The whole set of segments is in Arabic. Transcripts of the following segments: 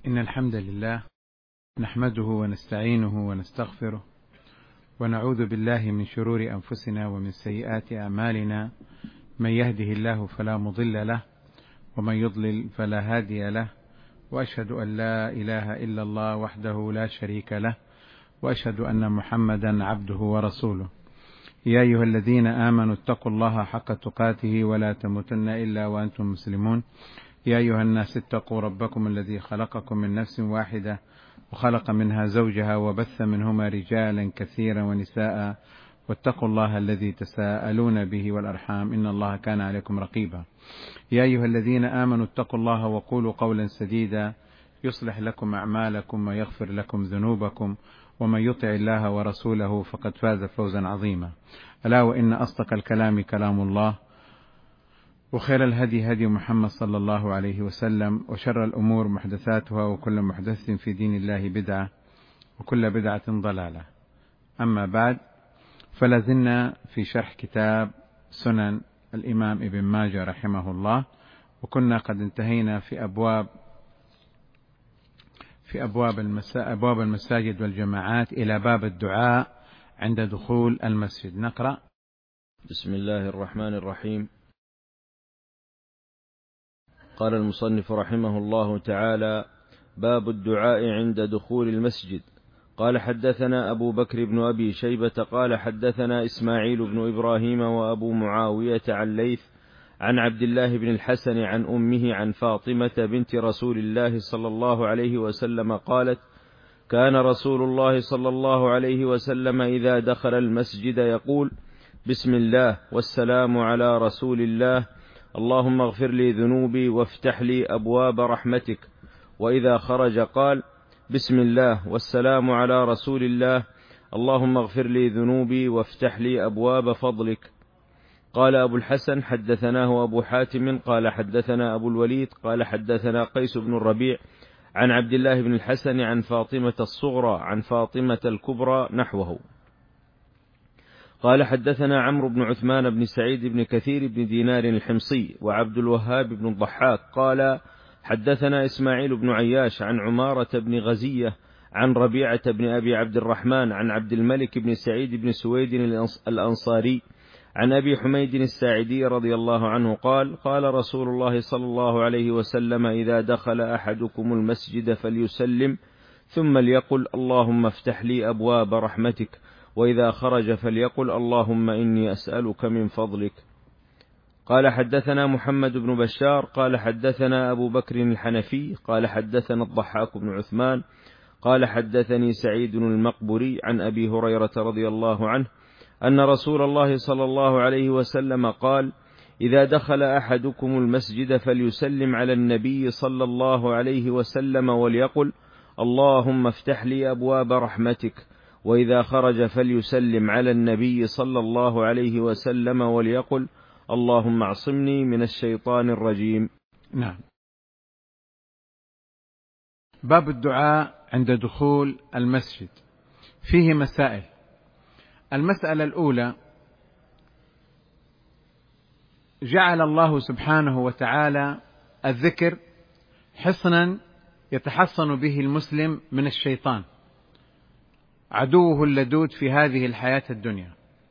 إن الحمد لله نحمده ونستعينه ونستغفره ونعوذ بالله من شرور أنفسنا ومن سيئات أعمالنا، من يهده الله فلا مضل له ومن يضلل فلا هادي له، وأشهد أن لا إله إلا الله وحده لا شريك له، وأشهد أن محمدا عبده ورسوله. يا أيها الذين آمنوا اتقوا الله حق تقاته ولا تموتن إلا وأنتم مسلمون. يا أيها الناس اتقوا ربكم الذي خلقكم من نفس واحدة وخلق منها زوجها وبث منهما رجالا كثيرا ونساء، واتقوا الله الذي تساءلون به والأرحام إن الله كان عليكم رقيبا. يا أيها الذين آمنوا اتقوا الله وقولوا قولا سديدا يصلح لكم أعمالكم ويغفر لكم ذنوبكم، ومن يطع الله ورسوله فقد فاز فوزا عظيما. ألا وإن أصدق الكلام كلام الله، وخير الهدي هدي محمد صلى الله عليه وسلم، وشر الأمور محدثاتها، وكل محدث في دين الله بدعة، وكل بدعة ضلالة. أما بعد، فلازلنا في شرح كتاب سنن الإمام ابن ماجه رحمه الله، وكنا قد انتهينا في أبواب المساجد والجماعات إلى باب الدعاء عند دخول المسجد. نقرأ. بسم الله الرحمن الرحيم. قال المصنف رحمه الله تعالى: باب الدعاء عند دخول المسجد. قال: حدثنا أبو بكر بن أبي شيبة قال حدثنا إسماعيل بن إبراهيم وأبو معاوية عن ليث عن عبد الله بن الحسن عن أمه عن فاطمة بنت رسول الله صلى الله عليه وسلم قالت: كان رسول الله صلى الله عليه وسلم إذا دخل المسجد يقول: بسم الله والسلام على رسول الله، اللهم اغفر لي ذنوبي وافتح لي أبواب رحمتك. وإذا خرج قال: بسم الله والسلام على رسول الله، اللهم اغفر لي ذنوبي وافتح لي أبواب فضلك. قال أبو الحسن: حدثناه أبو حاتم قال حدثنا أبو الوليد قال حدثنا قيس بن الربيع عن عبد الله بن الحسن عن فاطمة الصغرى عن فاطمة الكبرى نحوه. قال: حدثنا عمرو بن عثمان بن سعيد بن كثير بن دينار الحمصي وعبد الوهاب بن الضحاك قال: حدثنا إسماعيل بن عياش عن عمارة بن غزية عن ربيعة بن أبي عبد الرحمن عن عبد الملك بن سعيد بن سويد الأنصاري عن أبي حميد الساعدي رضي الله عنه قال: قال رسول الله صلى الله عليه وسلم: إذا دخل أحدكم المسجد فليسلم ثم ليقل: اللهم افتح لي أبواب رحمتك. وإذا خرج فليقل: اللهم إني أسألك من فضلك. قال: حدثنا محمد بن بشار قال حدثنا أبو بكر الحنفي قال حدثنا الضحاك بن عثمان قال حدثني سعيد المقبري عن أبي هريرة رضي الله عنه أن رسول الله صلى الله عليه وسلم قال: إذا دخل أحدكم المسجد فليسلم على النبي صلى الله عليه وسلم وليقل: اللهم افتح لي أبواب رحمتك. وإذا خرج فليسلم على النبي صلى الله عليه وسلم وليقل: اللهم اعصمني من الشيطان الرجيم. نعم. باب الدعاء عند دخول المسجد فيه مسائل. المسألة الأولى: جعل الله سبحانه وتعالى الذكر حصنا يتحصن به المسلم من الشيطان عدوه اللدود في هذه الحياة الدنيا،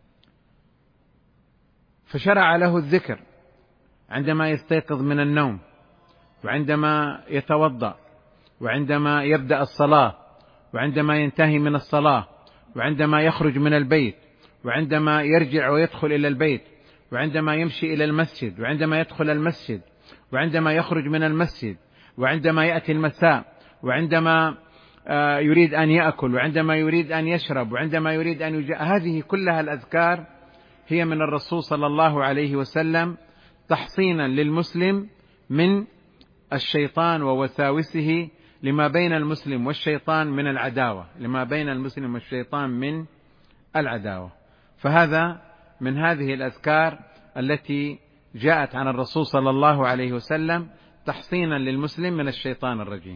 فشرع له الذكر عندما يستيقظ من النوم، وعندما يتوضأ، وعندما يبدأ الصلاة، وعندما ينتهي من الصلاة، وعندما يخرج من البيت، وعندما يرجع ويدخل إلى البيت، وعندما يمشي إلى المسجد، وعندما يدخل المسجد، وعندما يخرج من المسجد، وعندما يأتي المساء، وعندما يريد أن يأكل، وعندما يريد أن يشرب، وعندما يريد أن هذه كلها الأذكار هي من الرسول صلى الله عليه وسلم تحصينا للمسلم من الشيطان ووساوسه، لما بين المسلم والشيطان من العداوة، لما بين المسلم والشيطان من العداوة. فهذا من هذه الأذكار التي جاءت عن الرسول صلى الله عليه وسلم تحصينا للمسلم من الشيطان الرجيم.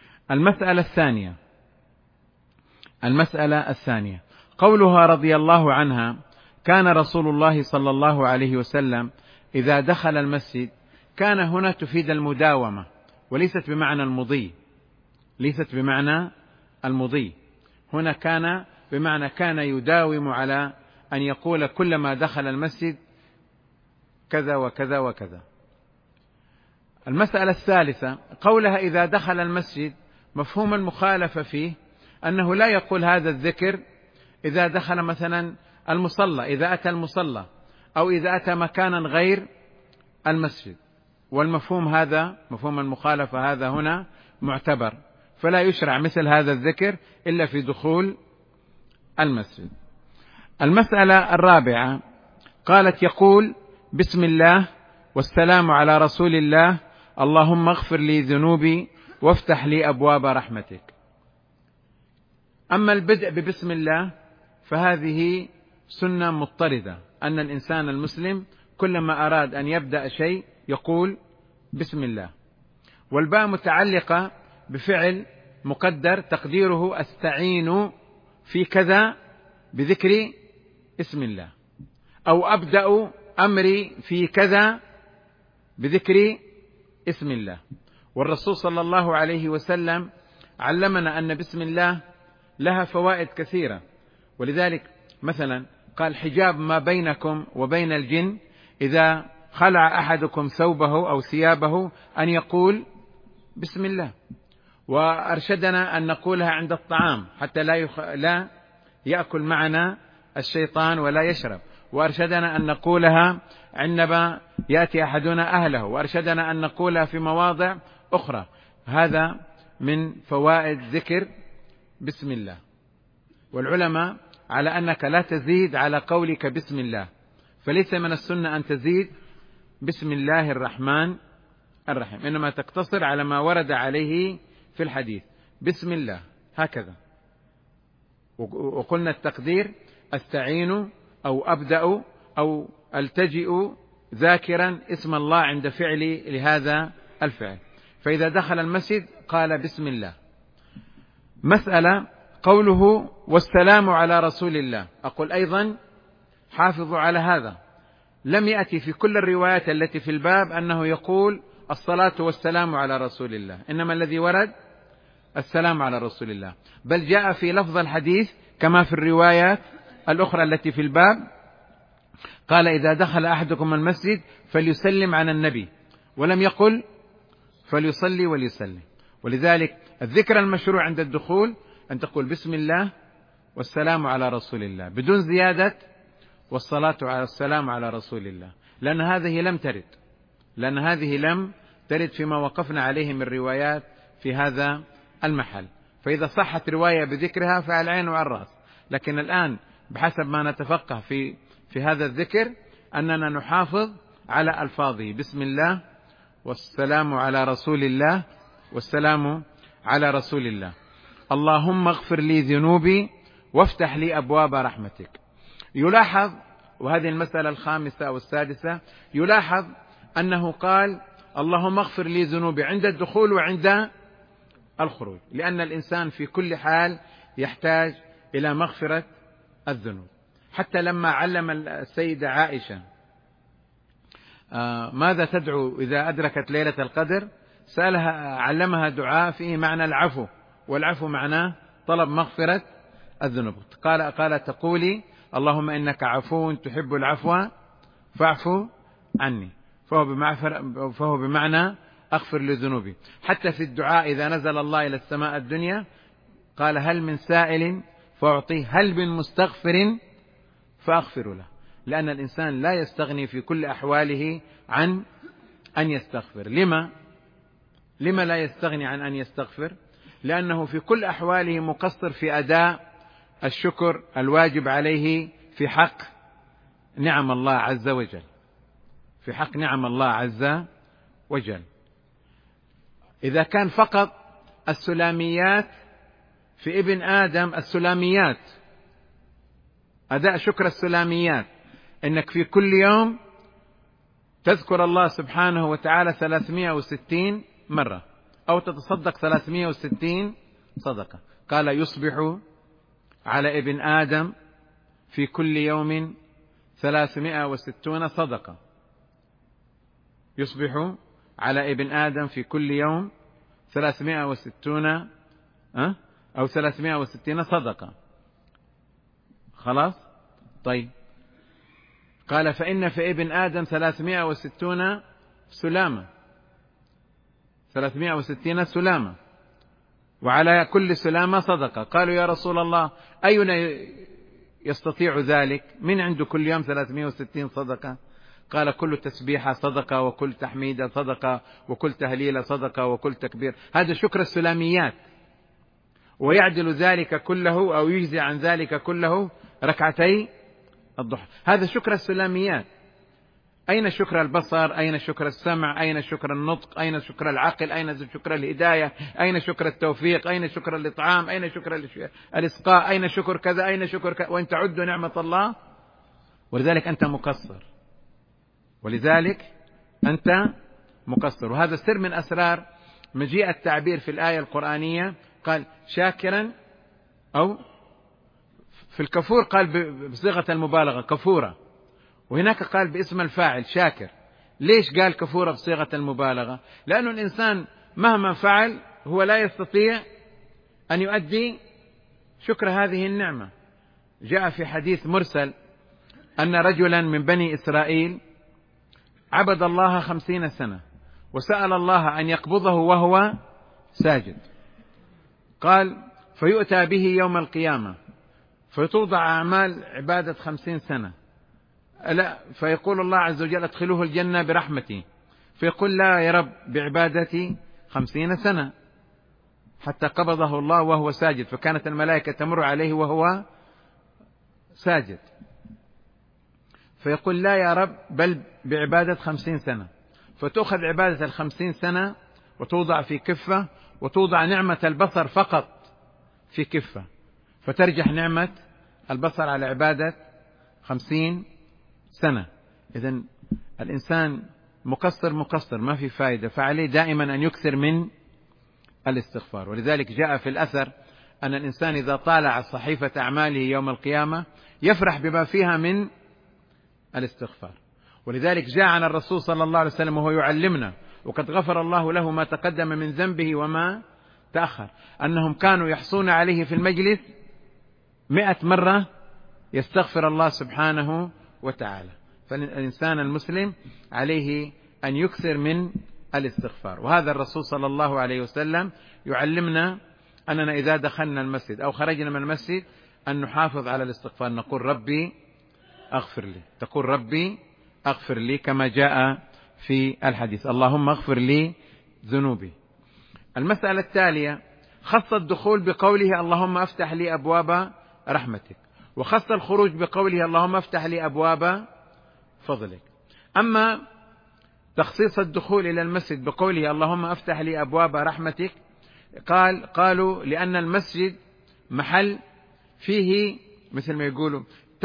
المسألة الثانية قولها رضي الله عنها: كان رسول الله صلى الله عليه وسلم إذا دخل المسجد. كان هنا تفيد المداومة وليست بمعنى المضي، ليست بمعنى المضي. هنا كان بمعنى كان يداوم على أن يقول كلما دخل المسجد كذا وكذا وكذا. المسألة الثالثة قولها إذا دخل المسجد، مفهوم المخالفة فيه أنه لا يقول هذا الذكر إذا دخل مثلا المصلى، إذا أتى المصلى، أو إذا أتى مكانا غير المسجد، والمفهوم هذا مفهوم المخالفة هذا هنا معتبر، فلا يشرع مثل هذا الذكر إلا في دخول المسجد. المسألة الرابعة قالت يقول بسم الله والسلام على رسول الله، اللهم اغفر لي ذنوبي وافتح لي أبواب رحمتك. أما البدء ببسم الله فهذه سنة مضطردة، أن الإنسان المسلم كلما أراد أن يبدأ شيء يقول بسم الله، والباء متعلقة بفعل مقدر تقديره أستعين في كذا بذكر اسم الله، أو أبدأ أمري في كذا بذكر اسم الله. والرسول صلى الله عليه وسلم علمنا أن بسم الله لها فوائد كثيرة، ولذلك مثلا قال حجاب ما بينكم وبين الجن، إذا خلع أحدكم ثوبه أو ثيابه أن يقول بسم الله. وأرشدنا أن نقولها عند الطعام حتى لا يأكل معنا الشيطان ولا يشرب، وأرشدنا أن نقولها عندما يأتي أحدنا أهله، وأرشدنا أن نقولها في مواضع أخرى. هذا من فوائد ذكر بسم الله. والعلماء على أنك لا تزيد على قولك بسم الله، فليس من السنة أن تزيد بسم الله الرحمن الرحيم، إنما تقتصر على ما ورد عليه في الحديث بسم الله هكذا. وقلنا التقدير أستعين أو أبدأ أو ألتجئ ذاكرا اسم الله عند فعلي لهذا الفعل. فإذا دخل المسجد قال بسم الله. مسألة قوله والسلام على رسول الله، أقول أيضا حافظوا على هذا، لم يأتي في كل الروايات التي في الباب أنه يقول الصلاة والسلام على رسول الله، إنما الذي ورد السلام على رسول الله، بل جاء في لفظ الحديث كما في الروايات الأخرى التي في الباب قال إذا دخل أحدكم المسجد فليسلم على النبي، ولم يقل فليصلي وليسلم. ولذلك الذكر المشروع عند الدخول أن تقول بسم الله والسلام على رسول الله بدون زيادة والصلاة والسلام على رسول الله، لأن هذه لم ترد فيما وقفنا عليه من روايات في هذا المحل. فإذا صحت رواية بذكرها فالعين والرأس، لكن الآن بحسب ما نتفقه في هذا الذكر أننا نحافظ على ألفاظه بسم الله والسلام على رسول الله والسلام على رسول الله. اللهم اغفر لي ذنوبي وافتح لي أبواب رحمتك. يلاحظ، وهذه المسألة الخامسة أو السادسة، يلاحظ أنه قال اللهم اغفر لي ذنوبي عند الدخول وعند الخروج، لأن الإنسان في كل حال يحتاج إلى مغفرة الذنوب. حتى لما علم السيدة عائشة ماذا تدعو إذا أدركت ليلة القدر، علمها دعاء فيه معنى العفو، والعفو معناه طلب مغفرة الذنوب. قال تقولي اللهم إنك عفو تحب العفو فاعفو عني، فهو بمعنى أغفر لذنوبي. حتى في الدعاء إذا نزل الله إلى السماء الدنيا قال هل من سائل فأعطيه، هل من مستغفر فأغفر له، لأن الإنسان لا يستغني في كل أحواله عن أن يستغفر. لما لا يستغني عن أن يستغفر؟ لأنه في كل أحواله مقصر في أداء الشكر الواجب عليه في حق نعم الله عز وجل، في حق نعم الله عز وجل. إذا كان فقط السلاميات في ابن آدم، السلاميات أداء شكر السلاميات، إنك في كل يوم تذكر الله سبحانه وتعالى 360 مرة، أو تتصدق 360 صدقة. قال يصبح على ابن آدم في كل يوم 360 صدقة، يصبح على ابن آدم في كل يوم 360 أو 360 صدقة. خلاص. طيب قال فإن في ابن آدم 360 سلامة، 360 سلامة، وعلى كل سلامة صدقة. قالوا يا رسول الله أينا يستطيع ذلك؟ من عنده كل يوم 360 صدقة؟ قال كل تسبيحة صدقة، وكل تحميدة صدقة، وكل تهليلة صدقة، وكل تكبير. هذا شكر السلاميات، ويعدل ذلك كله أو يجزي عن ذلك كله ركعتي الضحى. هذا شكر السلاميات. أين شكر البصر؟ أين شكر السمع؟ أين شكر النطق؟ أين شكر العقل؟ أين شكر الهداية؟ أين شكر التوفيق؟ أين شكر الإطعام؟ أين شكر الإسقاء؟ أين شكر كذا؟ أين شكر كذا؟ وإن تعدوا نعمة الله. ولذلك أنت مقصر، ولذلك أنت مقصر. وهذا سر من أسرار مجيء التعبير في الآية القرآنية. قال شاكرا، أو في الكفور قال بصيغة المبالغة كفورة، وهناك قال باسم الفاعل شاكر. ليش قال كفورة بصيغة المبالغة؟ لأنه الإنسان مهما فعل هو لا يستطيع أن يؤدي شكر هذه النعمة. جاء في حديث مرسل أن رجلا من بني إسرائيل عبد الله 50 سنة وسأل الله أن يقبضه وهو ساجد. قال فيؤتى به يوم القيامة فتوضع أعمال عبادة 50 سنة، لا، فيقول الله عز وجل ادخلوه الجنة برحمتي، فيقول لا يا رب بعبادتي 50 سنة، حتى قبضه الله وهو ساجد، فكانت الملائكة تمر عليه وهو ساجد، فيقول لا يا رب بل بعبادة 50 سنة، فتأخذ عبادة 50 سنة وتوضع في كفة، وتوضع نعمة البصر فقط في كفة، فترجح نعمة البصر على عبادة 50 سنة. إذن الإنسان مقصر ما في فائدة، فعليه دائما أن يكثر من الاستغفار. ولذلك جاء في الأثر أن الإنسان إذا طالع صحيفة أعماله يوم القيامة يفرح بما فيها من الاستغفار. ولذلك جاء عن الرسول صلى الله عليه وسلم وهو يعلمنا، وقد غفر الله له ما تقدم من ذنبه وما تأخر، أنهم كانوا يحصون عليه في المجلس 100 مرة يستغفر الله سبحانه وتعالى. فالإنسان المسلم عليه أن يكثر من الاستغفار. وهذا الرسول صلى الله عليه وسلم يعلمنا أننا إذا دخلنا المسجد أو خرجنا من المسجد أن نحافظ على الاستغفار، نقول ربي أغفر لي، تقول ربي أغفر لي، كما جاء في الحديث اللهم اغفر لي ذنوبي. المسألة التالية خص الدخول بقوله اللهم افتح لي أبواب رحمتك، وخص الخروج بقوله اللهم افتح لي أبواب فضلك. أما تخصيص الدخول إلى المسجد بقوله اللهم افتح لي أبواب رحمتك، قالوا لأن المسجد محل فيه مثل ما يقولوا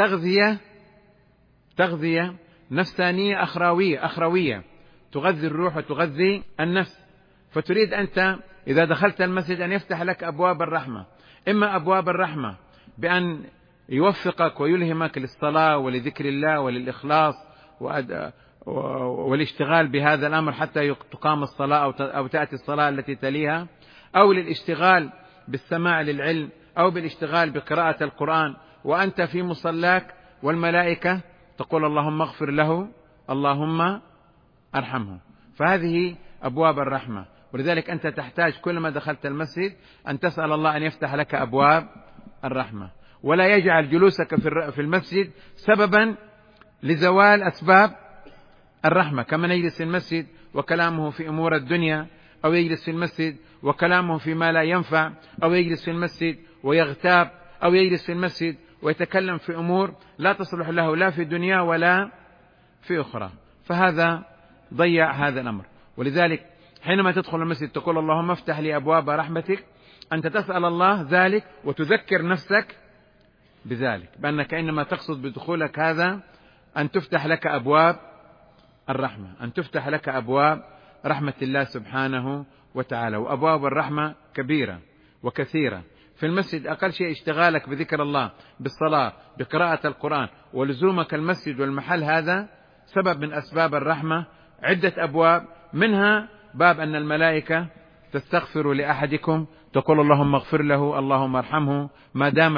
تغذية نفسانية أخروية تغذي الروح وتغذي النفس، فتريد أنت إذا دخلت المسجد أن يفتح لك أبواب الرحمة، إما أبواب الرحمة بأن يوفقك ويلهمك للصلاة ولذكر الله وللإخلاص والاشتغال بهذا الأمر حتى تقام الصلاة أو تأتي الصلاة التي تليها، أو للاشتغال بالسماع للعلم، أو بالاشتغال بقراءة القرآن وأنت في مصلاك والملائكة تقول اللهم اغفر له اللهم أرحمه. فهذه أبواب الرحمة. ولذلك أنت تحتاج كلما دخلت المسجد أن تسأل الله أن يفتح لك أبواب الرحمة، ولا يجعل جلوسك في المسجد سببا لزوال أسباب الرحمة، كما يجلس في المسجد وكلامه في أمور الدنيا، أو يجلس في المسجد وكلامه فيما لا ينفع، أو يجلس في المسجد ويغتاب، أو يجلس في المسجد ويتكلم في أمور لا تصلح له لا في دنيا ولا في أخرى، فهذا ضيع هذا الأمر. ولذلك حينما تدخل المسجد تقول اللهم افتح لي أبواب رحمتك، أنت تسأل الله ذلك وتذكر نفسك بذلك، بأنك إنما تقصد بدخولك هذا أن تفتح لك أبواب الرحمة، أن تفتح لك أبواب رحمة الله سبحانه وتعالى. وأبواب الرحمة كبيرة وكثيرة. في المسجد أقل شيء اشتغالك بذكر الله، بالصلاة، بقراءة القرآن، ولزومك المسجد والمحل، هذا سبب من أسباب الرحمة. عدة أبواب، منها باب أن الملائكة تستغفر لأحدكم تقول اللهم اغفر له اللهم ارحمه ما دام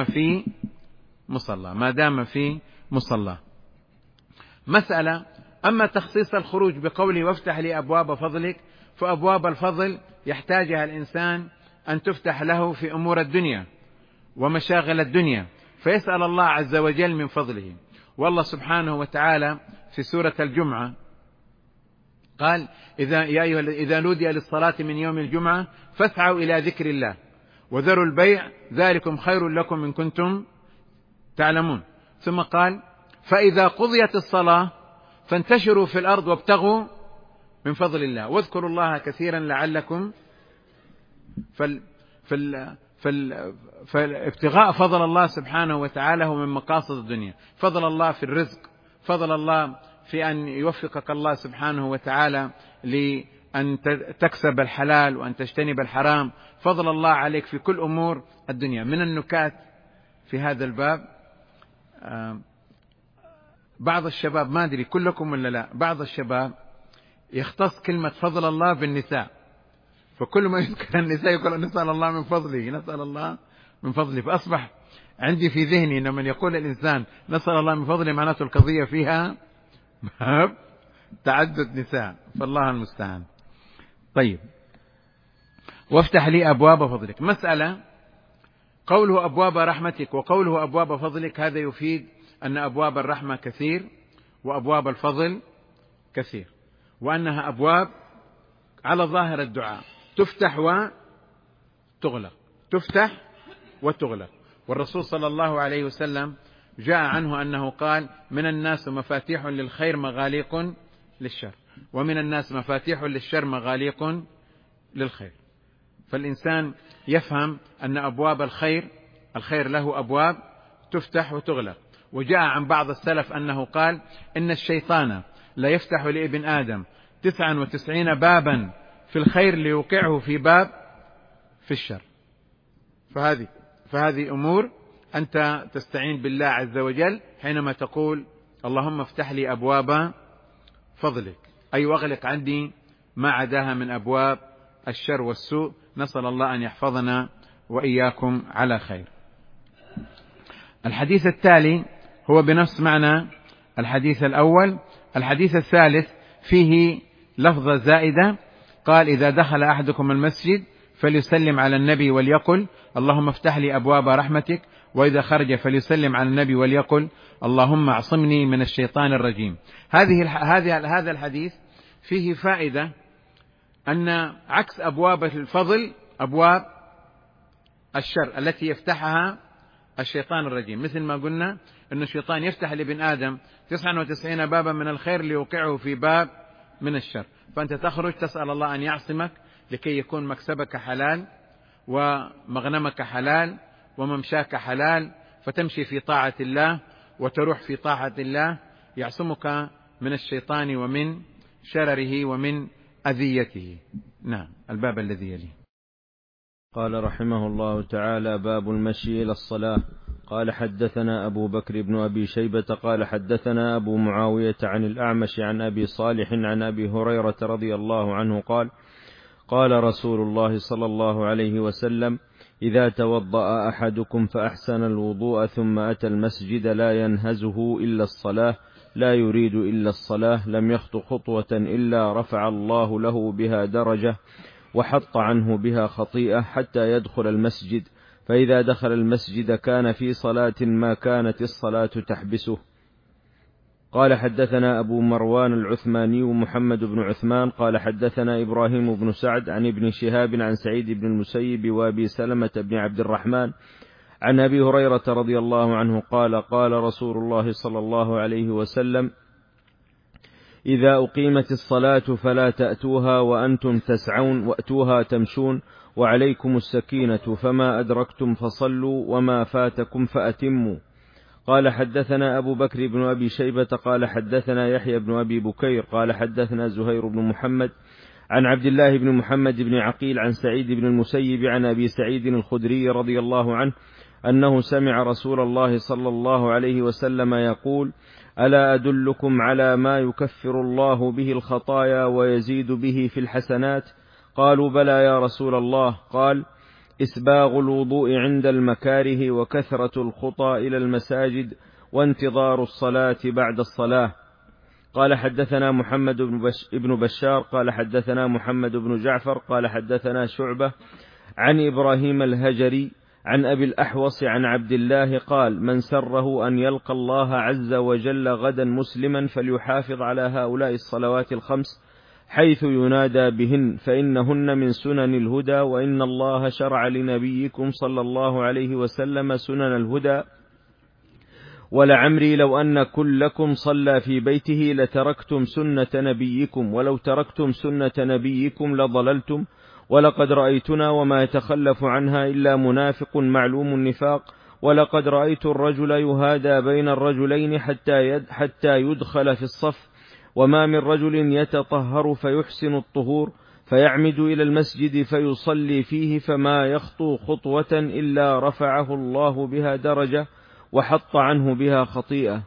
في مصلى. مسألة. أما تخصيص الخروج بقوله وافتح لي أبواب فضلك، فأبواب الفضل يحتاجها الإنسان أن تفتح له في أمور الدنيا ومشاغل الدنيا، فيسأل الله عز وجل من فضله. والله سبحانه وتعالى في سورة الجمعة قال إذا نودي للصلاة من يوم الجمعة فاسعوا إلى ذكر الله وذروا البيع ذلكم خير لكم إن كنتم تعلمون. ثم قال فإذا قضيت الصلاة فانتشروا في الأرض وابتغوا من فضل الله واذكروا الله كثيرا لعلكم فابتغاء فضل الله سبحانه وتعالى هو من مقاصد الدنيا. فضل الله في الرزق، فضل الله في أن يوفقك الله سبحانه وتعالى لأن تكسب الحلال وأن تجتنب الحرام، فضل الله عليك في كل أمور الدنيا. من النكات في هذا الباب بعض الشباب، ما أدري كلكم ولا لا، بعض الشباب يختص كلمة فضل الله بالنساء، فكل ما يذكر النساء يقول نسأل الله من فضله نسأل الله من فضله. فأصبح عندي في ذهني أن من يقول الإنسان نسأل الله من فضله معناته القضية فيها تعدد نساء، فالله المستعان. طيب، وافتح لي أبواب فضلك. مسألة. قوله أبواب رحمتك وقوله أبواب فضلك هذا يفيد أن أبواب الرحمة كثير وأبواب الفضل كثير، وأنها أبواب على ظاهر الدعاء تفتح وتغلق، تفتح وتغلق. والرسول صلى الله عليه وسلم جاء عنه أنه قال من الناس مفاتيح للخير مغاليق للشر، ومن الناس مفاتيح للشر مغاليق للخير. فالإنسان يفهم أن أبواب الخير له أبواب تفتح وتغلق. وجاء عن بعض السلف أنه قال إن الشيطان لا يفتح لابن آدم 99 بابا في الخير ليوقعه في باب في الشر. فهذه أمور أنت تستعين بالله عز وجل حينما تقول اللهم افتح لي أبواب فضلك، أي واغلق عندي ما عداها من أبواب الشر والسوء. نسأل الله أن يحفظنا وإياكم على خير. الحديث التالي هو بنفس معنى الحديث الأول. الحديث الثالث فيه لفظة زائدة، قال إذا دخل أحدكم المسجد فليسلم على النبي وليقل اللهم افتح لي أبواب رحمتك، وإذا خرج فليسلم على النبي وليقل اللهم اعصمني من الشيطان الرجيم. هذا الحديث فيه فائدة أن عكس أبواب الفضل أبواب الشر التي يفتحها الشيطان الرجيم، مثل ما قلنا أن الشيطان يفتح لابن آدم 99 بابا من الخير ليوقعه في باب من الشر. فأنت تخرج تسأل الله أن يعصمك لكي يكون مكسبك حلال ومغنمك حلال وممشاك حلال، فتمشي في طاعة الله وتروح في طاعة الله، يعصمك من الشيطان ومن شرره ومن أذيته. نعم، الباب الذي يليه. قال رحمه الله تعالى: باب المشي إلى الصلاة. قال حدثنا أبو بكر بن أبي شيبة قال حدثنا أبو معاوية عن الأعمش عن أبي صالح عن أبي هريرة رضي الله عنه قال: قال رسول الله صلى الله عليه وسلم: إذا توضأ أحدكم فأحسن الوضوء ثم أتى المسجد لا ينهزه إلا الصلاة، لا يريد إلا الصلاة، لم يخط خطوة إلا رفع الله له بها درجة وحط عنه بها خطيئة حتى يدخل المسجد، فإذا دخل المسجد كان في صلاة ما كانت الصلاة تحبسه. قال حدثنا أبو مروان العثماني محمد بن عثمان قال حدثنا إبراهيم بن سعد عن ابن شهاب عن سعيد بن المسيب وأبي سلمة بن عبد الرحمن عن أبي هريرة رضي الله عنه قال: قال رسول الله صلى الله عليه وسلم: إذا أقيمت الصلاة فلا تأتوها وأنتم تسعون وأتوها تمشون، وعليكم السكينة، فما أدركتم فصلوا وما فاتكم فأتموا. قال حدثنا أبو بكر بن أبي شيبة قال حدثنا يحيى بن أبي بكير قال حدثنا زهير بن محمد عن عبد الله بن محمد بن عقيل عن سعيد بن المسيب عن أبي سعيد الخدري رضي الله عنه أنه سمع رسول الله صلى الله عليه وسلم يقول: ألا أدلكم على ما يكفر الله به الخطايا ويزيد به في الحسنات؟ قالوا بلى يا رسول الله. قال: إسباغ الوضوء عند المكاره، وكثرة الخطى إلى المساجد، وانتظار الصلاة بعد الصلاة. قال: حدثنا محمد بن بشار قال حدثنا محمد بن جعفر قال حدثنا شعبة عن إبراهيم الهجري عن أبي الأحوص عن عبد الله قال: من سره أن يلقى الله عز وجل غدا مسلما فليحافظ على هؤلاء الصلوات الخمس حيث ينادى بهن، فإنهن من سنن الهدى، وإن الله شرع لنبيكم صلى الله عليه وسلم سنن الهدى، ولعمري لو أن كلكم صلى في بيته لتركتم سنة نبيكم، ولو تركتم سنة نبيكم لضللتم، ولقد رأيتنا وما يتخلف عنها إلا منافق معلوم النفاق، ولقد رأيت الرجل يهادى بين الرجلين حتى يدخل في الصف، وما من رجل يتطهر فيحسن الطهور فيعمد إلى المسجد فيصلي فيه فما يخطو خطوة إلا رفعه الله بها درجة وحط عنه بها خطيئة.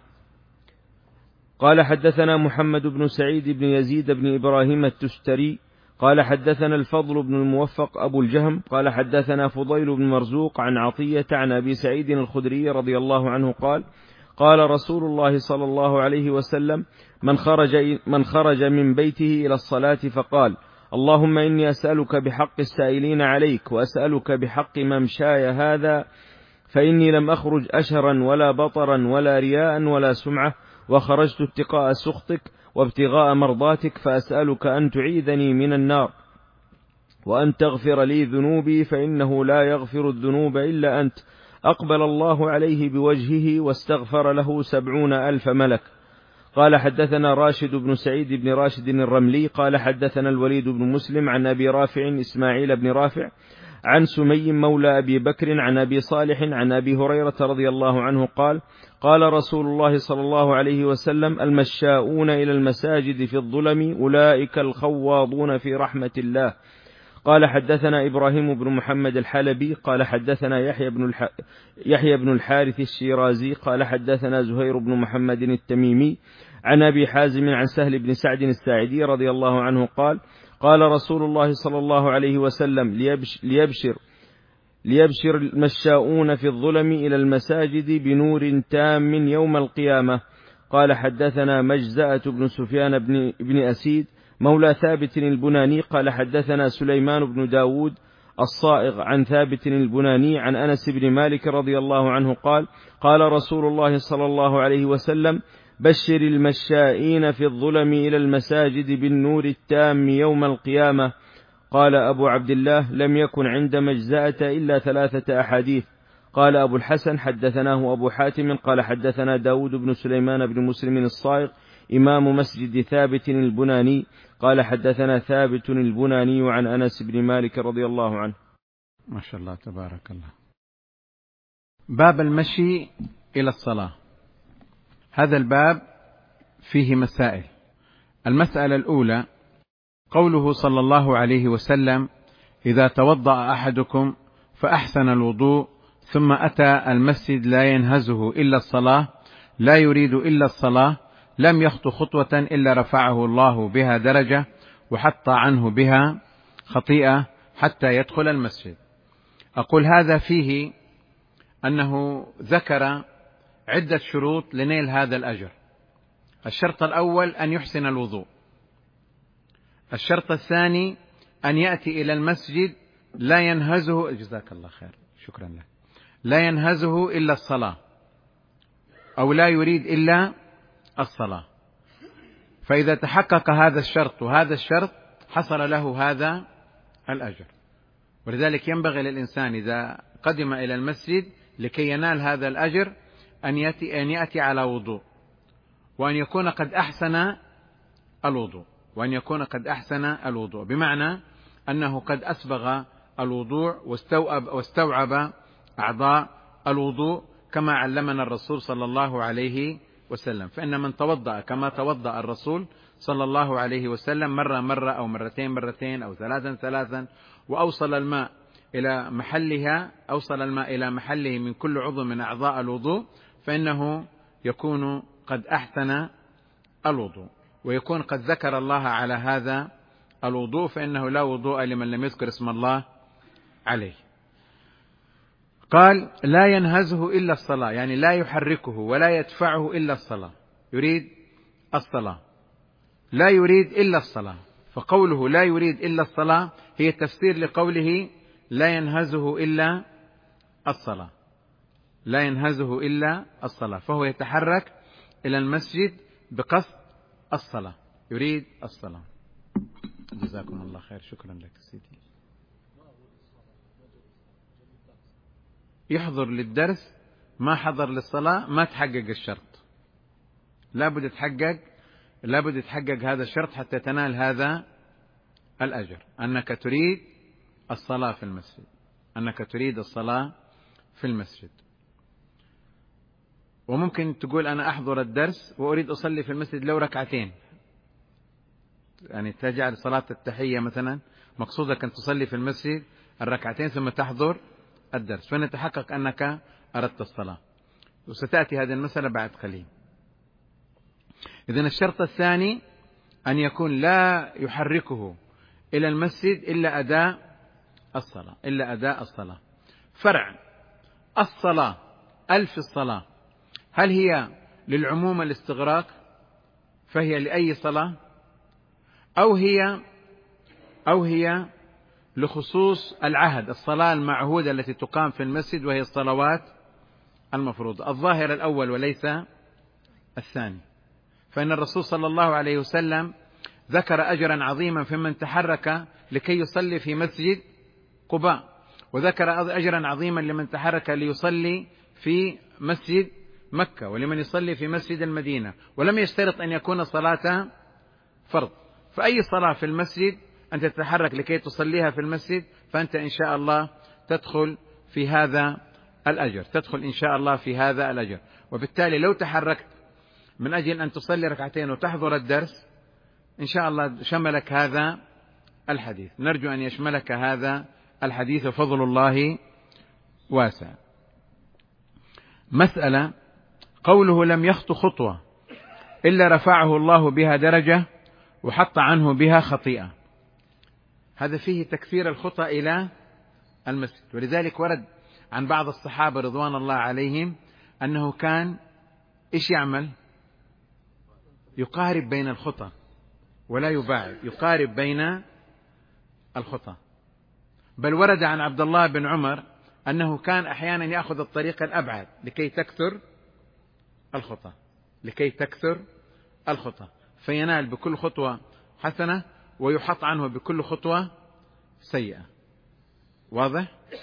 قال: حدثنا محمد بن سعيد بن يزيد بن إبراهيم التستري قال حدثنا الفضل بن الموفق أبو الجهم قال حدثنا فضيل بن مرزوق عن عطية عن أبي سعيد الخدري رضي الله عنه قال: قال رسول الله صلى الله عليه وسلم: من خرج من بيته إلى الصلاة فقال: اللهم إني أسألك بحق السائلين عليك، وأسألك بحق ممشاي هذا، فإني لم أخرج أشهرا ولا بطرا ولا رياء ولا سمعة، وخرجت اتقاء سخطك وابتغاء مرضاتك، فأسألك أن تعيذني من النار، وأن تغفر لي ذنوبي، فإنه لا يغفر الذنوب إلا أنت. أقبل الله عليه بوجهه واستغفر له 70,000 ملك. قال: حدثنا راشد بن سعيد بن راشد الرملي قال حدثنا الوليد بن مسلم عن أبي رافع إسماعيل بن رافع عن سمي مولى أبي بكر عن أبي صالح عن أبي هريرة رضي الله عنه قال: قال رسول الله صلى الله عليه وسلم: المشاؤون إلى المساجد في الظلم أولئك الخواضون في رحمة الله. قال: حدثنا إبراهيم بن محمد الحلبي قال حدثنا يحيى بن الحارث الشيرازي قال حدثنا زهير بن محمد التميمي عن أبي حازم عن سهل بن سعد الساعدي رضي الله عنه قال: قال رسول الله صلى الله عليه وسلم: ليبشر المشاؤون في الظلم إلى المساجد بنور تام يوم القيامة. قال: حدثنا مجزأة بن سفيان بن أسيد مولى ثابت البناني قال حدثنا سليمان بن داود الصائغ عن ثابت البناني عن أنس بن مالك رضي الله عنه قال: قال رسول الله صلى الله عليه وسلم: بشر المشائين في الظلم إلى المساجد بالنور التام يوم القيامة. قال أبو عبد الله: لم يكن عند مجزأة إلا 3 أحاديث. قال أبو الحسن: حدثناه أبو حاتم قال حدثنا داود بن سليمان بن مسلم الصائغ إمام مسجد ثابت البناني قال حدثنا ثابت البناني عن أنس بن مالك رضي الله عنه. ما شاء الله تبارك الله. باب المشي إلى الصلاة. هذا الباب فيه مسائل. المسألة الأولى: قوله صلى الله عليه وسلم: إذا توضأ أحدكم فأحسن الوضوء ثم أتى المسجد لا ينهزه إلا الصلاة، لا يريد إلا الصلاة، لم يخط خطوة إلا رفعه الله بها درجة وحط عنه بها خطيئة حتى يدخل المسجد. أقول هذا فيه أنه ذكر عدة شروط لنيل هذا الأجر. الشرط الأول أن يحسن الوضوء. الشرط الثاني أن يأتي إلى المسجد لا ينهزه، جزاك الله خير، شكرا لك، لا ينهزه إلا الصلاة، أو لا يريد إلا الصلاة. فإذا تحقق هذا الشرط وهذا الشرط حصل له هذا الأجر. ولذلك ينبغي للإنسان إذا قدم إلى المسجد لكي ينال هذا الأجر أن يأتي على وضوء، وأن يكون قد أحسن الوضوء، بمعنى أنه قد أسبغ الوضوء واستوعب أعضاء الوضوء كما علمنا الرسول صلى الله عليه وسلم. فإن من توضأ كما توضأ الرسول صلى الله عليه وسلم مرة أو مرتين أو ثلاثا وأوصل الماء إلى محله من كل عضو من أعضاء الوضوء، فإنه يكون قد أحسن الوضوء، ويكون قد ذكر الله على هذا الوضوء فإنه لا وضوء لمن لم يذكر اسم الله عليه. قال لا ينهزه إلا الصلاة، يعني لا يحركه ولا يدفعه إلا الصلاة، يريد الصلاة، لا يريد إلا الصلاة. فقوله لا يريد إلا الصلاة هي تفسير لقوله لا ينهزه إلا الصلاة، لا ينهزه إلا الصلاة، فهو يتحرك إلى المسجد بقصد الصلاة، يريد الصلاة. جزاكم الله خير، شكرا لك سيدي. يحضر للدرس ما حضر للصلاة ما تحقق الشرط، لابد يتحقق هذا الشرط حتى تنال هذا الأجر، أنك تريد الصلاة في المسجد، أنك تريد الصلاة في المسجد. وممكن تقول أنا أحضر الدرس وأريد أصلي في المسجد لو ركعتين، يعني تجعل صلاة التحية مثلا مقصودك أن تصلي في المسجد الركعتين ثم تحضر الدرس، فنتحقق أنك أردت الصلاة، وستأتي هذه المسألة بعد قليل. إذن الشرط الثاني أن يكون لا يحركه إلى المسجد إلا أداء الصلاة. فرع الصلاة ألف الصلاة، هل هي للعموم الاستغراق فهي لأي صلاة، أو هي لخصوص العهد، الصلاة المعهودة التي تقام في المسجد وهي الصلوات المفروضة؟ الظاهر الأول وليس الثاني، فإن الرسول صلى الله عليه وسلم ذكر أجرا عظيما في من تحرك لكي يصلي في مسجد قباء، وذكر أجرا عظيما لمن تحرك ليصلي في مسجد مكة، ولمن يصلي في مسجد المدينة، ولم يشترط أن يكون صلاة فرض. فأي صلاة في المسجد أنت تتحرك لكي تصليها في المسجد فأنت إن شاء الله تدخل في هذا الأجر، تدخل إن شاء الله في هذا الأجر. وبالتالي لو تحركت من أجل أن تصلي ركعتين وتحضر الدرس إن شاء الله شملك هذا الحديث، نرجو أن يشملك هذا الحديث، وفضل الله واسع. مسألة قوله لم يخط خطوة إلا رفعه الله بها درجة وحط عنه بها خطيئة، هذا فيه تكثير الخطى إلى المسجد. ولذلك ورد عن بعض الصحابة رضوان الله عليهم أنه كان إيش يعمل؟ يقارب بين الخطى ولا يباعد، يقارب بين الخطى. بل ورد عن عبد الله بن عمر أنه كان أحيانا يأخذ الطريق الأبعد لكي تكثر الخطى، فينال بكل خطوة حسنة ويحط عنه بكل خطوة سيئة. واضح؟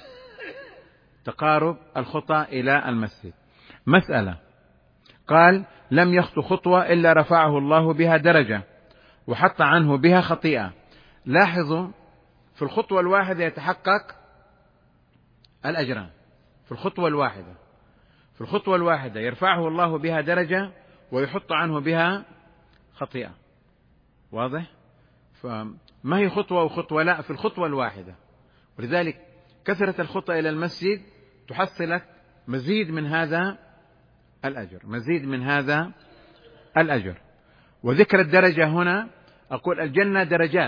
تقارب الخطى إلى المسجد. مسألة قال لم يخطو خطوة إلا رفعه الله بها درجة وحط عنه بها خطيئة. لاحظوا في الخطوة الواحدة يتحقق الأجران، في الخطوة الواحدة يرفعه الله بها درجة ويحط عنه بها خطيئة. واضح؟ فما هي خطوة وخطوة، لا، في الخطوة الواحدة. ولذلك كثرة الخطى إلى المسجد تحصلك مزيد من هذا الأجر. وذكر الدرجة هنا أقول الجنة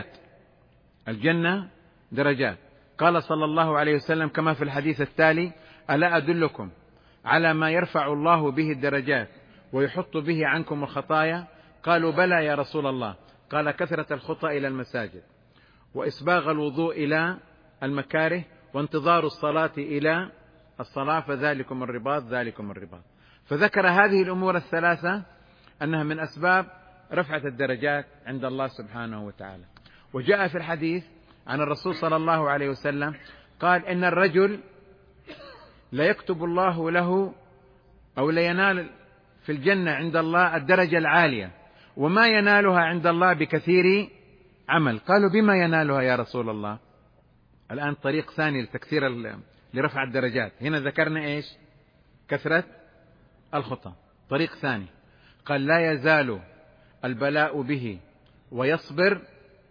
درجات. قال صلى الله عليه وسلم كما في الحديث التالي: ألا أدلكم على ما يرفع الله به الدرجات ويحط به عنكم الخطايا؟ قالوا بلى يا رسول الله. قال كثرة الخطى إلى المساجد، وإسباغ الوضوء إلى المكاره، وانتظار الصلاة إلى الصلاة، فذلكم الرباط. فذكر هذه الأمور الثلاثة أنها من أسباب رفعة الدرجات عند الله سبحانه وتعالى. وجاء في الحديث عن الرسول صلى الله عليه وسلم قال إن الرجل لا يكتب الله له أو لا ينال في الجنة عند الله الدرجة العالية، وما ينالها عند الله بكثير عمل. قالوا بما ينالها يا رسول الله؟ الآن طريق ثاني لتكثير لرفع الدرجات. هنا ذكرنا إيش؟ كثرة الخطى. طريق ثاني قال لا يزال البلاء به ويصبر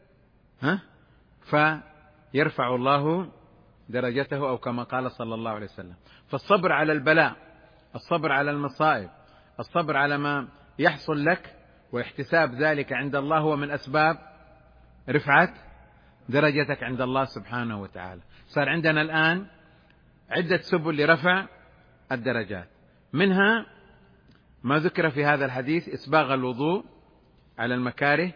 فيرفع الله درجته، أو كما قال صلى الله عليه وسلم. فالصبر على البلاء، الصبر على المصائب، الصبر على ما يحصل لك واحتساب ذلك عند الله هو من أسباب رفعة درجتك عند الله سبحانه وتعالى. صار عندنا الآن عدة سبل لرفع الدرجات، منها ما ذكر في هذا الحديث: إسباغ الوضوء على المكاره،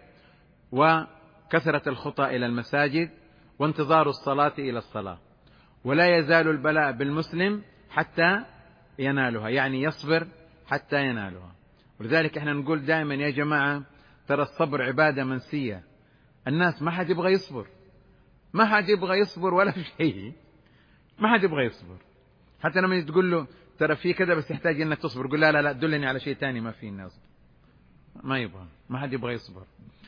وكثرة الخطى إلى المساجد، وانتظار الصلاة إلى الصلاة. ولا يزال البلاء بالمسلم حتى ينالها، يعني يصبر حتى ينالها. ولذلك احنا نقول دائما يا جماعة ترى الصبر عبادة منسية. الناس ما حد يبغى يصبر، ما حد يبغى يصبر ولا شيء، ما حد يبغى يصبر. حتى لما تقول له ترى في كذا بس يحتاج انك تصبر، يقول لا لا لا دلني على شيء تاني ما فيه الناس، ما يبغى، ما حد يبغى يصبر.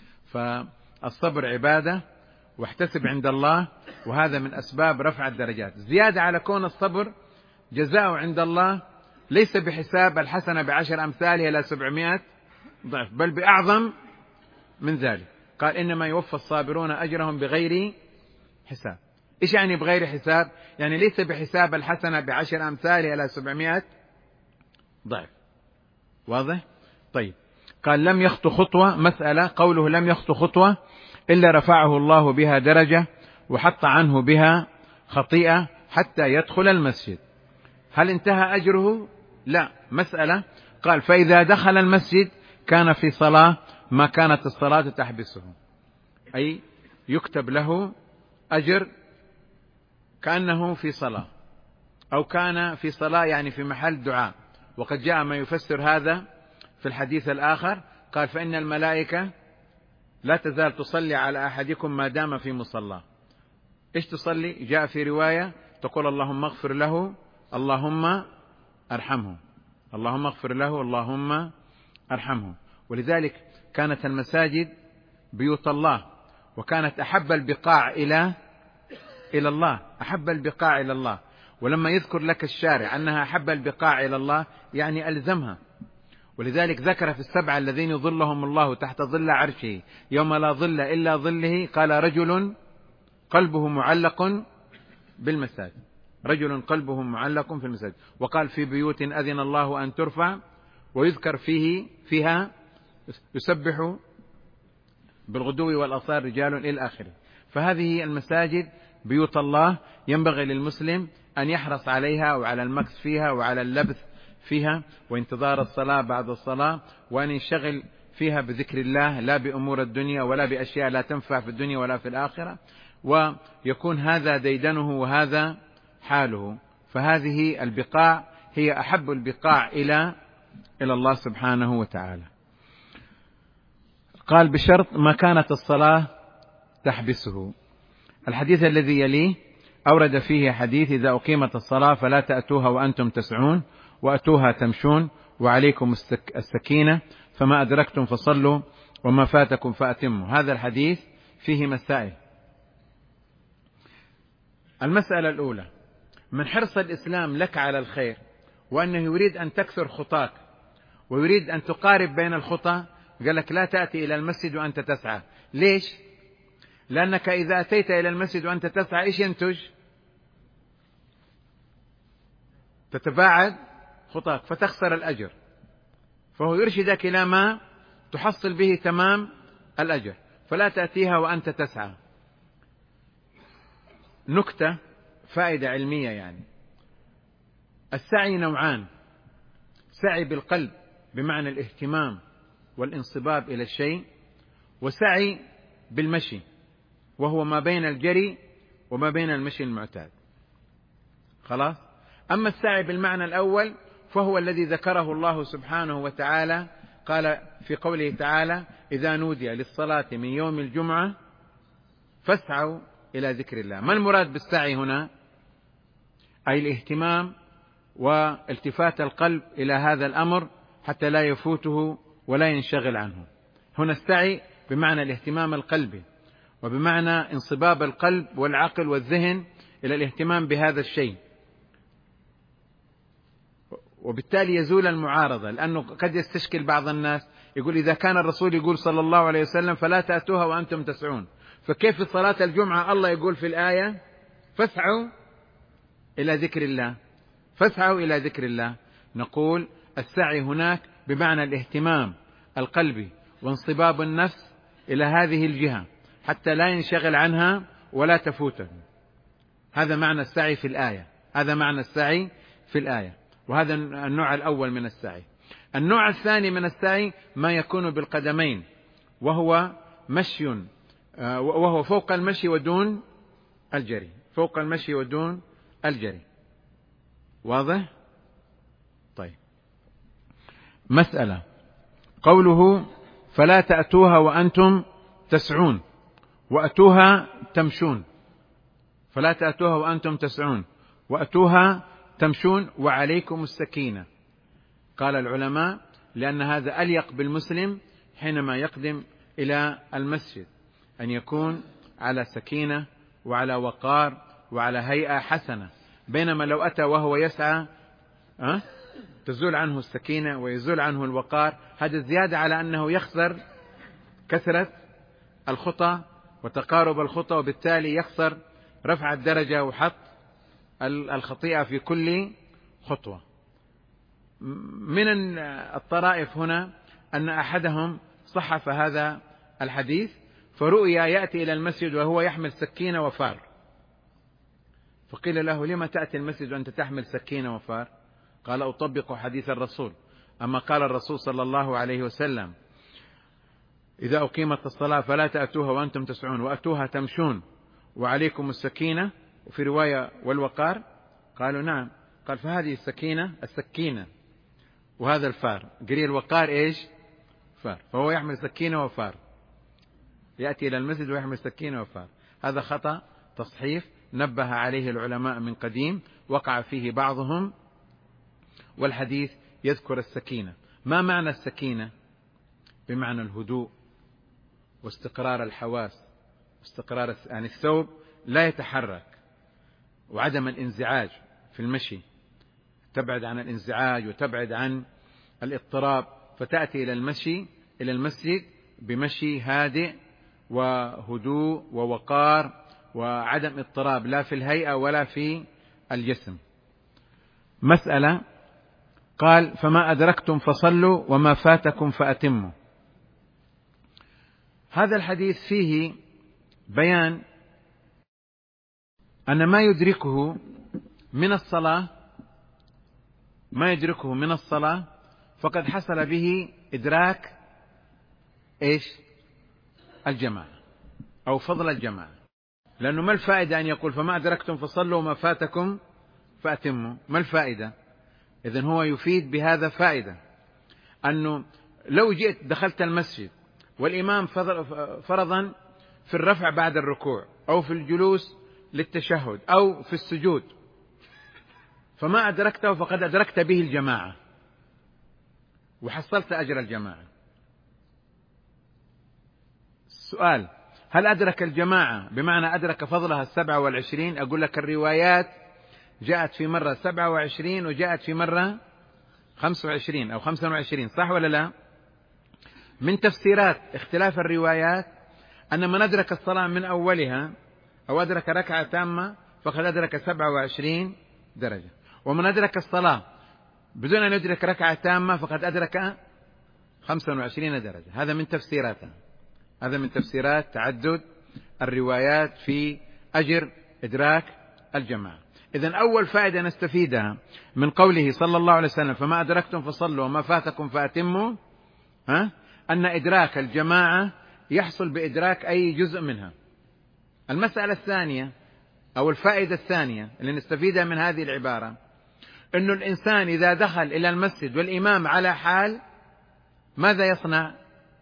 فالصبر عبادة، واحتسب عند الله، وهذا من أسباب رفع الدرجات. زيادة على كون الصبر جزاؤه عند الله ليس بحساب الحسنة ب10 أمثالها إلى 700 ضعف، بل بأعظم من ذلك. قال إنما يوفى الصابرون أجرهم بغير حساب. إيش يعني بغير حساب؟ يعني ليس بحساب الحسنة ب10 أمثالها إلى 700 ضعف. واضح؟ طيب، قال لم يخطو خطوة. مسألة قوله لم يخطو خطوة إلا رفعه الله بها درجة وحط عنه بها خطيئة حتى يدخل المسجد. هل انتهى أجره؟ لا. مسألة قال فإذا دخل المسجد كان في صلاة ما كانت الصلاة تحبسه، أي يكتب له أجر كأنه في صلاة، أو كان في صلاة يعني في محل دعاء. وقد جاء ما يفسر هذا في الحديث الآخر، قال فإن الملائكة لا تزال تصلي على أحدكم ما دام في مصلاه. إيش تصلي؟ جاء في رواية تقول اللهم اغفر له، اللهم أرحمه، اللهم اغفر له، اللهم أرحمه. ولذلك كانت المساجد بيوت الله، وكانت أحب البقاع إلى الله، أحب البقاع إلى الله. ولما يذكر لك الشارع أنها أحب البقاع إلى الله يعني ألزمها. ولذلك ذكر في السبعة الذين يظلهم الله تحت ظل عرشه يوم لا ظل إلا ظله، قال رجل قلبه معلق بالمساجد، رجل قلبه معلق في المساجد. وقال في بيوت أذن الله أن ترفع ويذكر فيها يسبح بالغدو والآصال رجال إلى آخره. فهذه المساجد بيوت الله، ينبغي للمسلم أن يحرص عليها وعلى المكث فيها وعلى اللبث فيها وانتظار الصلاة بعد الصلاة، وأن ينشغل فيها بذكر الله لا بأمور الدنيا ولا بأشياء لا تنفع في الدنيا ولا في الآخرة، ويكون هذا ديدنه وهذا حاله. فهذه البقاع هي أحب البقاع إلى الله سبحانه وتعالى. قال بشرط ما كانت الصلاة تحبسه. الحديث الذي يليه أورد فيه حديث إذا أقيمت الصلاة فلا تأتوها وأنتم تسعون وأتوها تمشون وعليكم السكينة فما أدركتم فصلوا وما فاتكم فأتموا. هذا الحديث فيه مسائل. المسألة الأولى: من حرص الإسلام لك على الخير وأنه يريد أن تكثر خطاك ويريد أن تقارب بين الخطى، قال لك لا تأتي إلى المسجد وأنت تسعى. ليش؟ لأنك إذا أتيت إلى المسجد وأنت تسعى إيش ينتج؟ تتباعد خطاك فتخسر الأجر. فهو يرشدك إلى ما تحصل به تمام الأجر، فلا تأتيها وأنت تسعى. نكتة فائدة علمية يعني: السعي نوعان: سعي بالقلب بمعنى الاهتمام والانصباب إلى الشيء، وسعي بالمشي وهو ما بين الجري وما بين المشي المعتاد. خلاص؟ أما السعي بالمعنى الأول فهو الذي ذكره الله سبحانه وتعالى، قال في قوله تعالى: إذا نودي للصلاة من يوم الجمعة فاسعوا إلى ذكر الله. ما المراد بالسعي هنا؟ أي الاهتمام والتفات القلب إلى هذا الأمر حتى لا يفوته ولا ينشغل عنه. هنا السعي بمعنى الاهتمام القلبي، وبمعنى انصباب القلب والعقل والذهن إلى الاهتمام بهذا الشيء، وبالتالي يزول المعارضة. لأنه قد يستشكل بعض الناس يقول إذا كان الرسول يقول صلى الله عليه وسلم فلا تأتوها وأنتم تسعون، فكيف في صلاة الجمعة الله يقول في الآية فاسعوا إلى ذكر الله، فاسعوا إلى ذكر الله؟ نقول السعي هناك بمعنى الاهتمام القلبي وانصباب النفس إلى هذه الجهة حتى لا ينشغل عنها ولا تفوته. هذا معنى السعي في الآية، هذا معنى السعي في الآية، وهذا النوع الأول من السعي. النوع الثاني من السعي ما يكون بالقدمين، وهو مشي، وهو فوق المشي ودون الجري، فوق المشي ودون الجري. واضح؟ طيب، مسألة قوله فلا تأتوها وأنتم تسعون وأتوها تمشون، فلا تأتوها وأنتم تسعون وأتوها تمشون وعليكم السكينة. قال العلماء لأن هذا أليق بالمسلم حينما يقدم إلى المسجد، أن يكون على سكينة وعلى وقار وعلى هيئة حسنة، بينما لو أتى وهو يسعى تزول عنه السكينة ويزول عنه الوقار. هذا زيادة على أنه يخسر كثرة الخطى وتقارب الخطى، وبالتالي يخسر رفع الدرجة وحط الخطيئة في كل خطوة. من الطرائف هنا أن أحدهم صحف هذا الحديث، فرؤيا يأتي إلى المسجد وهو يحمل سكينة وفار، فقيل له لما تأتي المسجد وأنت تحمل سكينة وفار؟ قال أطبق حديث الرسول. أما قال الرسول صلى الله عليه وسلم إذا أقيمت الصلاة فلا تأتوها وأنتم تسعون وأتوها تمشون وعليكم السكينة، وفي رواية والوقار. قالوا نعم. قال فهذه السكينة وهذا الفار، قري الوقار إيش؟ فار. فهو يحمل سكينة وفار، يأتي إلى المسجد ويحمل سكينة وفار. هذا خطأ تصحيف نبه عليه العلماء من قديم، وقع فيه بعضهم، والحديث يذكر السكينة. ما معنى السكينة؟ بمعنى الهدوء واستقرار الحواس، واستقرار يعني الثوب لا يتحرك، وعدم الانزعاج في المشي، تبعد عن الانزعاج وتبعد عن الاضطراب، فتأتي إلى المسجد بمشي هادئ وهدوء ووقار وعدم اضطراب لا في الهيئة ولا في الجسم. مسألة قال فما أدركتم فصلوا وما فاتكم فأتموا. هذا الحديث فيه بيان أن ما يدركه من الصلاة فقد حصل به إدراك إيش؟ الجماعة أو فضل الجماعة. لأنه ما الفائدة أن يقول فما أدركتم فصلوا وما فاتكم فأتموا؟ ما الفائدة؟ إذن هو يفيد بهذا فائدة، أنه لو جئت دخلت المسجد والإمام فرضا في الرفع بعد الركوع أو في الجلوس للتشهد أو في السجود، فما أدركته فقد أدركت به الجماعة وحصلت أجر الجماعة. السؤال هل أدرك الجماعة بمعنى أدرك فضلها 27؟ أقول لك الروايات جاءت في مرة 27 وجاءت في مرة 25 أو 25، صح ولا لا؟ من تفسيرات اختلاف الروايات أن من أدرك الصلاة من أولها أو أدرك ركعة تامة فقد أدرك 27 درجة، ومن أدرك الصلاة بدون أن يدرك ركعة تامة فقد أدرك 25 درجة. هذا من تفسيراتها، هذا من تفسيرات تعدد الروايات في أجر إدراك الجماعة. إذن أول فائدة نستفيدها من قوله صلى الله عليه وسلم فما أدركتم فصلوا وما فاتكم فأتموا، أن إدراك الجماعة يحصل بإدراك أي جزء منها. المسألة الثانية أو الفائدة الثانية اللي نستفيدها من هذه العبارة أن الإنسان إذا دخل إلى المسجد والإمام على حال ماذا يصنع؟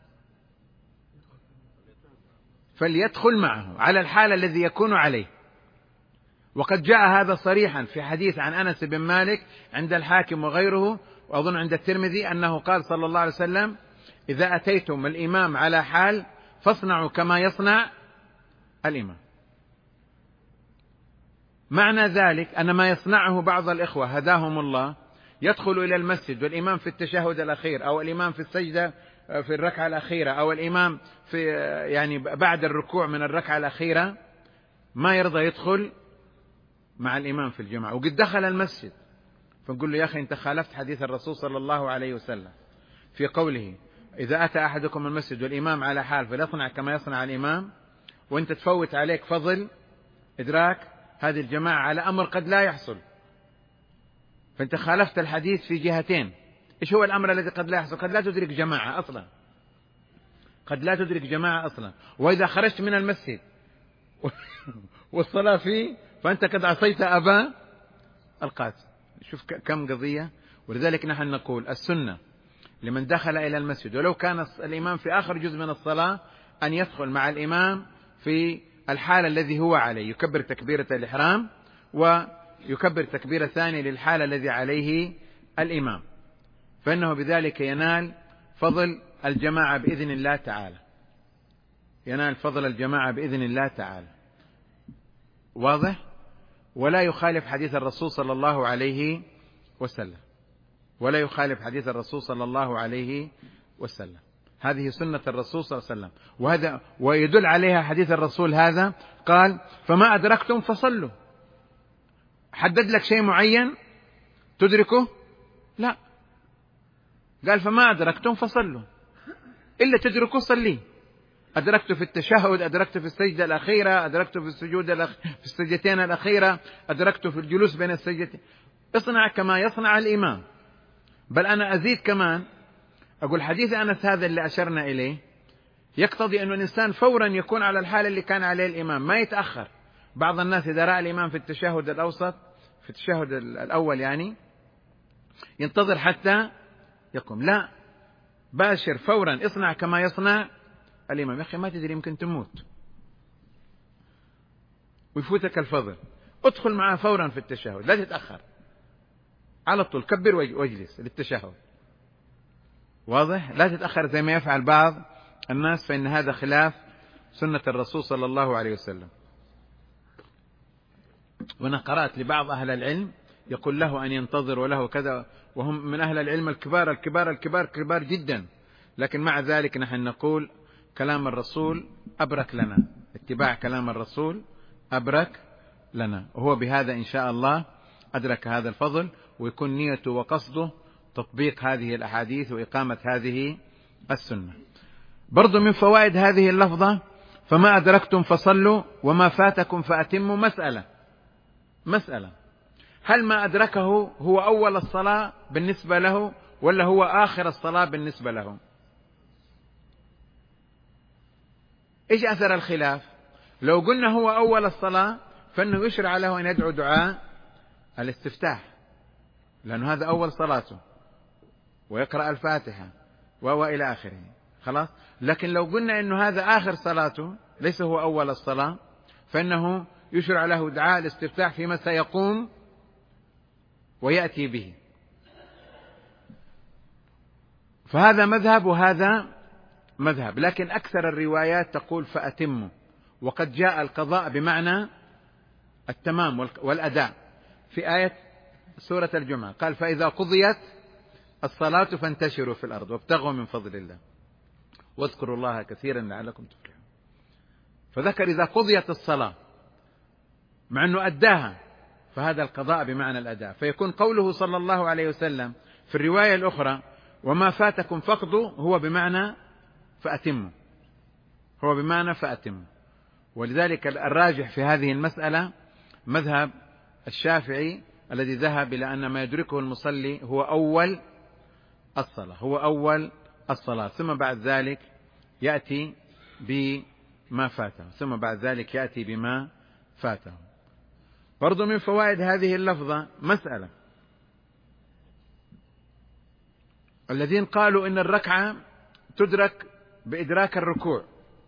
فليدخل معه على الحال الذي يكون عليه. وقد جاء هذا صريحا في حديث عن أنس بن مالك عند الحاكم وغيره، وأظن عند الترمذي، أنه قال صلى الله عليه وسلم إذا أتيتم الإمام على حال فاصنعوا كما يصنع الإمام. معنى ذلك أن ما يصنعه بعض الإخوة هداهم الله، يدخل إلى المسجد والإمام في التشهد الأخير أو الإمام في السجدة في الركعة الأخيرة أو الإمام في يعني بعد الركوع من الركعة الأخيرة، ما يرضى يدخل مع الإمام في الجماعة، وقد دخل المسجد. فنقول له يا أخي أنت خالفت حديث الرسول صلى الله عليه وسلم في قوله إذا أتى أحدكم المسجد والإمام على حال فليصنع كما يصنع الإمام، وأنت تفوت عليك فضل إدراك هذه الجماعة على أمر قد لا يحصل، فأنت خالفت الحديث في جهتين. إيش هو الأمر الذي قد لا يحصل؟ قد لا تدرك جماعة أصلا، قد لا تدرك جماعة أصلا، وإذا خرجت من المسجد والصلاة فيه فأنت قد عصيت أبا القاسم. شوف كم قضية. ولذلك نحن نقول السنة لمن دخل إلى المسجد ولو كان الإمام في آخر جزء من الصلاة أن يدخل مع الإمام في الحالة الذي هو عليه، يكبر تكبيرة الإحرام ويكبر تكبيرة ثانية للحالة الذي عليه الإمام، فإنه بذلك ينال فضل الجماعة بإذن الله تعالى، ينال فضل الجماعة بإذن الله تعالى. واضح؟ ولا يخالف حديث الرسول صلى الله عليه وسلم، ولا يخالف حديث الرسول صلى الله عليه وسلم. هذه سنة الرسول صلى الله عليه وسلم، وهذا ويدل عليها حديث الرسول هذا، قال فما أدركتم فصلوا. حدد لك شيء معين تدركه؟ لا، قال فما أدركتم فصلوا، إلا تدركوا صلي. أدركت في التشهد، أدركت في السجدة الأخيرة، أدركت في في السجدتين الأخيرة، أدركت في الجلوس بين السجدتين. اصنع كما يصنع الإمام. بل أنا أزيد كمان، أقول حديث أنس هذا اللي أشرنا إليه يقتضي أن الإنسان فورا يكون على الحال اللي كان عليه الإمام، ما يتأخر. بعض الناس إذا رأى الإمام في التشهد الأوسط، في التشهد الأول يعني، ينتظر حتى يقوم. لا، باشر فورا، اصنع كما يصنع الإمام. يا أخي ما تدري يمكن تموت ويفوتك الفضل، ادخل معه فورا في التشهد، لا تتأخر، على طول كبر واجلس للتشهد. واضح؟ لا تتأخر زي ما يفعل بعض الناس، فإن هذا خلاف سنة الرسول صلى الله عليه وسلم. وأنا قرأت لبعض أهل العلم يقول له أن ينتظر وله كذا، وهم من أهل العلم الكبار الكبار الكبار كبار جدا، لكن مع ذلك نحن نقول كلام الرسول أبرك لنا، اتباع كلام الرسول أبرك لنا، وهو بهذا إن شاء الله أدرك هذا الفضل، ويكون نيته وقصده تطبيق هذه الأحاديث وإقامة هذه السنة. برضو من فوائد هذه اللفظة فما أدركتم فصلوا وما فاتكم فأتموا، مسألة هل ما أدركه هو أول الصلاة بالنسبة له ولا هو آخر الصلاة بالنسبة له؟ إيش أثر الخلاف؟ لو قلنا هو أول الصلاة فإنه يشرع له أن يدعو دعاء الاستفتاح، لأنه هذا أول صلاته، ويقرأ الفاتحة وإلى آخره، خلاص. لكن لو قلنا إنه هذا آخر صلاته ليس هو أول الصلاة، فإنه يشرع له دعاء الاستفتاح فيما سيقوم ويأتي به. فهذا مذهب وهذا مذهب، لكن أكثر الروايات تقول فأتموا، وقد جاء القضاء بمعنى التمام والأداء في آية سورة الجمعة، قال فإذا قضيت الصلاة فانتشروا في الأرض وابتغوا من فضل الله واذكروا الله كثيرا لعلكم تفلحون. فذكر إذا قضيت الصلاة مع أنه أداها، فهذا القضاء بمعنى الأداء، فيكون قوله صلى الله عليه وسلم في الرواية الأخرى وما فاتكم فقدوا هو بمعنى فأتموا، هو بمعنى فأتموا. ولذلك الراجح في هذه المسألة مذهب الشافعي الذي ذهب إلى أن ما يدركه المصلي هو أول الصلاة، هو أول الصلاة، ثم بعد ذلك يأتي بما فاته، ثم بعد ذلك يأتي بما فاته. برضو من فوائد هذه اللفظة مسألة، الذين قالوا إن الركعة تدرك بإدراك الركوع،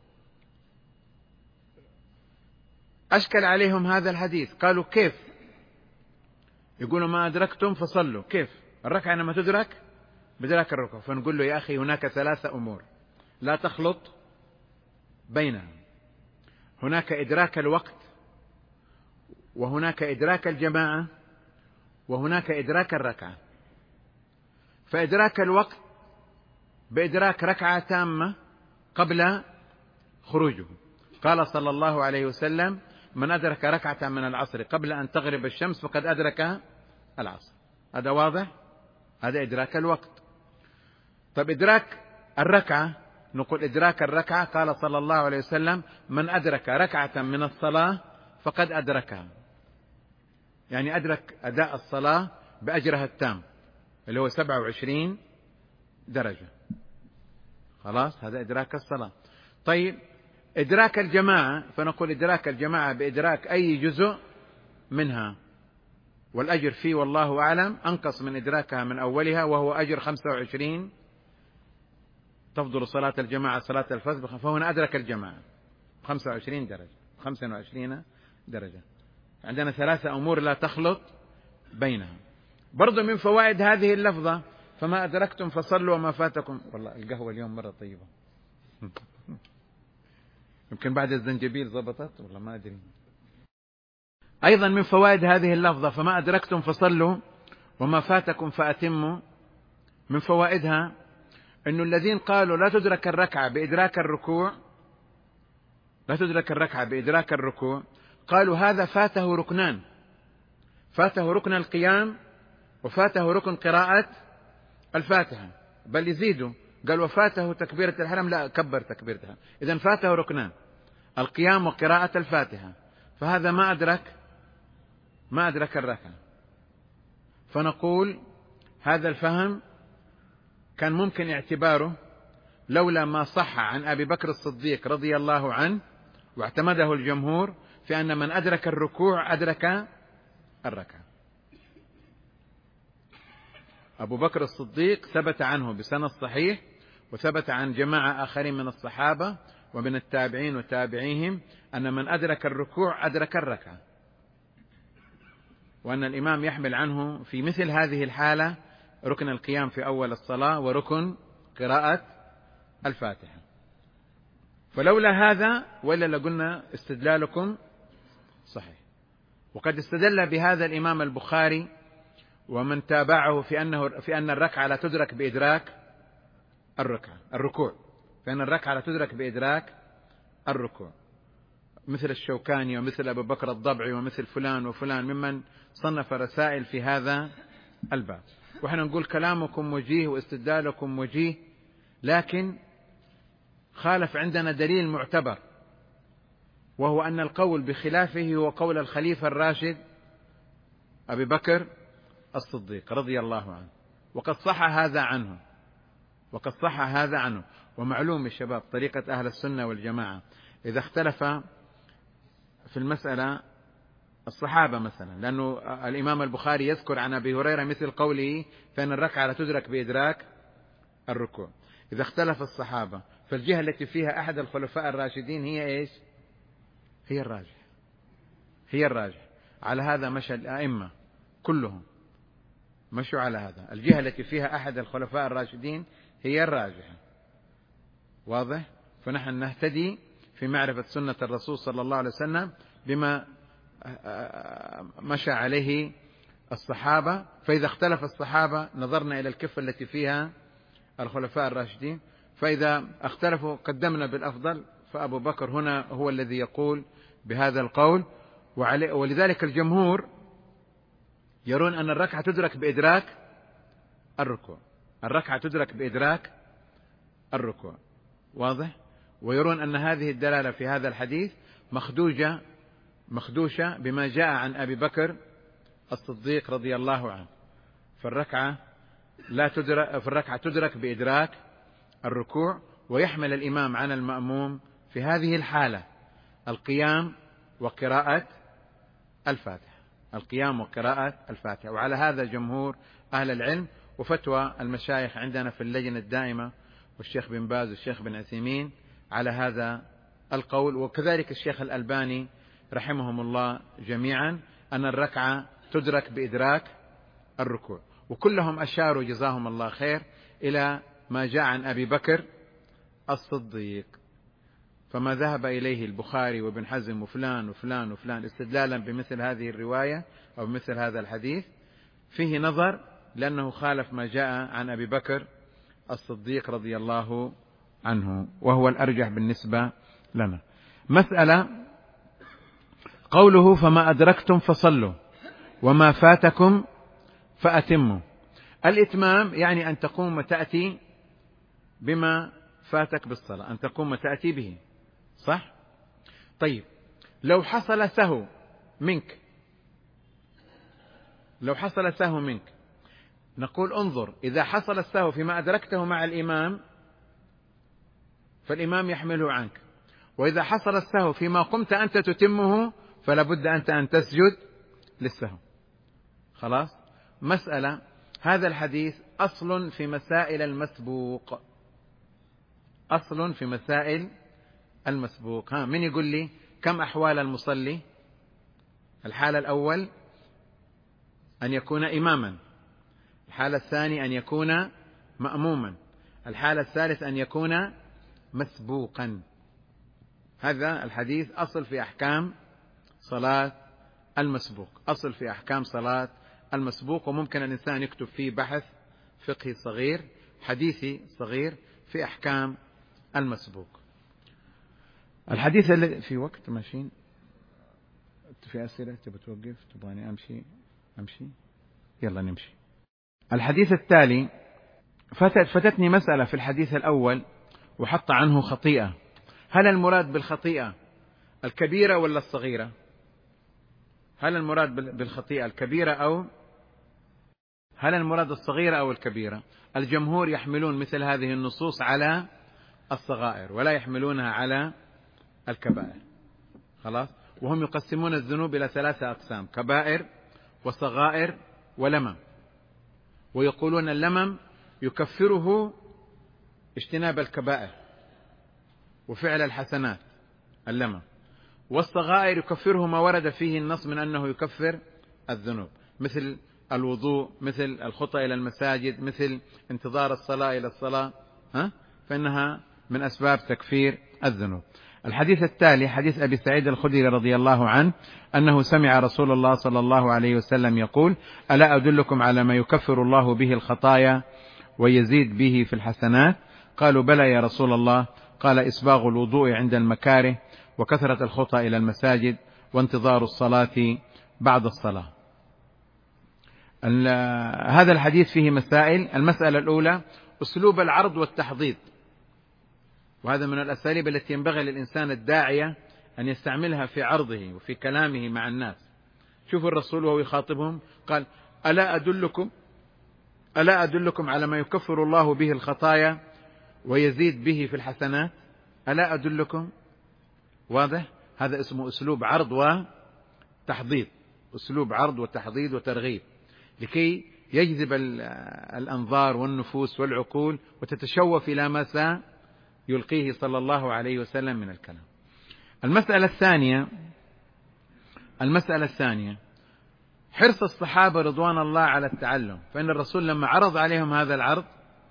أشكل عليهم هذا الحديث، قالوا كيف؟ يقولوا ما أدركتم فصلوا، كيف الركعة لما تدرك بإدراك الركوع؟ فنقول له يا أخي هناك ثلاثة أمور لا تخلط بينهم، هناك إدراك الوقت، وهناك إدراك الجماعة، وهناك إدراك الركعة. فإدراك الوقت بإدراك ركعة تامة قبل خروجه، قال صلى الله عليه وسلم من أدرك ركعة من العصر قبل أن تغرب الشمس فقد أدرك العصر. هذا واضح، هذا إدراك الوقت. طب إدراك الركعة، نقول إدراك الركعة قال صلى الله عليه وسلم من أدرك ركعة من الصلاة فقد أدركها، يعني أدرك أداء الصلاة بأجرها التام اللي هو 27 درجة. خلاص، هذا إدراك الصلاة. طيب إدراك الجماعة، فنقول إدراك الجماعة بإدراك أي جزء منها، والأجر فيه والله أعلم أنقص من إدراكها من أولها، وهو أجر 25. تفضل صلاة الجماعة صلاة الفرد، فهنا أدرك الجماعة 25 درجة، 25 درجة. عندنا 3 أمور لا تخلط بينها. برضو من فوائد هذه اللفظة فما أدركتم فصلوا وما فاتكم. والله القهوة اليوم مرة طيبة. يمكن بعد الزنجبيل ضبطت والله ما أدري. أيضا من فوائد هذه اللفظة فما أدركتم فصلوا وما فاتكم فأتموا، من فوائدها أن الذين قالوا لا تدرك الركعة بإدراك الركوع، لا تدرك الركعة بإدراك الركوع، قالوا هذا فاته ركنان، فاته ركن القيام وفاته ركن قراءة الفاتحة، بل يزيدوا، قال وفاته تكبيرة الحرم، لا كبر تكبيرة الحرم، إذن فاته ركنان، القيام وقراءة الفاتحة، فهذا ما أدرك الركعة. فنقول هذا الفهم كان ممكن اعتباره لولا ما صح عن أبي بكر الصديق رضي الله عنه واعتمده الجمهور في أن من أدرك الركوع أدرك الركعة. أبو بكر الصديق ثبت عنه بسند صحيح، وثبت عن جماعة آخرين من الصحابة ومن التابعين وتابعيهم أن من أدرك الركوع أدرك الركعة، وأن الإمام يحمل عنه في مثل هذه الحالة ركن القيام في أول الصلاة وركن قراءة الفاتحة. فلولا هذا ولا لقلنا استدلالكم صحيح. وقد استدل بهذا الإمام البخاري ومن تابعه في أن الركعة لا تدرك بإدراك الركوع، فإن الركعة لا تدرك بإدراك الركوع، مثل الشوكاني ومثل أبو بكر الضبعي ومثل فلان وفلان ممن صنف رسائل في هذا الباب. وإحنا نقول كلامكم وجيه واستدلالكم وجيه، لكن خالف عندنا دليل معتبر، وهو أن القول بخلافه هو قول الخليفة الراشد أبي بكر الصديق رضي الله عنه، وقد صح هذا عنه. ومعلوم الشباب طريقة أهل السنة والجماعة إذا اختلف في المسألة الصحابة مثلا، لأنه الإمام البخاري يذكر عن أبي هريرة مثل قوله فإن الركعة لا تدرك بإدراك الركوع. إذا اختلف الصحابة فالجهة التي فيها أحد الخلفاء الراشدين هي إيش؟ هي الراجح. على هذا مشى الأئمة كلهم، مشوا على هذا، الجهة التي فيها أحد الخلفاء الراشدين هي الراجحة. واضح؟ فنحن نهتدي في معرفة سنة الرسول صلى الله عليه وسلم بما مشى عليه الصحابة. فإذا اختلف الصحابة نظرنا إلى الكفة التي فيها الخلفاء الراشدين، فإذا اختلفوا قدمنا بالأفضل، فأبو بكر هنا هو الذي يقول بهذا القول. ولذلك الجمهور يرون أن الركعة تدرك بإدراك الركوع، واضح؟ ويرون أن هذه الدلالة في هذا الحديث مخدوشة بما جاء عن أبي بكر الصديق رضي الله عنه، فالركعة تدرك بإدراك الركوع، ويحمل الإمام عن المأموم في هذه الحالة القيام وقراءة الفاتحة. وعلى هذا جمهور أهل العلم، وفتوى المشايخ عندنا في اللجنة الدائمة والشيخ بن باز والشيخ بن عثيمين على هذا القول، وكذلك الشيخ الألباني رحمهم الله جميعا أن الركعة تدرك بإدراك الركوع. وكلهم أشاروا جزاهم الله خير إلى ما جاء عن أبي بكر الصديق، فما ذهب إليه البخاري وابن حزم وفلان وفلان وفلان استدلالا بمثل هذه الرواية أو مثل هذا الحديث فيه نظر، لأنه خالف ما جاء عن أبي بكر الصديق رضي الله عنه، وهو الأرجح بالنسبة لنا. مسألة قوله فما أدركتم فصلوا وما فاتكم فأتموا. الإتمام يعني أن تقوم وتأتي بما فاتك بالصلاة، أن تقوم وتأتي به، صح؟ طيب لو حصل سهو منك، لو حصل سهو منك، نقول انظر، إذا حصل السهو فيما أدركته مع الإمام فالإمام يحمله عنك، وإذا حصل السهو فيما قمت أنت تتمه فلا بد أنت أن تسجد للسهو. خلاص. مسألة، هذا الحديث أصل في مسائل المسبوق، أصل في مسائل المسبوق. من يقول لي كم أحوال المصلي؟ الحالة الأول أن يكون إماما، الحالة الثانية أن يكون مأموما، الحالة الثالثة أن يكون مسبوقا. هذا الحديث أصل في أحكام صلاة المسبوق، أصل في أحكام صلاة المسبوق، وممكن الإنسان يكتب فيه بحث فقهي صغير حديثي صغير في أحكام المسبوق. الحديث الذي في وقت ماشيين في أسئلة، تبغى توقف؟ تبغاني أمشي؟ يلا نمشي. الحديث التالي فتتني مسألة في الحديث الأول وحط عنه خطيئة. هل المراد بالخطيئة الكبيرة ولا الصغيرة؟ هل المراد بالخطيئة الكبيرة أو هل المراد الصغيرة أو الكبيرة؟ الجمهور يحملون مثل هذه النصوص على الصغائر ولا يحملونها على الكبائر. خلاص. وهم يقسمون الذنوب إلى 3 أقسام: كبائر وصغائر ولمم، ويقولون اللمم يكفره اجتناب الكبائر وفعل الحسنات اللمم، والصغائر يكفره ما ورد فيه النص من أنه يكفر الذنوب، مثل الوضوء، مثل الخطى إلى المساجد، مثل انتظار الصلاة إلى الصلاة، فإنها من أسباب تكفير الذنوب. الحديث التالي حديث أبي سعيد الخدري رضي الله عنه أنه سمع رسول الله صلى الله عليه وسلم يقول: ألا أدلكم على ما يكفر الله به الخطايا ويزيد به في الحسنات؟ قالوا: بلى يا رسول الله. قال: إسباغ الوضوء عند المكاره، وكثرة الخطى إلى المساجد، وانتظار الصلاة بعد الصلاة. هذا الحديث فيه مسائل. المسألة الأولى أسلوب العرض والتحضيض، وهذا من الأساليب التي ينبغي للإنسان الداعية أن يستعملها في عرضه وفي كلامه مع الناس. شوفوا الرسول وهو يخاطبهم قال: ألا أدلكم على ما يكفر الله به الخطايا ويزيد به في الحسنات؟ ألا أدلكم؟ واضح؟ هذا اسمه أسلوب عرض وتحضيض، أسلوب عرض وتحضيض وترغيب، لكي يجذب الأنظار والنفوس والعقول وتتشوف إلى ما سيلقيه صلى الله عليه وسلم من الكلام. المسألة الثانية حرص الصحابة رضوان الله على التعلم، فإن الرسول لما عرض عليهم هذا العرض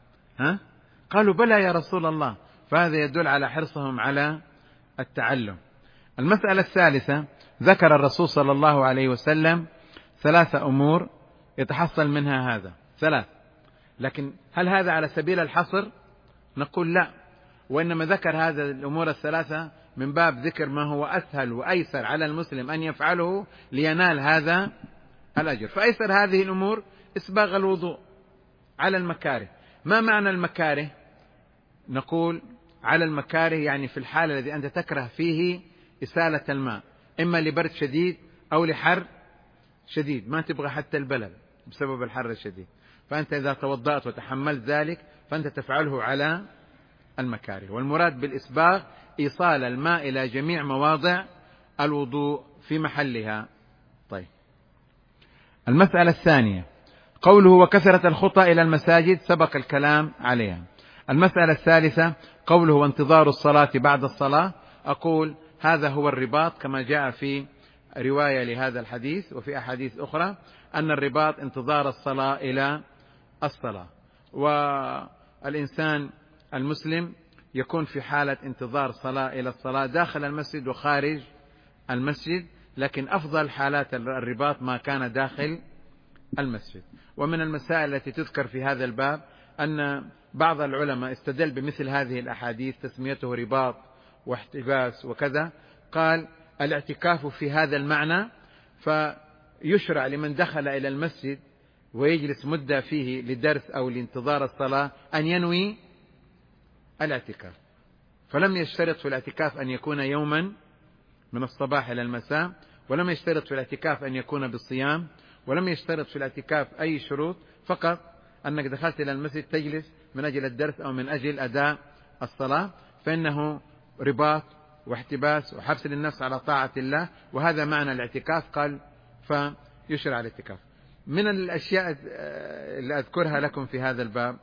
قالوا: بلى يا رسول الله، فهذا يدل على حرصهم على التعلم. المسألة الثالثة ذكر الرسول صلى الله عليه وسلم 3 أمور يتحصل منها هذا، 3، لكن هل هذا على سبيل الحصر؟ نقول لا، وإنما ذكر هذا الأمور ال3 من باب ذكر ما هو أسهل وأيسر على المسلم أن يفعله لينال هذا الأجر. فأيسر هذه الأمور إسباغ الوضوء على المكاره. ما معنى المكاره؟ نقول على المكاره يعني في الحالة التي أنت تكره فيه إسالة الماء، إما لبرد شديد أو لحر شديد، ما تبغى حتى البلد بسبب الحر الشديد، فأنت إذا توضأت وتحملت ذلك فأنت تفعله على المكاره. والمراد بالإسباغ إيصال الماء إلى جميع مواضع الوضوء في محلها. طيب، المسألة الثانية قوله: وكثرة الخطى إلى المساجد، سبق الكلام عليها. المسألة الثالثة قوله: وانتظار الصلاة بعد الصلاة. أقول هذا هو الرباط كما جاء في رواية لهذا الحديث وفي أحاديث أخرى، أن الرباط انتظار الصلاة إلى الصلاة، والإنسان المسلم يكون في حالة انتظار صلاة إلى الصلاة داخل المسجد وخارج المسجد، لكن أفضل حالات الرباط ما كان داخل المسجد. ومن المسائل التي تذكر في هذا الباب أن بعض العلماء استدل بمثل هذه الأحاديث تسميته رباط واحتباس وكذا، قال: الاعتكاف في هذا المعنى، فيشرع لمن دخل إلى المسجد ويجلس مدة فيه لدرس أو لانتظار الصلاة أن ينوي الاعتكاف، فلم يشترط في الاعتكاف أن يكون يوما من الصباح إلى المساء، ولم يشترط في الاعتكاف أن يكون بالصيام، ولم يشترط في الاعتكاف أي شروط، فقط أنك دخلت إلى المسجد تجلس من أجل الدرس أو من أجل أداء الصلاة، فإنه رباط واحتباس وحبس للنفس على طاعة الله، وهذا معنى الاعتكاف. قال فيشرع الاعتكاف. من الأشياء اللي أذكرها لكم في هذا الباب،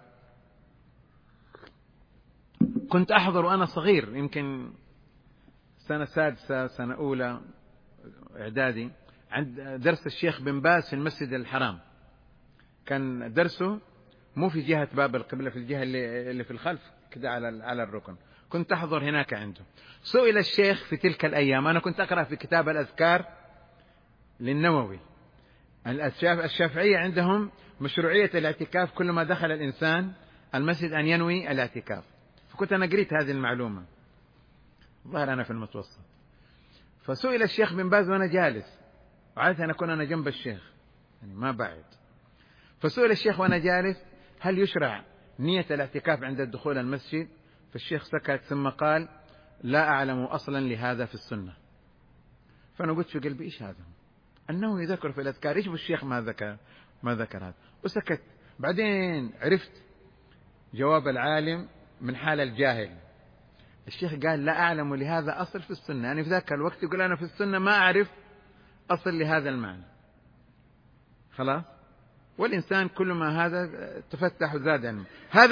كنت أحضر وأنا صغير، يمكن سنة سادسة سنة أولى إعدادي، عند درس الشيخ بن باز في المسجد الحرام. كان درسه مو في جهة باب القبلة، في الجهة اللي في الخلف كده على الركن. كنت أحضر هناك عنده. سئل الشيخ في تلك الأيام، أنا كنت أقرأ في كتاب الأذكار للنووي، الشافعية عندهم مشروعية الاعتكاف، كل ما دخل الإنسان المسجد أن ينوي الاعتكاف. فكنت أنا قريت هذه المعلومة، ظهر أنا في المتوسط. فسئل الشيخ بن باز وأنا جالس، وعادة أن أكون أنا جنب الشيخ يعني ما بعد. فسئل الشيخ وأنا جالس: هل يشرع نية الاعتكاف عند الدخول المسجد؟ فالشيخ سكت ثم قال: لا أعلم أصلا لهذا في السنة. فأنا قلت في قلبي: إيش هذا؟ أنه يذكر في الأذكار، إيش بالشيخ ما ذكر هذا؟ وسكت. بعدين عرفت جواب العالم من حال الجاهل. الشيخ قال: لا أعلم لهذا أصل في السنة، يعني في ذاك الوقت يقول أنا في السنة ما أعرف أصل لهذا المعنى. خلاص، والإنسان كل ما هذا تفتح وزاد علمه.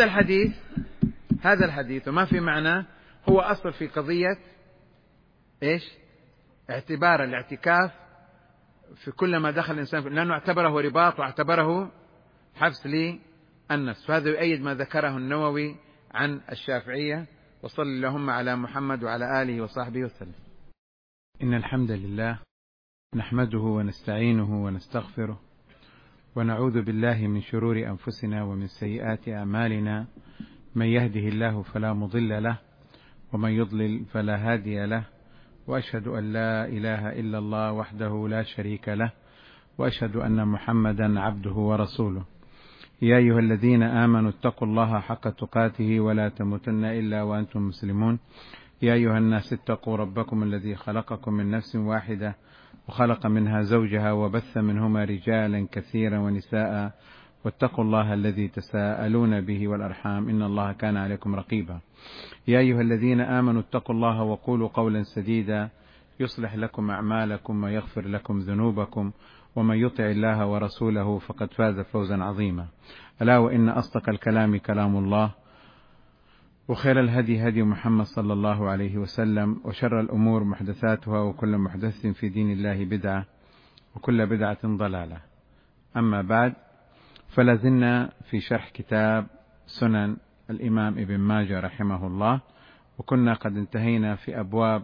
هذا الحديث وما في معناه هو أصل في قضية إيش؟ اعتبار الاعتكاف في كل ما دخل الإنسان، لأنه اعتبره رباط واعتبره حبس للنفس. فهذا يؤيد ما ذكره النووي عن الشافعية. وصل اللهم على محمد وعلى آله وصحبه وسلم. إن الحمد لله نحمده ونستعينه ونستغفره، ونعوذ بالله من شرور أنفسنا ومن سيئات أعمالنا. من يهده الله فلا مضل له، ومن يضلل فلا هادي له، وأشهد أن لا إله إلا الله وحده لا شريك له، وأشهد أن محمدا عبده ورسوله. يا أيها الذين آمنوا اتقوا الله حق تقاته ولا تموتن إلا وأنتم مسلمون. يا أيها الناس اتقوا ربكم الذي خلقكم من نفس واحدة وخلق منها زوجها وبث منهما رجالا كثيرا ونساء، واتقوا الله الذي تساءلون به والأرحام إن الله كان عليكم رقيبا. يا أيها الذين آمنوا اتقوا الله وقولوا قولا سديدا يصلح لكم أعمالكم ويغفر لكم ذنوبكم، ومن يطع الله ورسوله فقد فاز فوزا عظيما. ألا وإن أصدق الكلام كلام الله، وخير الهدي هدي محمد صلى الله عليه وسلم، وشر الأمور محدثاتها، وكل محدث في دين الله بدعة، وكل بدعة ضلالة. أما بعد، فلازلنا في شرح كتاب سنن الإمام ابن ماجه رحمه الله، وكنا قد انتهينا في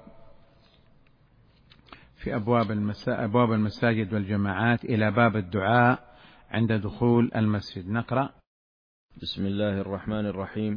أبواب المساجد والجماعات إلى باب الدعاء عند دخول المسجد. نقرأ. بسم الله الرحمن الرحيم.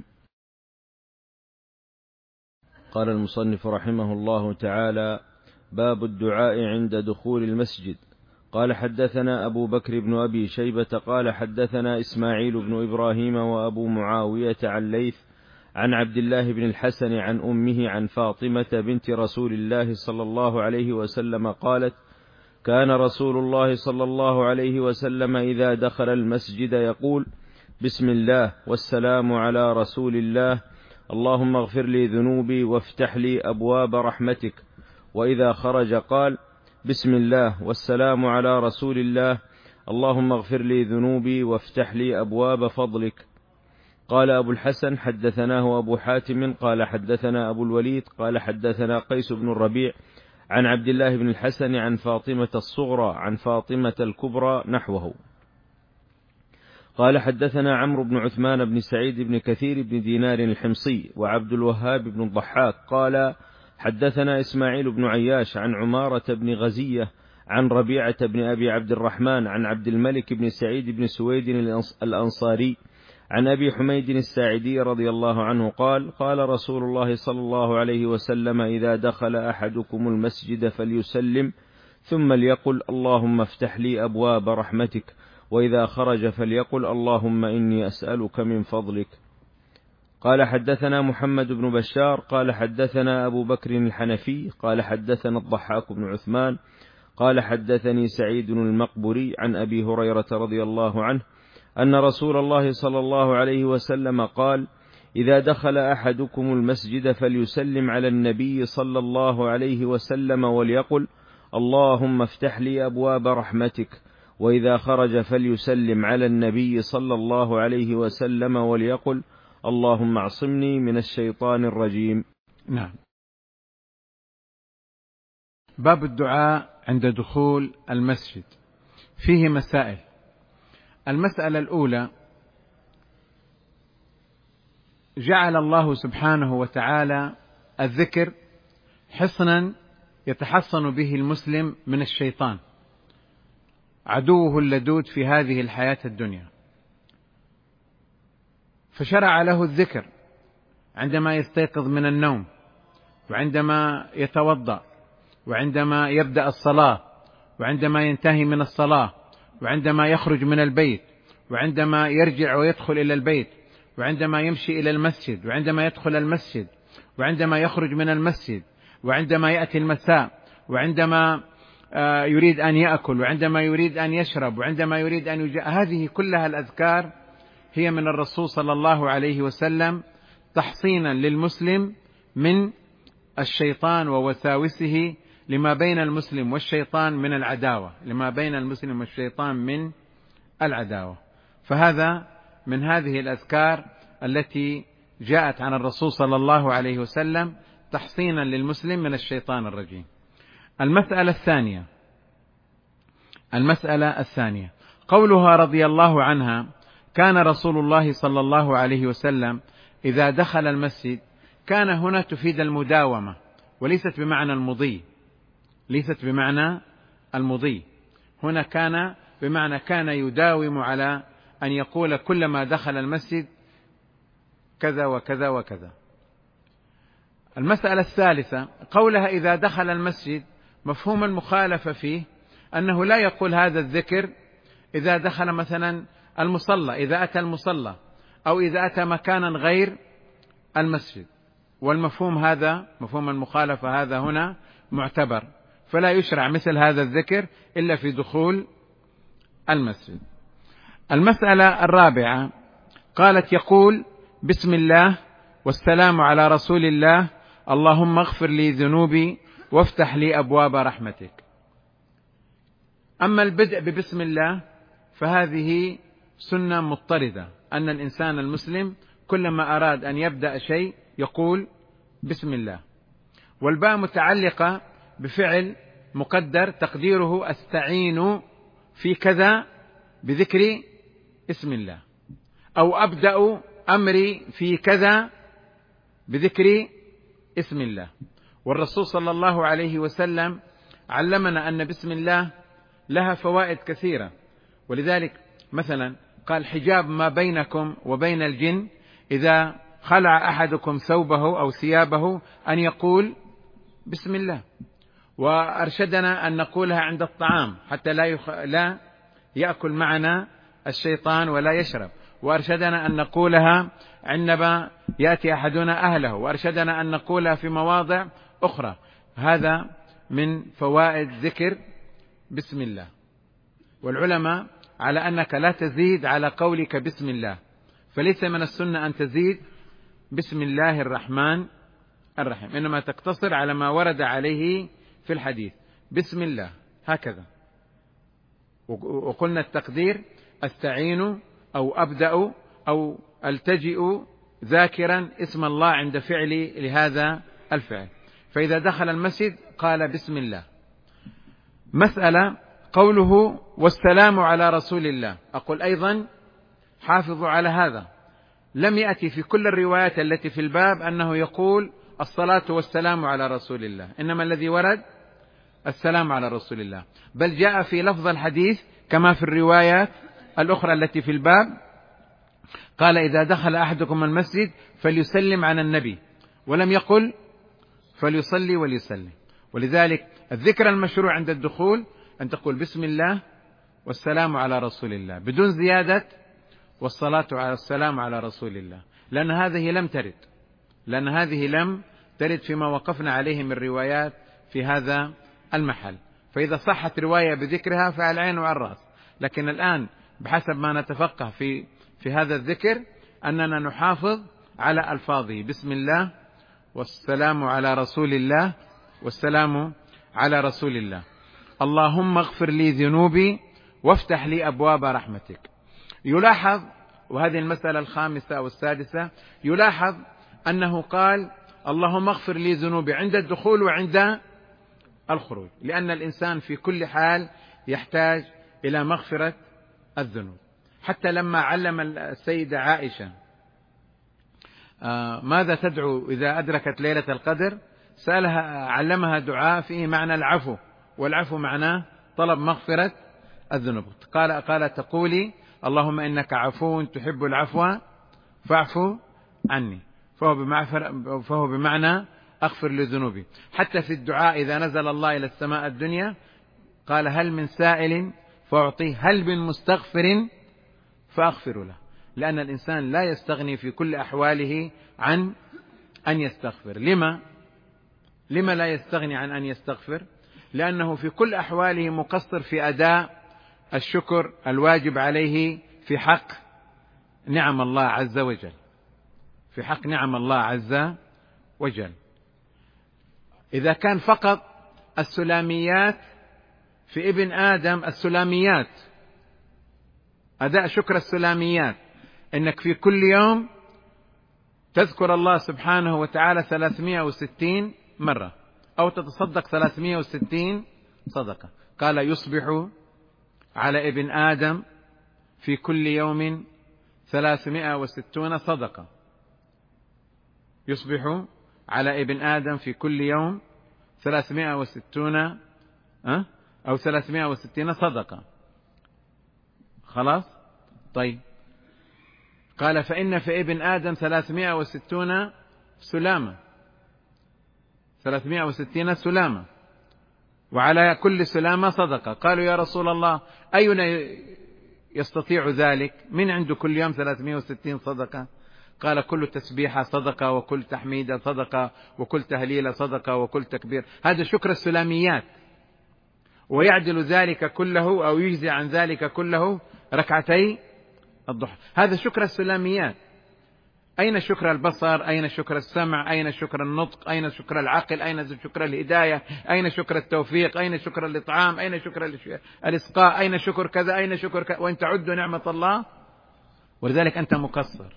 قال المصنف رحمه الله تعالى: باب الدعاء عند دخول المسجد. قال: حدثنا أبو بكر بن أبي شيبة قال: حدثنا إسماعيل بن إبراهيم وأبو معاوية عن ليث عن عبد الله بن الحسن عن أمه عن فاطمة بنت رسول الله صلى الله عليه وسلم قالت: كان رسول الله صلى الله عليه وسلم إذا دخل المسجد يقول: بسم الله والسلام على رسول الله، اللهم اغفر لي ذنوبي وافتح لي أبواب رحمتك. وإذا خرج قال: بسم الله والسلام على رسول الله، اللهم اغفر لي ذنوبي وافتح لي أبواب فضلك. قال أبو الحسن: حدثناه أبو حاتم قال: حدثنا أبو الوليد قال: حدثنا قيس بن الربيع عن عبد الله بن الحسن عن فاطمة الصغرى عن فاطمة الكبرى نحوه. قال: حدثنا عمرو بن عثمان بن سعيد بن كثير بن دينار الحمصي وعبد الوهاب بن الضحاك قال: حدثنا إسماعيل بن عياش عن عمارة بن غزية عن ربيعة بن أبي عبد الرحمن عن عبد الملك بن سعيد بن سويد الأنصاري عن أبي حميد الساعدي رضي الله عنه قال: قال رسول الله صلى الله عليه وسلم: إذا دخل أحدكم المسجد فليسلم ثم ليقل: اللهم افتح لي أبواب رحمتك. وإذا خرج فليقل: اللهم إني أسألك من فضلك. قال حدثنا محمد بن بشار قال حدثنا أبو بكر الحنفي قال حدثنا الضحاك بن عثمان قال حدثني سعيد المقبري عن أبي هريرة رضي الله عنه أن رسول الله صلى الله عليه وسلم قال: إذا دخل أحدكم المسجد فليسلم على النبي صلى الله عليه وسلم وليقل: اللهم افتح لي أبواب رحمتك. وإذا خرج فليسلم على النبي صلى الله عليه وسلم وليقل: اللهم اعصمني من الشيطان الرجيم. نعم. باب الدعاء عند دخول المسجد فيه مسائل. المسألة الأولى: جعل الله سبحانه وتعالى الذكر حصنا يتحصن به المسلم من الشيطان عدوه اللدود في هذه الحياة الدنيا، فشرع له الذكر عندما يستيقظ من النوم، وعندما يتوضأ، وعندما يبدأ الصلاة، وعندما ينتهي من الصلاة، وعندما يخرج من البيت، وعندما يرجع ويدخل إلى البيت، وعندما يمشي إلى المسجد، وعندما يدخل المسجد، وعندما يخرج من المسجد، وعندما يأتي المساء، وعندما يريد أن يأكل، وعندما يريد أن يشرب، وعندما يريد أن هذه كلها الأذكار هي من الرسول صلى الله عليه وسلم تحصينا للمسلم من الشيطان ووساوسه، لما بين المسلم والشيطان من العداوة، لما بين المسلم والشيطان من العداوة. فهذا من هذه الأذكار التي جاءت عن الرسول صلى الله عليه وسلم تحصينا للمسلم من الشيطان الرجيم. المسألة الثانية قولها رضي الله عنها: كان رسول الله صلى الله عليه وسلم إذا دخل المسجد. كان هنا تفيد المداومة وليست بمعنى المضي، ليست بمعنى المضي. هنا كان بمعنى كان يداوم على أن يقول كلما دخل المسجد كذا وكذا وكذا. المسألة الثالثة قولها إذا دخل المسجد، مفهوم المخالفة فيه أنه لا يقول هذا الذكر إذا دخل مثلا المصلى، إذا أتى المصلى، أو إذا أتى مكانا غير المسجد. والمفهوم هذا مفهوم المخالفة هذا هنا معتبر، فلا يشرع مثل هذا الذكر إلا في دخول المسجد. المسألة الرابعة قالت: يقول بسم الله والسلام على رسول الله، اللهم اغفر لي ذنوبي وافتح لي أبواب رحمتك. أما البدء ببسم الله فهذه سنة مضطردة، أن الإنسان المسلم كلما أراد أن يبدأ شيء يقول بسم الله. والباء متعلقة بفعل مقدر تقديره أستعين في كذا بذكر اسم الله، أو أبدأ أمري في كذا بذكر اسم الله. والرسول صلى الله عليه وسلم علمنا أن بسم الله لها فوائد كثيرة، ولذلك مثلا قال: حجاب ما بينكم وبين الجن إذا خلع أحدكم ثوبه أو ثيابه أن يقول بسم الله. وأرشدنا أن نقولها عند الطعام حتى لا يأكل معنا الشيطان ولا يشرب. وأرشدنا أن نقولها عندما يأتي أحدنا أهله، وأرشدنا أن نقولها في مواضع أخرى. هذا من فوائد ذكر بسم الله. والعلماء على أنك لا تزيد على قولك بسم الله، فليس من السنة أن تزيد بسم الله الرحمن الرحيم، إنما تقتصر على ما ورد عليه في الحديث بسم الله هكذا. وقلنا التقدير أستعين أو أبدأ أو ألتجئ ذاكرا اسم الله عند فعلي لهذا الفعل. فإذا دخل المسجد قال بسم الله. مسألة قوله والسلام على رسول الله، أقول أيضا حافظوا على هذا. لم يأتي في كل الروايات التي في الباب أنه يقول الصلاة والسلام على رسول الله، إنما الذي ورد السلام على رسول الله. بل جاء في لفظ الحديث كما في الروايات الأخرى التي في الباب قال: إذا دخل أحدكم المسجد فليسلم على النبي، ولم يقل فليصلي وليسلم. ولذلك الذكر المشروع عند الدخول أن تقول بسم الله والسلام على رسول الله بدون زيادة والصلاة والسلام على رسول الله. لأن هذه لم ترد فيما وقفنا عليه من روايات في هذا المحل. فإذا صحت رواية بذكرها فالعين والرأس، لكن الآن بحسب ما نتفقه في هذا الذكر أننا نحافظ على ألفاظه: بسم الله والسلام على رسول الله والسلام على رسول الله، اللهم اغفر لي ذنوبي وافتح لي أبواب رحمتك. يلاحظ، وهذه المسألة الخامسة أو السادسة، يلاحظ أنه قال اللهم اغفر لي ذنوبي عند الدخول وعند الخروج، لأن الإنسان في كل حال يحتاج إلى مغفرة الذنوب. حتى لما علم السيدة عائشة ماذا تدعو إذا أدركت ليلة القدر، علمها دعاء فيه معنى العفو، والعفو معناه طلب مغفرة الذنوب. قال تقولي اللهم إنك عفو تحب العفو فاعفو عني، فهو بمعنى أغفر لذنوبي. حتى في الدعاء إذا نزل الله إلى السماء الدنيا قال هل من سائل فأعطيه، هل من مستغفر فأغفر له، لأن الإنسان لا يستغني في كل أحواله عن أن يستغفر. لما لا يستغني عن أن يستغفر؟ لأنه في كل أحواله مقصر في أداء الشكر الواجب عليه في حق نعم الله عز وجل، في حق نعم الله عز وجل. إذا كان فقط السلاميات في ابن آدم، السلاميات أداء شكر السلاميات، إنك في كل يوم تذكر الله سبحانه وتعالى 360 مرة، أو تتصدق 360 صدقة. قال يصبح على ابن آدم في كل يوم 360 صدقة، يصبح على ابن آدم في كل يوم 360 أو 360 صدقة. خلاص؟ طيب، قال فإن في ابن آدم 360 سلامة، 360 سلامة، وعلى كل سلامة صدقة. قالوا يا رسول الله أينا يستطيع ذلك؟ من عنده كل يوم 360 صدقة؟ قال كل تسبيحة صدقة، وكل تحميدة صدقة، وكل تهليلة صدقة، وكل تكبير. هذا شكر السلاميات، ويعدل ذلك كله أو يجزي عن ذلك كله ركعتي الضحى. هذا شكر السلاميات. أين شكر البصر؟ أين شكر السمع؟ أين شكر النطق؟ أين شكر العقل؟ أين شكر الهداية؟ أين شكر التوفيق؟ أين شكر الإطعام؟ أين شكر الإسقاء؟ أين شكر كذا؟ أين شكر كذا؟ وإن تعدوا نعمة الله. ولذلك أنت مقصر،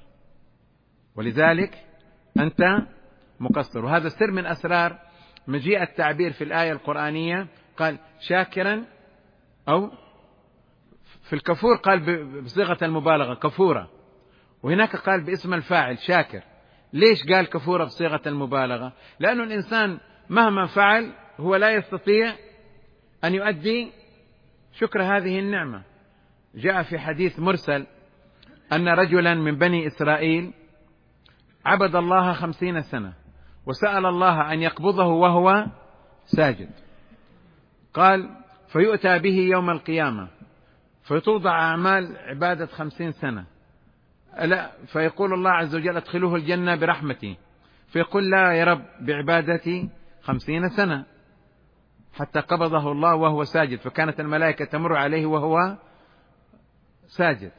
وهذا سر من أسرار مجيء التعبير في الآية القرآنية. قال شاكرا، أو في الكفور قال بصيغة المبالغة كفورة، وهناك قال باسم الفاعل شاكر. ليش قال كفورة بصيغة المبالغة؟ لأن الإنسان مهما فعل هو لا يستطيع أن يؤدي شكر هذه النعمة. جاء في حديث مرسل أن رجلا من بني إسرائيل عبد الله 50 سنة وسأل الله أن يقبضه وهو ساجد. قال فيؤتى به يوم القيامة فتوضع أعمال عبادة 50 سنة، لا، فيقول الله عز وجل ادخلوه الجنة برحمتي، فيقول لا يا رب بعبادتي 50 سنة، حتى قبضه الله وهو ساجد، فكانت الملائكة تمر عليه وهو ساجد،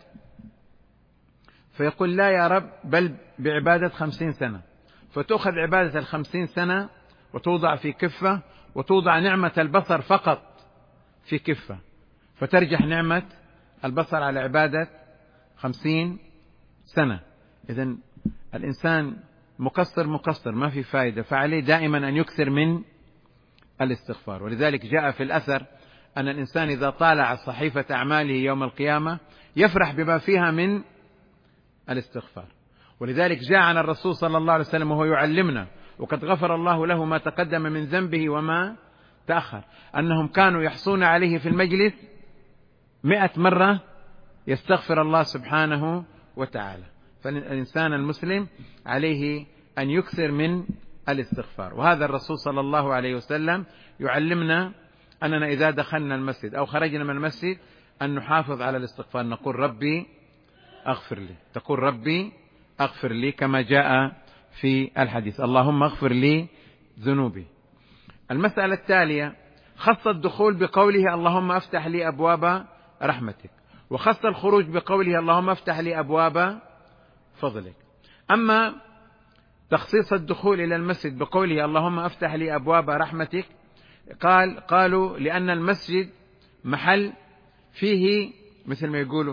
فيقول لا يا رب بل بعبادة 50 سنة، فتأخذ عبادة 50 سنة وتوضع في كفة، وتوضع نعمة البصر فقط في كفة، فترجح نعمة البصر على عبادة 50 سنة. إذن الإنسان مقصر ما في فائدة، فعليه دائما أن يكثر من الاستغفار. ولذلك جاء في الأثر أن الإنسان إذا طالع صحيفة أعماله يوم القيامة يفرح بما فيها من الاستغفار. ولذلك جاء عن الرسول صلى الله عليه وسلم وهو يعلمنا، وقد غفر الله له ما تقدم من ذنبه وما تأخر، أنهم كانوا يحصون عليه في المجلس 100 مرة يستغفر الله سبحانه وتعالى. فالإنسان المسلم عليه أن يكثر من الاستغفار. وهذا الرسول صلى الله عليه وسلم يعلمنا أننا إذا دخلنا المسجد أو خرجنا من المسجد أن نحافظ على الاستغفار، نقول ربي أغفر لي، تقول ربي أغفر لي، كما جاء في الحديث: اللهم اغفر لي ذنوبي. المسألة التالية: خص الدخول بقوله: اللهم افتح لي أبواب رحمتك، وخص الخروج بقوله: اللهم افتح لي أبواب فضلك. أما تخصيص الدخول إلى المسجد بقوله: اللهم افتح لي أبواب رحمتك، قالوا لأن المسجد محل فيه مثل ما يقولوا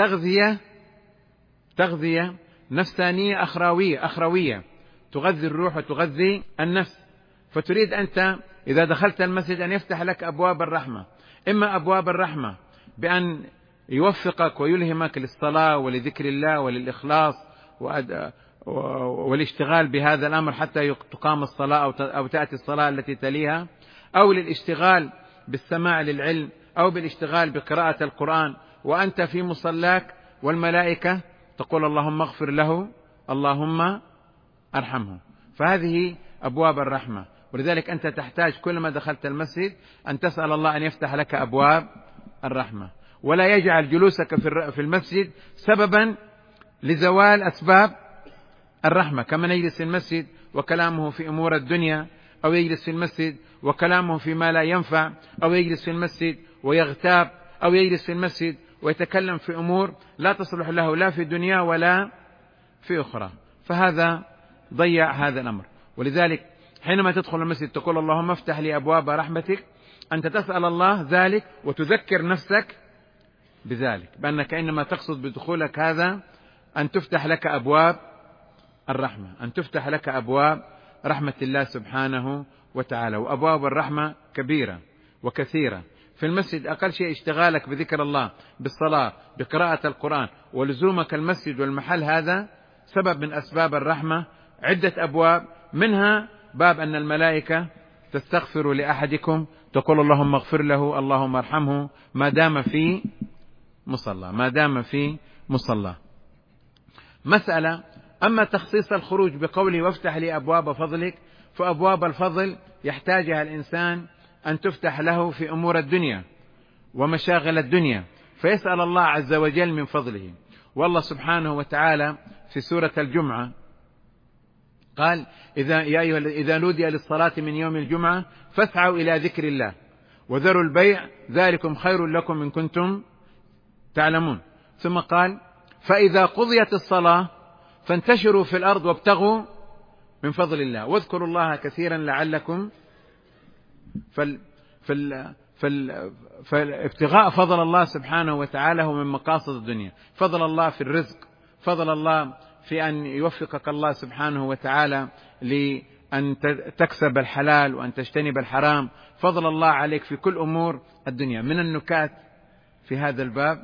تغذية نفسانية أخروية تغذي الروح وتغذي النفس، فتريد أنت إذا دخلت المسجد أن يفتح لك أبواب الرحمة، إما أبواب الرحمة بأن يوفقك ويلهمك للصلاة ولذكر الله وللإخلاص والاشتغال بهذا الأمر حتى تقام الصلاة أو تأتي الصلاة التي تليها، أو للاشتغال بالسماع للعلم، أو بالاشتغال بقراءة القرآن وأنت في مصلاك والملائكة تقول: اللهم اغفر له، اللهم أرحمه. فهذه أبواب الرحمة، ولذلك أنت تحتاج كلما دخلت المسجد أن تسأل الله أن يفتح لك أبواب الرحمة، ولا يجعل جلوسك في المسجد سببا لزوال أسباب الرحمة، كمن يجلس في المسجد وكلامه في أمور الدنيا، أو يجلس في المسجد وكلامه فيما لا ينفع، أو يجلس في المسجد ويغتاب، أو يجلس في المسجد ويتكلم في أمور لا تصلح له لا في دنيا ولا في أخرى، فهذا ضيع هذا الأمر. ولذلك حينما تدخل المسجد تقول: اللهم افتح لي أبواب رحمتك، أنت تسأل الله ذلك وتذكر نفسك بذلك، بأنك إنما تقصد بدخولك هذا أن تفتح لك أبواب الرحمة، أن تفتح لك أبواب رحمة الله سبحانه وتعالى. وأبواب الرحمة كبيرة وكثيرة. في المسجد أقل شيء اشتغالك بذكر الله، بالصلاة، بقراءة القرآن، ولزومك المسجد والمحل، هذا سبب من أسباب الرحمة. عدة أبواب، منها باب أن الملائكة تستغفر لأحدكم، تقول: اللهم اغفر له، اللهم ارحمه، ما دام في مصلى. مسألة: أما تخصيص الخروج بقوله: وافتح لي أبواب فضلك، فأبواب الفضل يحتاجها الإنسان أن تفتح له في أمور الدنيا ومشاغل الدنيا، فيسأل الله عز وجل من فضله. والله سبحانه وتعالى في سورة الجمعة قال: إذا نودي للصلاة من يوم الجمعة فاسعوا إلى ذكر الله وذروا البيع ذلكم خير لكم إن كنتم تعلمون. ثم قال: فإذا قضيت الصلاة فانتشروا في الأرض وابتغوا من فضل الله واذكروا الله كثيرا لعلكم. فابتغاء فضل الله سبحانه وتعالى هو من مقاصد الدنيا. فضل الله في الرزق، فضل الله في أن يوفقك الله سبحانه وتعالى لأن تكسب الحلال وأن تجتنب الحرام، فضل الله عليك في كل أمور الدنيا. من النكات في هذا الباب،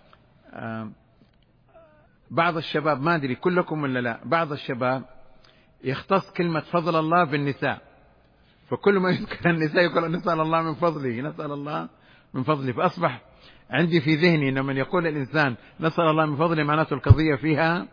بعض الشباب، ما أدري كلكم ولا لا، بعض الشباب يختص كلمة فضل الله بالنساء، فكل ما يذكر النساء يقول: نسأل الله من فضله، نسأل الله من فضله. فأصبح عندي في ذهني أن من يقول الإنسان نسأل الله من فضله معناته القضية فيها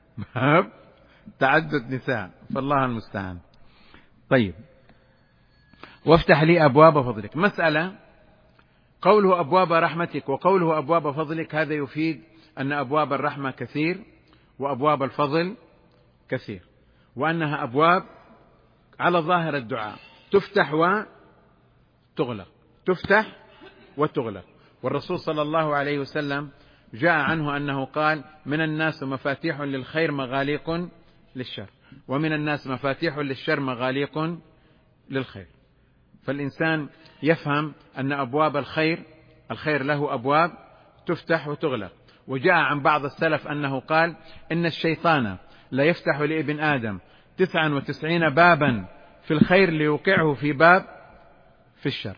تعدد نساء، فالله المستعان. طيب، وافتح لي أبواب فضلك. مسألة: قوله أبواب رحمتك وقوله أبواب فضلك، هذا يفيد أن أبواب الرحمة كثير وأبواب الفضل كثير، وأنها أبواب على ظاهر الدعاء تفتح وتغلق، تفتح وتغلق. والرسول صلى الله عليه وسلم جاء عنه أنه قال: من الناس مفاتيح للخير مغاليق للشر، ومن الناس مفاتيح للشر مغاليق للخير. فالإنسان يفهم أن أبواب الخير له أبواب تفتح وتغلق. وجاء عن بعض السلف أنه قال: إن الشيطان لا يفتح لابن آدم 99 بابا في الخير ليوقعه في باب في الشر.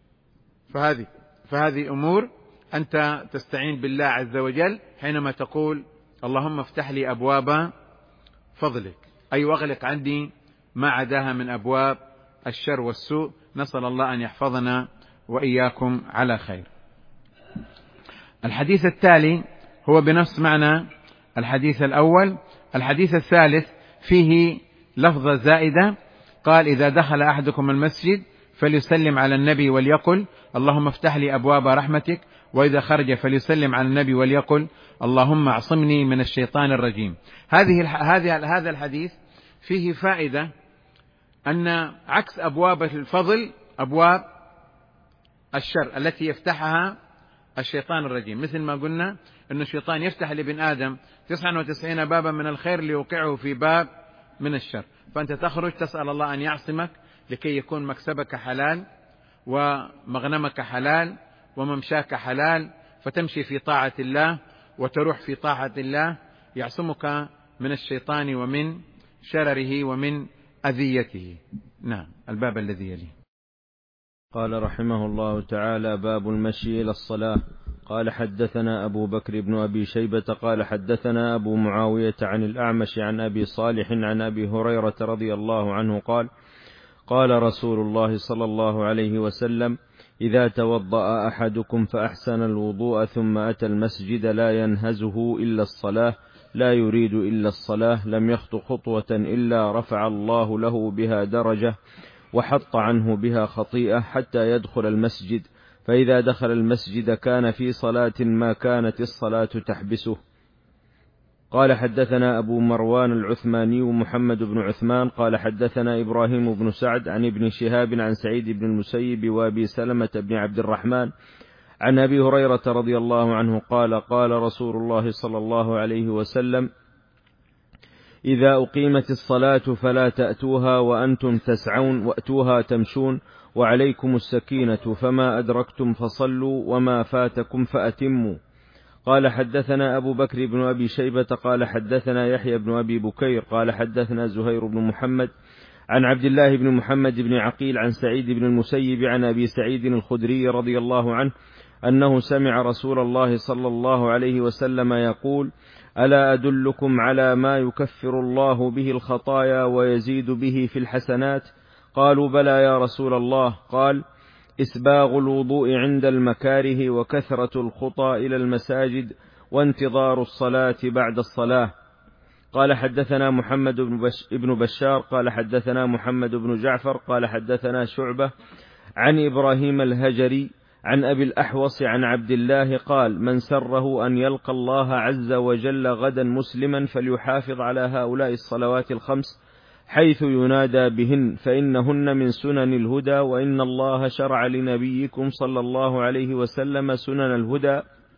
فهذه أمور أنت تستعين بالله عز وجل حينما تقول: اللهم افتح لي أبواب فضلك، أي واغلق عني ما عداها من أبواب الشر والسوء. نسأل الله أن يحفظنا وإياكم على خير. الحديث التالي هو بنفس معنى الحديث الأول. الحديث الثالث فيه لفظة زائدة، قال: إذا دخل أحدكم المسجد فليسلم على النبي وليقل: اللهم افتح لي أبواب رحمتك وإذا خرج فليسلم على النبي وليقل اللهم اعصمني من الشيطان الرجيم. هذا الحديث فيه فائدة أن عكس أبواب الفضل أبواب الشر التي يفتحها الشيطان الرجيم، مثل ما قلنا أن الشيطان يفتح لابن آدم 99 بابا من الخير ليوقعه في باب من الشر، فأنت تخرج تسأل الله أن يعصمك لكي يكون مكسبك حلال ومغنمك حلال وممشاك حلال، فتمشي في طاعة الله وتروح في طاعة الله، يعصمك من الشيطان ومن شرره ومن أذيته. نعم. الباب الذي يليه. قال رحمه الله تعالى: باب المشي إلى الصلاة. قال حدثنا أبو بكر بن أبي شيبة قال حدثنا أبو معاوية عن الأعمش عن أبي صالح عن أبي هريرة رضي الله عنه قال: قال رسول الله صلى الله عليه وسلم: إذا توضأ أحدكم فأحسن الوضوء ثم أتى المسجد لا ينهزه إلا الصلاة، لا يريد إلا الصلاة، لم يخط خطوة إلا رفع الله له بها درجة وحط عنه بها خطيئة حتى يدخل المسجد، فإذا دخل المسجد كان في صلاة ما كانت الصلاة تحبسه. قال حدثنا أبو مروان العثماني محمد بن عثمان قال حدثنا إبراهيم بن سعد عن ابن شهاب عن سعيد بن المسيب وأبي سلمة بن عبد الرحمن عن أبي هريرة رضي الله عنه قال: قال رسول الله صلى الله عليه وسلم: إذا أقيمت الصلاة فلا تأتوها وأنتم تسعون وأتوها تمشون، وعليكم السكينة، فما أدركتم فصلوا وما فاتكم فأتموا. قال حدثنا أبو بكر بن أبي شيبة قال حدثنا يحيى بن أبي بكير قال حدثنا زهير بن محمد عن عبد الله بن محمد بن عقيل عن سعيد بن المسيب عن أبي سعيد الخدري رضي الله عنه أنه سمع رسول الله صلى الله عليه وسلم يقول: ألا أدلكم على ما يكفر الله به الخطايا ويزيد به في الحسنات؟ قالوا: بلى يا رسول الله. قال: إسباغ الوضوء عند المكاره، وكثرة الخطى إلى المساجد، وانتظار الصلاة بعد الصلاة. قال حدثنا محمد بن بشار قال حدثنا محمد بن جعفر قال حدثنا شعبة عن إبراهيم الهجري عن أبي الأحوص عن عبد الله قال: من سره أن يلقى الله عز وجل غدا مسلما فليحافظ على هؤلاء الصلوات الخمس حيث ينادى بهن، فإنهن من سنن الهدى، وإن الله شرع لنبيكم صلى الله عليه وسلم سنن الهدى،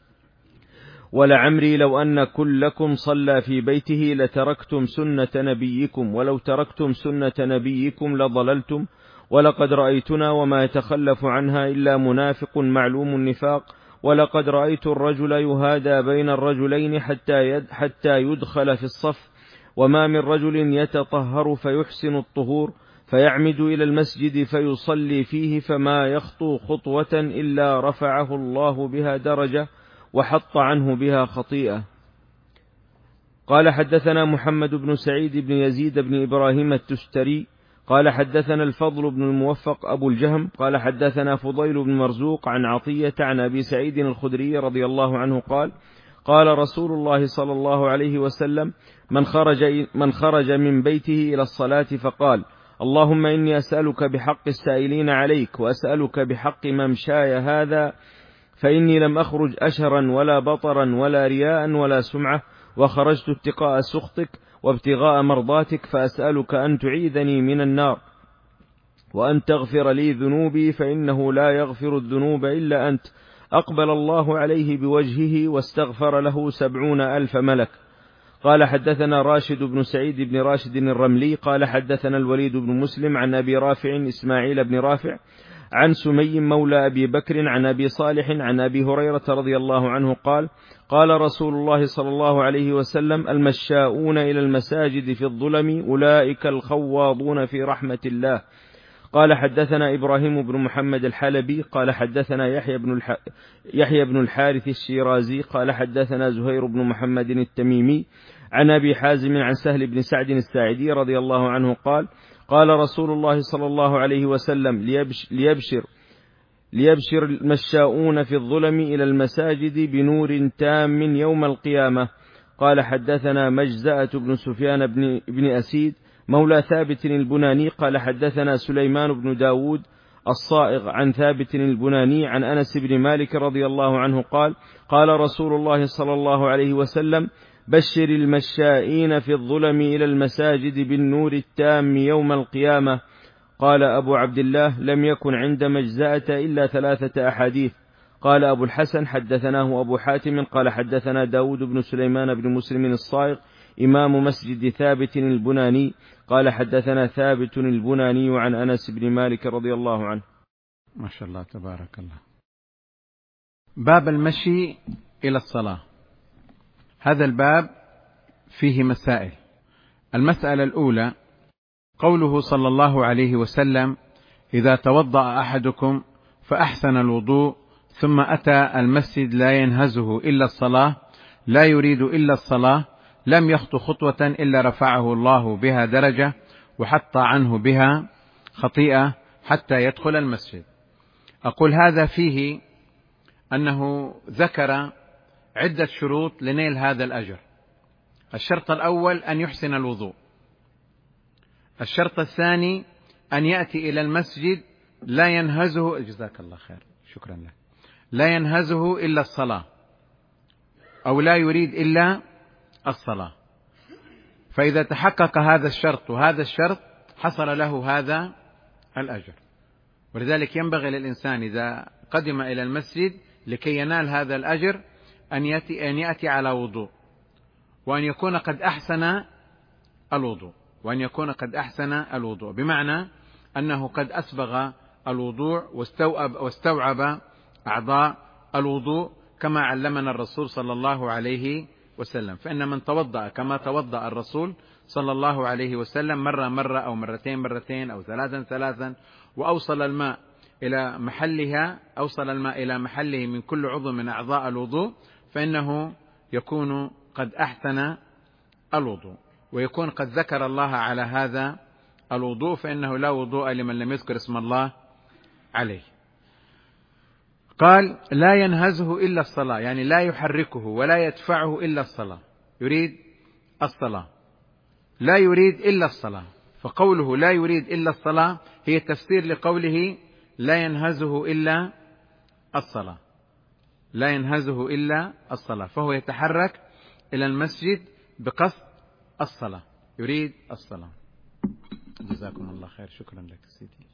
ولعمري لو أن كلكم صلى في بيته لتركتم سنة نبيكم، ولو تركتم سنة نبيكم لضللتم، ولقد رأيتنا وما يتخلف عنها إلا منافق معلوم النفاق، ولقد رأيت الرجل يهادى بين الرجلين حتى يدخل في الصف، وما من رجل يتطهر فيحسن الطهور فيعمد إلى المسجد فيصلي فيه فما يخطو خطوة إلا رفعه الله بها درجة وحط عنه بها خطيئة. قال حدثنا محمد بن سعيد بن يزيد بن إبراهيم التستري قال حدثنا الفضل بن الموفق أبو الجهم قال حدثنا فضيل بن مرزوق عن عطية عن أبي سعيد الخدري رضي الله عنه قال: قال رسول الله صلى الله عليه وسلم: من خرج من بيته إلى الصلاة فقال: اللهم إني أسألك بحق السائلين عليك، وأسألك بحق ممشاي هذا، فإني لم أخرج أشرا ولا بطرا ولا رياء ولا سمعة، وخرجت اتقاء سخطك وابتغاء مرضاتك، فأسألك أن تعيذني من النار، وأن تغفر لي ذنوبي، فإنه لا يغفر الذنوب إلا أنت. أقبل الله عليه بوجهه واستغفر له 70,000 ملك. قال حدثنا راشد بن سعيد بن راشد الرملي قال حدثنا الوليد بن مسلم عن أبي رافع إسماعيل بن رافع عن سمي مولى أبي بكر عن أبي صالح عن أبي هريرة رضي الله عنه قال: قال رسول الله صلى الله عليه وسلم: المشاؤون إلى المساجد في الظلم أولئك الخواضون في رحمة الله. قال حدثنا إبراهيم بن محمد الحلبي قال حدثنا يحيى بن الحارث الشيرازي قال حدثنا زهير بن محمد التميمي عن أبي حازم عن سهل بن سعد الساعدي رضي الله عنه قال: قال رسول الله صلى الله عليه وسلم: ليبشر المشاؤون في الظلم إلى المساجد بنور تام يوم القيامة. قال حدثنا مجزأة بن سفيان بن أسيد مولى ثابت البناني قال حدثنا سليمان بن داود الصائغ عن ثابت البناني عن أنس بن مالك رضي الله عنه قال: قال رسول الله صلى الله عليه وسلم: بشر المشائين في الظلم إلى المساجد بالنور التام يوم القيامة. قال أبو عبد الله: لم يكن عند مجزأة إلا 3 أحاديث. قال أبو الحسن: حدثناه أبو حاتم قال حدثنا داود بن سليمان بن مسلم الصائغ إمام مسجد ثابت البناني قال حدثنا ثابت البناني عن أنس بن مالك رضي الله عنه. ما شاء الله تبارك الله. باب المشي إلى الصلاة. هذا الباب فيه مسائل. المسألة الأولى: قوله صلى الله عليه وسلم: إذا توضأ أحدكم فأحسن الوضوء ثم أتى المسجد لا ينهزه إلا الصلاة، لا يريد إلا الصلاة، لم يخط خطوة إلا رفعه الله بها درجة وحط عنه بها خطيئة حتى يدخل المسجد. أقول هذا فيه أنه ذكر عدة شروط لنيل هذا الأجر. الشرط الأول أن يحسن الوضوء. الشرط الثاني أن يأتي إلى المسجد لا ينهزه، جزاك الله خير، شكرا لك، لا ينهزه إلا الصلاة، أو لا يريد إلا الصلاة. فإذا تحقق هذا الشرط وهذا الشرط حصل له هذا الأجر. ولذلك ينبغي للإنسان إذا قدم إلى المسجد لكي ينال هذا الأجر أن يأتي على وضوء، وأن يكون قد أحسن الوضوء، بمعنى أنه قد أسبغ الوضوء واستوعب أعضاء الوضوء كما علمنا الرسول صلى الله عليه وسلم. فإن من توضأ كما توضأ الرسول صلى الله عليه وسلم مرة أو مرتين أو ثلاثا وأوصل الماء إلى محله من كل عضو من أعضاء الوضوء، فإنه يكون قد أحسن الوضوء، ويكون قد ذكر الله على هذا الوضوء، فإنه لا وضوء لمن لم يذكر اسم الله عليه. قال: لا ينهزه إلا الصلاة، يعني لا يحركه ولا يدفعه إلا الصلاة، يريد الصلاة، لا يريد إلا الصلاة. فقوله لا يريد إلا الصلاة هي تفسير لقوله لا ينهزه إلا الصلاة، لا ينهزه إلا الصلاة، فهو يتحرك إلى المسجد بقصد الصلاة، يريد الصلاة. جزاكم الله خير، شكرا لك سيدي.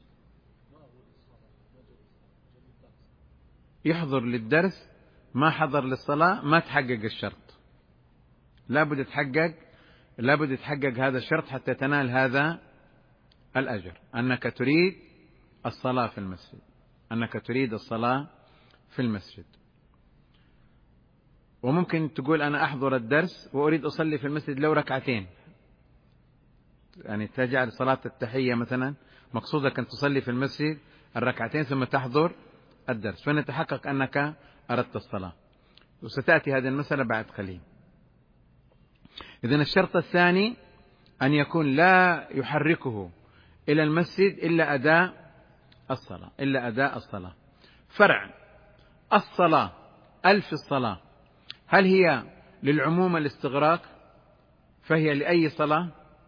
يحضر للدرس ما حضر للصلاة ما تحقق الشرط، لابد يتحقق هذا الشرط حتى تنال هذا الأجر، أنك تريد الصلاة في المسجد. وممكن تقول أنا أحضر الدرس وأريد أصلي في المسجد لو ركعتين، يعني تجعل صلاة التحية مثلا مقصودك أن تصلي في المسجد الركعتين ثم تحضر الدرس، فنتحقق أنك أردت الصلاة، وستأتي هذه المسألة بعد قليل. إذن الشرط الثاني أن يكون لا يحركه إلى المسجد إلا أداء الصلاة. فرع الصلاة ألف الصلاة، هل هي للعموم الاستغراق فهي لأي صلاة،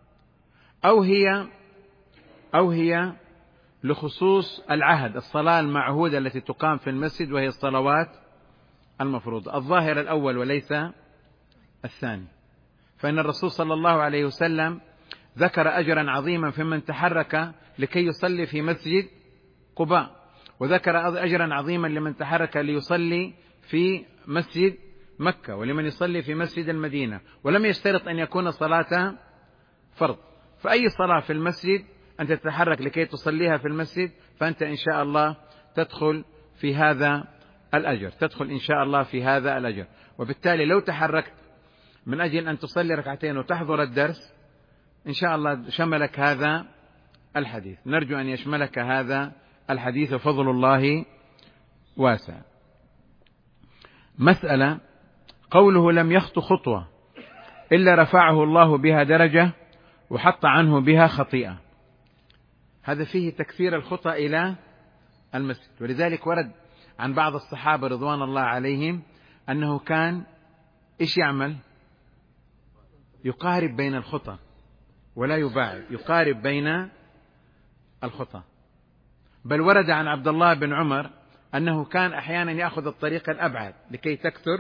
أو هي لخصوص العهد، الصلاة المعهودة التي تقام في المسجد وهي الصلوات المفروضة؟ الظاهر الأول وليس الثاني. فإن الرسول صلى الله عليه وسلم ذكر أجرا عظيما في من تحرك لكي يصلي في مسجد قباء، وذكر أجرا عظيما لمن تحرك ليصلي في مسجد مكة، ولمن يصلي في مسجد المدينة، ولم يشترط أن يكون صلاة فرض. فأي صلاة في المسجد أنت تتحرك لكي تصليها في المسجد فأنت إن شاء الله تدخل في هذا الأجر، وبالتالي لو تحركت من أجل أن تصلي ركعتين وتحضر الدرس إن شاء الله شملك هذا الحديث، نرجو أن يشملك هذا الحديث، وفضل الله واسع. مسألة: قوله لم يخط خطوة إلا رفعه الله بها درجة وحط عنه بها خطيئة، هذا فيه تكثير الخطى إلى المسجد. ولذلك ورد عن بعض الصحابة رضوان الله عليهم أنه كان إيش يعمل؟ يقارب بين الخطى ولا يباعد، يقارب بين الخطى. بل ورد عن عبد الله بن عمر أنه كان أحيانا يأخذ الطريق الأبعد لكي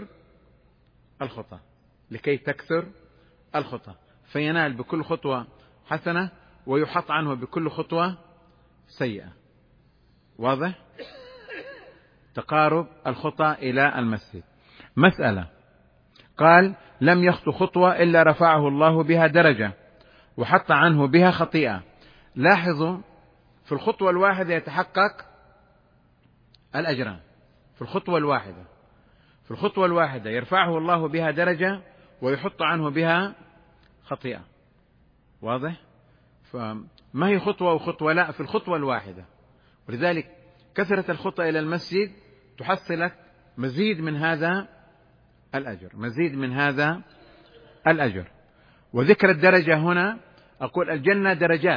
تكثر الخطى فينال بكل خطوة حسنة ويحط عنه بكل خطوة سيئة. واضح؟ تقارب الخطى إلى المسجد. مسألة، قال لم يخطو خطوة إلا رفعه الله بها درجة وحط عنه بها خطيئة. لاحظوا في الخطوة الواحدة يتحقق الأجران، في الخطوة الواحدة يرفعه الله بها درجة ويحط عنه بها خطيئة. واضح؟ فما هي خطوة وخطوة، لا، في الخطوة الواحدة. ولذلك كثرة الخطى إلى المسجد تحصلك مزيد من هذا الأجر. وذكر الدرجة هنا، أقول الجنة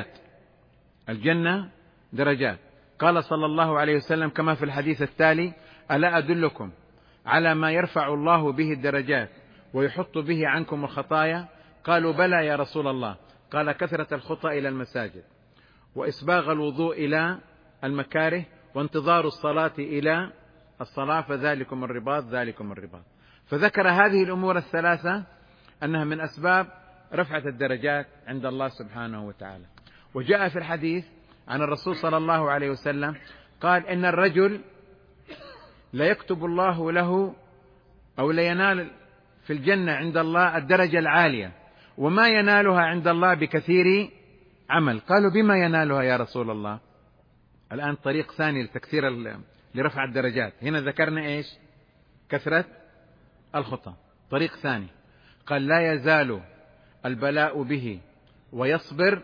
درجات. قال صلى الله عليه وسلم كما في الحديث التالي: ألا أدلكم على ما يرفع الله به الدرجات ويحط به عنكم الخطايا؟ قالوا بلى يا رسول الله. قال: كثرة الخطى إلى المساجد، وإسباغ الوضوء إلى المكاره، وانتظار الصلاة إلى الصلاة، فذلكم الرباط. فذكر هذه الأمور الثلاثة أنها من أسباب رفعة الدرجات عند الله سبحانه وتعالى. وجاء في الحديث عن الرسول صلى الله عليه وسلم قال: إن الرجل لا يكتب الله له أو لا ينال في الجنة عند الله الدرجة العالية، وما ينالها عند الله بكثير عمل. قالوا: بما ينالها يا رسول الله؟ الآن طريق ثاني لتكثير لرفع الدرجات. هنا ذكرنا إيش؟ كثرة الخطى. طريق ثاني قال: لا يزال البلاء به ويصبر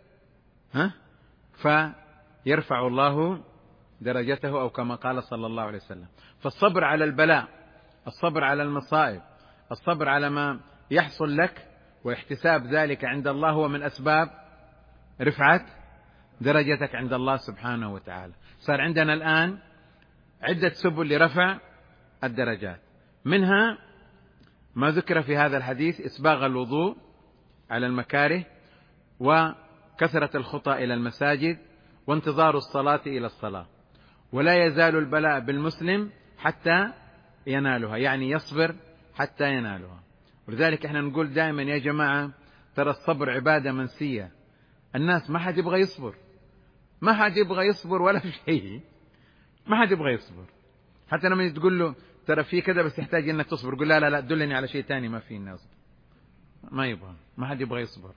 فيرفع الله درجته، أو كما قال صلى الله عليه وسلم. فالصبر على البلاء، الصبر على المصائب، الصبر على ما يحصل لك واحتساب ذلك عند الله هو من أسباب رفعة درجتك عند الله سبحانه وتعالى. صار عندنا الآن عدة سبل لرفع الدرجات، منها ما ذكر في هذا الحديث: إسباغ الوضوء على المكاره، وكثرة الخطى إلى المساجد، وانتظار الصلاة إلى الصلاة. ولا يزال البلاء بالمسلم حتى ينالها، يعني يصبر حتى ينالها. ولذلك احنا نقول دائما يا جماعة ترى الصبر عبادة منسية. الناس ما حد يبغى يصبر ولا شيء، ما حد يبغى يصبر. حتى لما تقول له ترى في كذا بس يحتاج انك تصبر، قل لا دلني على شيء تاني ما فيه الناس، ما حد يبغى يصبر.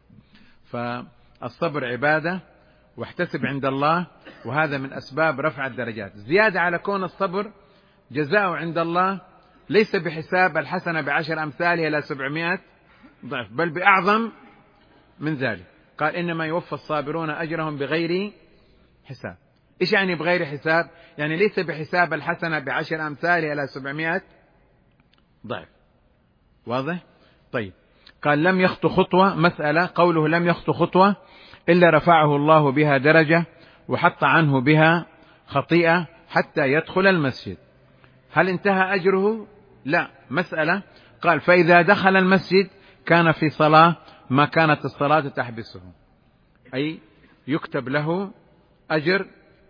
فالصبر عبادة، واحتسب عند الله، وهذا من أسباب رفع الدرجات. زيادة على كون الصبر جزاء عند الله ليس بحساب الحسنة ب10 أمثالها إلى 700 ضعف، بل بأعظم من ذلك. قال: إنما يوفى الصابرون أجرهم بغير حساب. إيش يعني بغير حساب؟ يعني ليس بحساب الحسنة ب10 أمثالها إلى 700 ضعف. واضح؟ طيب، قال: لم يخطو خطوة. مسألة، قوله لم يخطو خطوة إلا رفعه الله بها درجة وحط عنه بها خطيئة حتى يدخل المسجد. هل انتهى أجره؟ لا. مسألة، قال: فإذا دخل المسجد كان في صلاة ما كانت الصلاة تحبسه، أي يكتب له أجر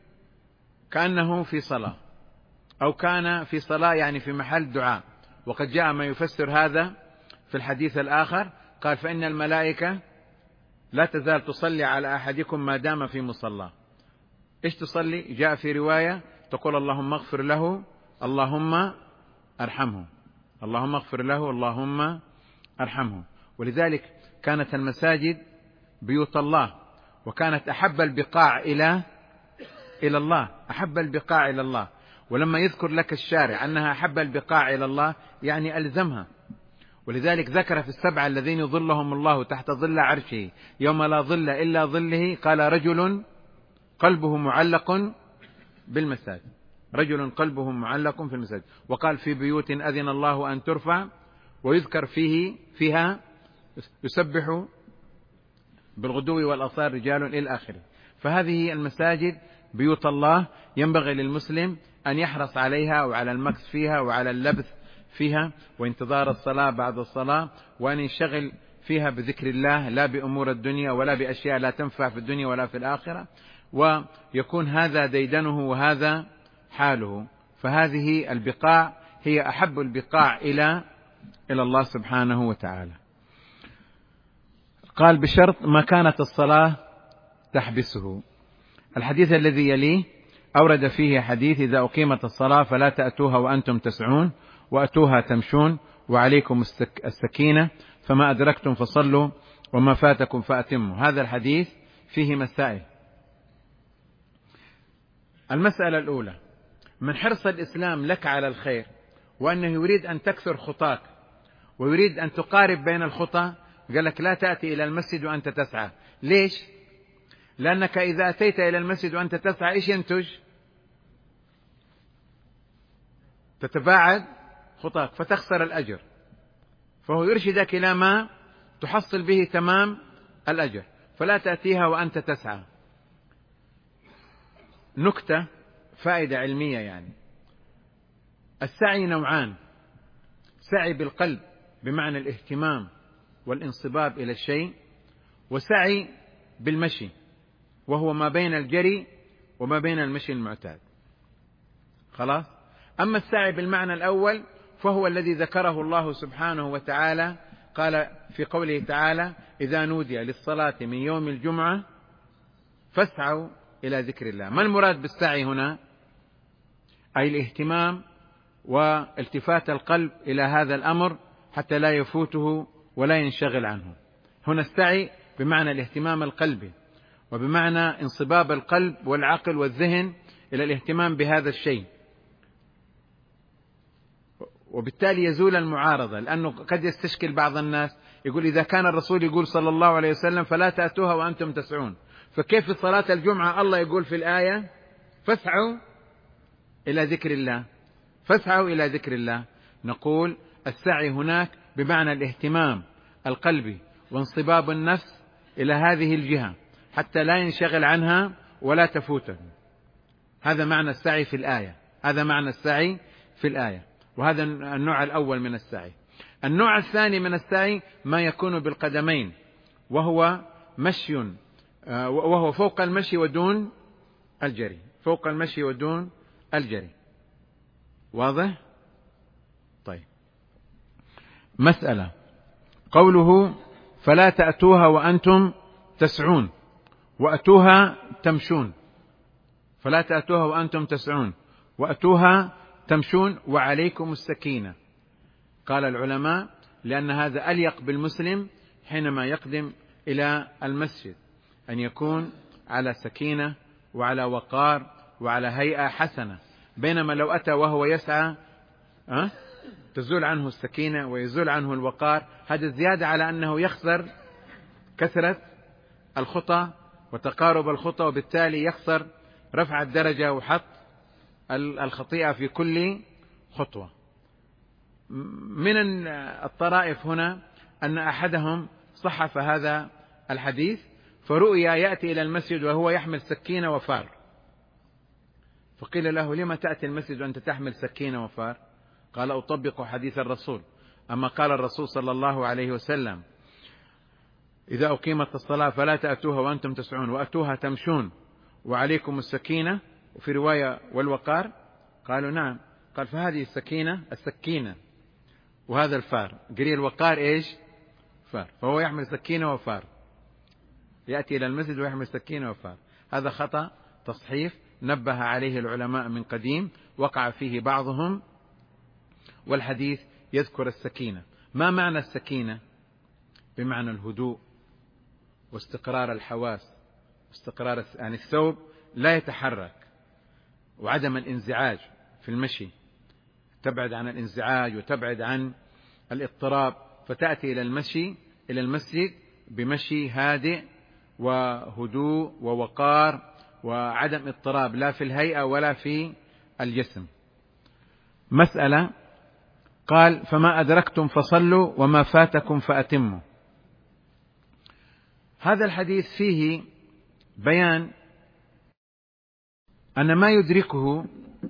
كأنه في صلاة، أو كان في صلاة يعني في محل دعاء. وقد جاء ما يفسر هذا في الحديث الآخر، قال: فإن الملائكة لا تزال تصلي على أحدكم ما دام في مصلاه. إيش تصلي؟ جاء في رواية تقول: اللهم اغفر له، اللهم أرحمه، اللهم اغفر له، اللهم أرحمه. ولذلك كانت المساجد بيوت الله، وكانت أحب البقاع إلى الله، أحب البقاع إلى الله. ولما يذكر لك الشارع أنها أحب البقاع إلى الله يعني ألزمها. ولذلك ذكر في 7 الذين يظلهم الله تحت ظل عرشه يوم لا ظل إلا ظله، قال: رجل قلبه معلق بالمساجد، رجل قلبه معلق في المساجد. وقال: في بيوت أذن الله أن ترفع ويذكر فيها يسبح بالغدو والآصال رجال إلى آخره. فهذه المساجد بيوت الله، ينبغي للمسلم أن يحرص عليها وعلى المكث فيها وعلى اللبث فيها وانتظار الصلاة بعد الصلاة، وأن ينشغل فيها بذكر الله لا بأمور الدنيا ولا بأشياء لا تنفع في الدنيا ولا في الآخرة. ويكون هذا ديدنه وهذا حاله. فهذه البقاع هي أحب البقاع إلى الله سبحانه وتعالى. قال بشرط ما كانت الصلاة تحبسه. الحديث الذي يليه أورد فيه حديث إذا أقيمت الصلاة فلا تأتوها وأنتم تسعون وأتوها تمشون وعليكم السكينة فما أدركتم فصلوا وما فاتكم فأتموا. هذا الحديث فيه مسائل. المسألة الأولى: من حرص الإسلام لك على الخير وأنه يريد أن تكثر خطاك ويريد أن تقارب بين الخطى، قال لك لا تأتي إلى المسجد وأنت تسعى. ليش؟ لأنك إذا أتيت إلى المسجد وأنت تسعى إيش ينتج؟ تتباعد خطاك فتخسر الأجر. فهو يرشدك إلى ما تحصل به تمام الأجر، فلا تأتيها وأنت تسعى. نكتة فائدة علمية يعني: السعي نوعان: سعي بالقلب بمعنى الاهتمام والانصباب إلى الشيء، وسعي بالمشي وهو ما بين الجري وما بين المشي المعتاد. خلاص؟ أما السعي بالمعنى الأول فهو الذي ذكره الله سبحانه وتعالى، قال في قوله تعالى: إذا نودي للصلاة من يوم الجمعة فاسعوا إلى ذكر الله. ما المراد بالسعي هنا؟ أي الاهتمام والتفات القلب إلى هذا الأمر حتى لا يفوته ولا ينشغل عنه. هنا السعي بمعنى الاهتمام القلبي وبمعنى انصباب القلب والعقل والذهن إلى الاهتمام بهذا الشيء، وبالتالي يزول المعارضة. لأنه قد يستشكل بعض الناس يقول إذا كان الرسول يقول صلى الله عليه وسلم فلا تأتوها وأنتم تسعون، فكيف في صلاة الجمعة الله يقول في الآية فاسعوا إلى ذكر الله؟ فاسعوا إلى ذكر الله. نقول السعي هناك بمعنى الاهتمام القلبي وانصباب النفس إلى هذه الجهة حتى لا ينشغل عنها ولا تفوته. هذا معنى السعي في الآية، هذا معنى السعي في الآية، وهذا النوع الأول من السعي. النوع الثاني من السعي ما يكون بالقدمين، وهو مشي، وهو فوق المشي ودون الجري، فوق المشي ودون الجري. واضح؟ طيب، مسألة: قوله فلا تأتوها وأنتم تسعون وأتوها تمشون، فلا تأتوها وأنتم تسعون وأتوها تمشون وعليكم السكينة. قال العلماء لأن هذا أليق بالمسلم حينما يقدم إلى المسجد، أن يكون على سكينة وعلى وقار وعلى هيئة حسنة، بينما لو أتى وهو يسعى تزول عنه السكينة ويزول عنه الوقار. هذا زيادة على أنه يخسر كثرة الخطى وتقارب الخطى، وبالتالي يخسر رفع الدرجة وحط الخطيئة في كل خطوة. من الطرائف هنا أن أحدهم صحف هذا الحديث فرؤيا يأتي إلى المسجد وهو يحمل سكينة وفار، فقيل له: لما تأتي المسجد وأنت تحمل سكينة وفار؟ قال: أطبق حديث الرسول. أما قال الرسول صلى الله عليه وسلم: إذا أقيمت الصلاة فلا تأتوها وأنتم تسعون وأتوها تمشون وعليكم السكينة، وفي رواية والوقار. قالوا: نعم. قال: فهذه السكينة وهذا الفار. قري الوقار إيش؟ فار. فهو يحمل سكينة وفار، يأتي إلى المسجد ويحمل سكينة وفار. هذا خطأ تصحيف نبه عليه العلماء من قديم، وقع فيه بعضهم، والحديث يذكر السكينة. ما معنى السكينة؟ بمعنى الهدوء واستقرار الحواس، استقرار يعني الثوب لا يتحرك، وعدم الانزعاج في المشي، تبعد عن الانزعاج وتبعد عن الاضطراب، فتأتي إلى المسجد بمشي هادئ وهدوء ووقار وعدم اضطراب لا في الهيئة ولا في الجسم. مسألة: قال: فما أدركتم فصلوا وما فاتكم فأتموا. هذا الحديث فيه بيان أن ما يدركه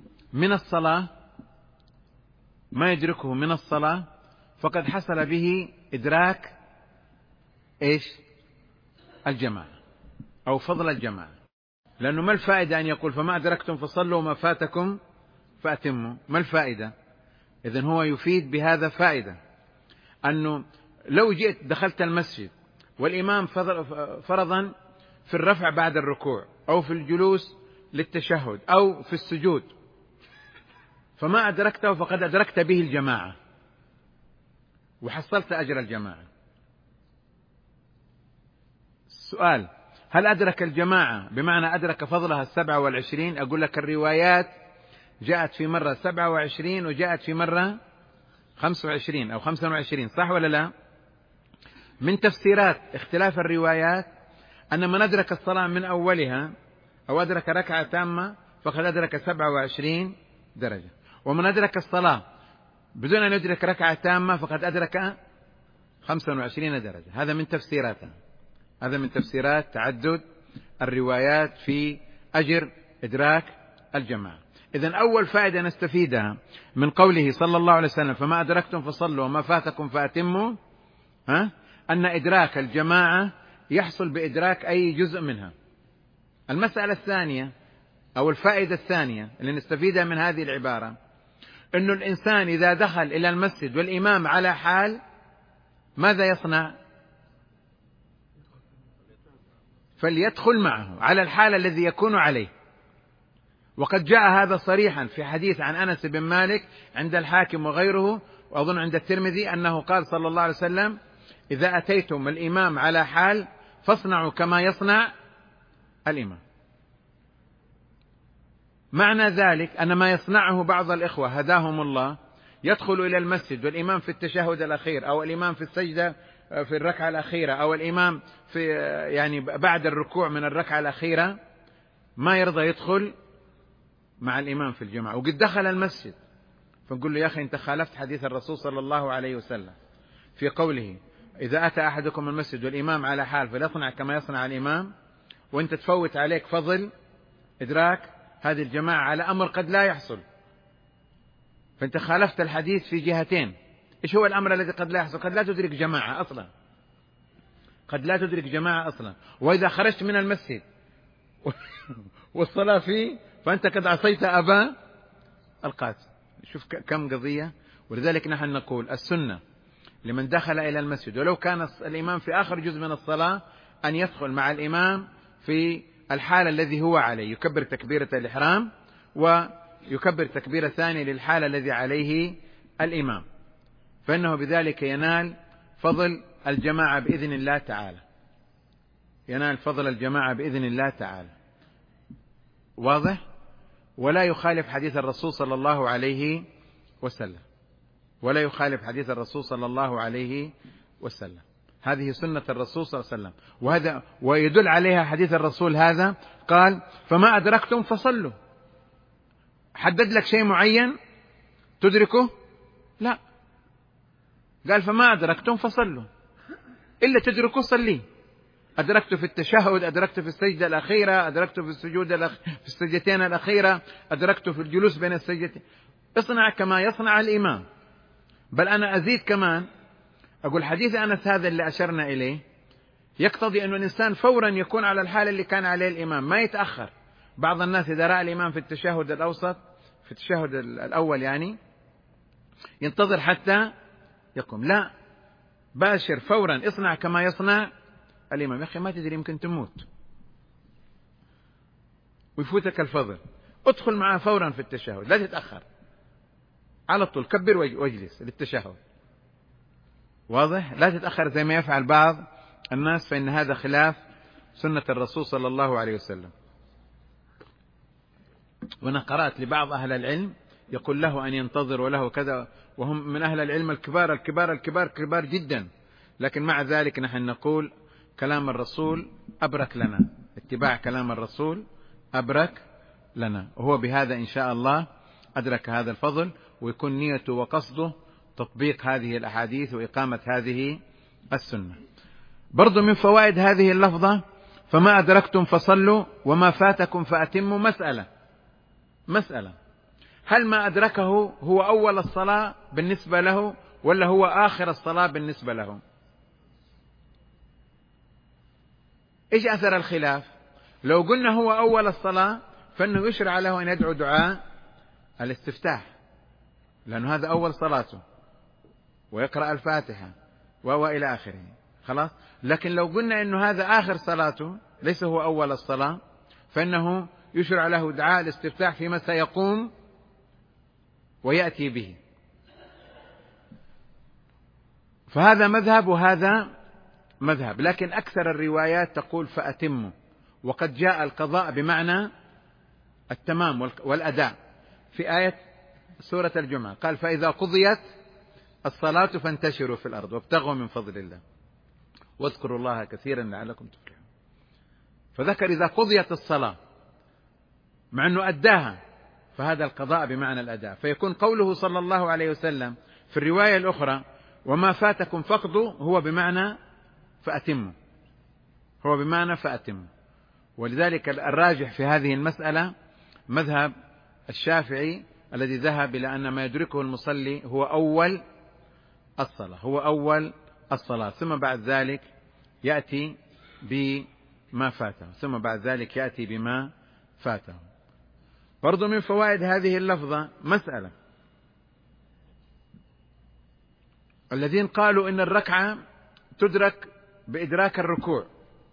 من الصلاة فقد حصل به إدراك إيش؟ الجماعة أو فضل الجماعة. لأنه ما الفائدة أن يقول فما أدركتم فصلوا وما فاتكم فأتموا؟ ما الفائدة؟ إذن هو يفيد بهذا فائدة، أنه لو جئت دخلت المسجد والإمام فرضا في الرفع بعد الركوع أو في الجلوس للتشهد أو في السجود، فما أدركته فقد أدركت به الجماعة وحصلت أجر الجماعة. السؤال: هل أدرك الجماعة بمعنى أدرك فضلها 27؟ أقول لك الروايات جاءت في مرة 27 وجاءت في مرة 25 أو 25، صح ولا لا؟ من تفسيرات اختلاف الروايات أن من أدرك الصلاة من أولها أو أدرك ركعة تامة فقد أدرك 27 درجة، ومن أدرك الصلاة بدون أن يدرك ركعة تامة فقد أدرك 25 درجة. هذا من تفسيراتها، هذا من تفسيرات تعدد الروايات في أجر إدراك الجماعة. إذن أول فائدة نستفيدها من قوله صلى الله عليه وسلم فما أدركتم فصلوا وما فاتكم فأتموا، أن إدراك الجماعة يحصل بإدراك أي جزء منها. المسألة الثانية أو الفائدة الثانية اللي نستفيدها من هذه العبارة أن الإنسان إذا دخل إلى المسجد والإمام على حال ماذا يصنع؟ فليدخل معه على الحال الذي يكون عليه. وقد جاء هذا صريحا في حديث عن أنس بن مالك عند الحاكم وغيره، وأظن عند الترمذي، أنه قال صلى الله عليه وسلم إذا أتيتم الإمام على حال فاصنعوا كما يصنع الإمام. معنى ذلك أن ما يصنعه بعض الإخوة هداهم الله، يدخل إلى المسجد والإمام في التشهد الأخير أو الإمام في السجدة في الركعة الأخيرة أو الإمام في يعني بعد الركوع من الركعة الأخيرة، ما يرضى يدخل مع الإمام في الجماعة وقد دخل المسجد، فنقول له يا أخي أنت خالفت حديث الرسول صلى الله عليه وسلم في قوله إذا أتى أحدكم المسجد والإمام على حال فليصنع كما يصنع الإمام، وأنت تفوت عليك فضل إدراك هذه الجماعة على أمر قد لا يحصل، فأنت خالفت الحديث في جهتين. إيش هو الأمر الذي قد لا يحصل؟ قد لا تدرك جماعة أصلا، قد لا تدرك جماعة أصلا، وإذا خرجت من المسجد والصلاة فيه فأنت قد عصيت أبا القاسم. شوف كم قضية. ولذلك نحن نقول السنة لمن دخل إلى المسجد ولو كان الإمام في آخر جزء من الصلاة أن يدخل مع الإمام في الحال الذي هو عليه، يكبر تكبيرة الإحرام ويكبر تكبيرة ثانية للحال الذي عليه الإمام، فإنه بذلك ينال فضل الجماعة بإذن الله تعالى، ينال فضل الجماعة بإذن الله تعالى. واضح؟ ولا يخالف حديث الرسول صلى الله عليه وسلم، ولا يخالف حديث الرسول صلى الله عليه وسلم. هذه سنة الرسول صلى الله عليه وسلم، وهذا ويدل عليها حديث الرسول هذا، قال فما أدركتم فصلوا. حدد لك شيء معين تدركه؟ لا، قال فما أدركتم فصلوا، إلا تدركوا صلي. أدركت في التشهد، أدركت في السجدة الأخيرة، أدركت في السجود في السجدتين الأخيرة، أدركت في الجلوس بين السجدتين، اصنع كما يصنع الإمام. بل أنا أزيد كمان، أقول حديث أنس هذا اللي أشرنا إليه يقتضي أن الإنسان فورا يكون على الحال اللي كان عليه الإمام، ما يتأخر. بعض الناس إذا رأى الإمام في التشهد الأوسط، في التشهد الأول يعني، ينتظر حتى يقوم. لا، باشر فورا، اصنع كما يصنع الإمام. يا أخي ما تدري يمكن تموت ويفوتك الفضل، ادخل معه فورا في التشهد، لا تتأخر، على طول كبر واجلس للتشهد. واضح؟ لا تتأخر زي ما يفعل بعض الناس، فإن هذا خلاف سنة الرسول صلى الله عليه وسلم. وأنا قرأت لبعض أهل العلم يقول له أن ينتظر وله كذا، وهم من أهل العلم الكبار الكبار الكبار كبار جدا، لكن مع ذلك نحن نقول كلام الرسول أبرك لنا، اتباع كلام الرسول أبرك لنا، وهو بهذا إن شاء الله أدرك هذا الفضل، ويكون نيته وقصده تطبيق هذه الأحاديث وإقامة هذه السنة. برضو من فوائد هذه اللفظة فما أدركتم فصلوا وما فاتكم فأتموا، مسألة هل ما أدركه هو أول الصلاة بالنسبة له ولا هو آخر الصلاة بالنسبة له؟ إيش أثر الخلاف؟ لو قلنا هو أول الصلاة فإنه يشرع له أن يدعو دعاء الاستفتاح، لأنه هذا أول صلاته، ويقرأ الفاتحة وإلى آخره، خلاص. لكن لو قلنا إنه هذا آخر صلاته ليس هو أول الصلاة، فإنه يشرع له دعاء الاستفتاح فيما سيقوم ويأتي به. فهذا مذهب وهذا مذهب، لكن أكثر الروايات تقول فأتموا، وقد جاء القضاء بمعنى التمام والأداء في آية سورة الجمعة، قال فإذا قضيت الصلاة فانتشروا في الأرض وابتغوا من فضل الله واذكروا الله كثيرا لعلكم تفلحون. فذكر إذا قضيت الصلاة مع أنه أداها، فهذا القضاء بمعنى الأداء. فيكون قوله صلى الله عليه وسلم في الرواية الأخرى وما فاتكم فقدوا هو بمعنى فأتموا، هو بمعنى فأتموا. ولذلك الراجح في هذه المسألة مذهب الشافعي الذي ذهب إلى أن ما يدركه المصلي هو أول الصلاة، هو أول الصلاة، ثم بعد ذلك يأتي بما فاته، ثم بعد ذلك يأتي بما فاته. برضو من فوائد هذه اللفظة مسألة، الذين قالوا إن الركعة تدرك بإدراك الركوع،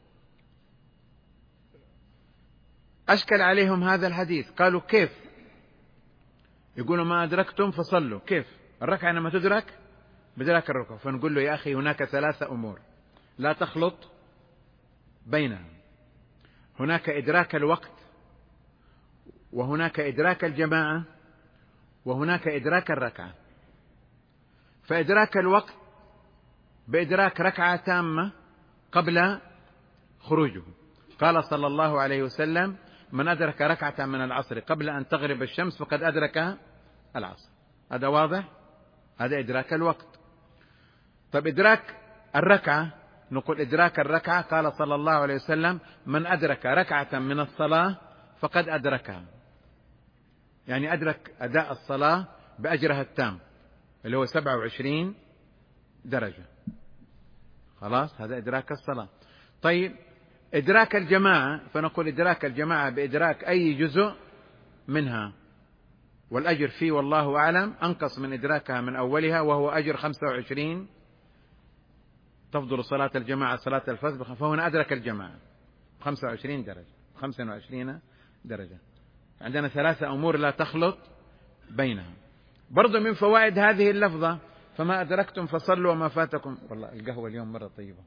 أشكل عليهم هذا الحديث، قالوا كيف؟ يقولوا ما أدركتم فصلوا، كيف الركعة لما تدرك بإدراك الركوع؟ فنقول له يا أخي هناك 3 أمور لا تخلط بينها، هناك إدراك الوقت، وهناك إدراك الجماعة، وهناك إدراك الركعة. فإدراك الوقت بإدراك ركعة تامة قبل خروجه، قال صلى الله عليه وسلم من أدرك ركعة من العصر قبل أن تغرب الشمس فقد أدرك العصر. هذا واضح، هذا إدراك الوقت. طب إدراك الركعة، نقول إدراك الركعة قال صلى الله عليه وسلم من أدرك ركعة من الصلاة فقد أدركها، يعني أدرك أداء الصلاة بأجرها التام اللي هو 27 درجة، خلاص، هذا إدراك الصلاة. طيب إدراك الجماعة، فنقول إدراك الجماعة بإدراك أي جزء منها، والأجر فيه والله أعلم أنقص من إدراكها من أولها، وهو أجر 25، تفضل صلاة الجماعة صلاة الفجر، فهنا أدرك الجماعة 25 درجة، 25 درجة. عندنا 3 أمور لا تخلط بينها. برضو من فوائد هذه اللفظة فما أدركتم فصلوا وما فاتكم. والله القهوة اليوم مرة طيبة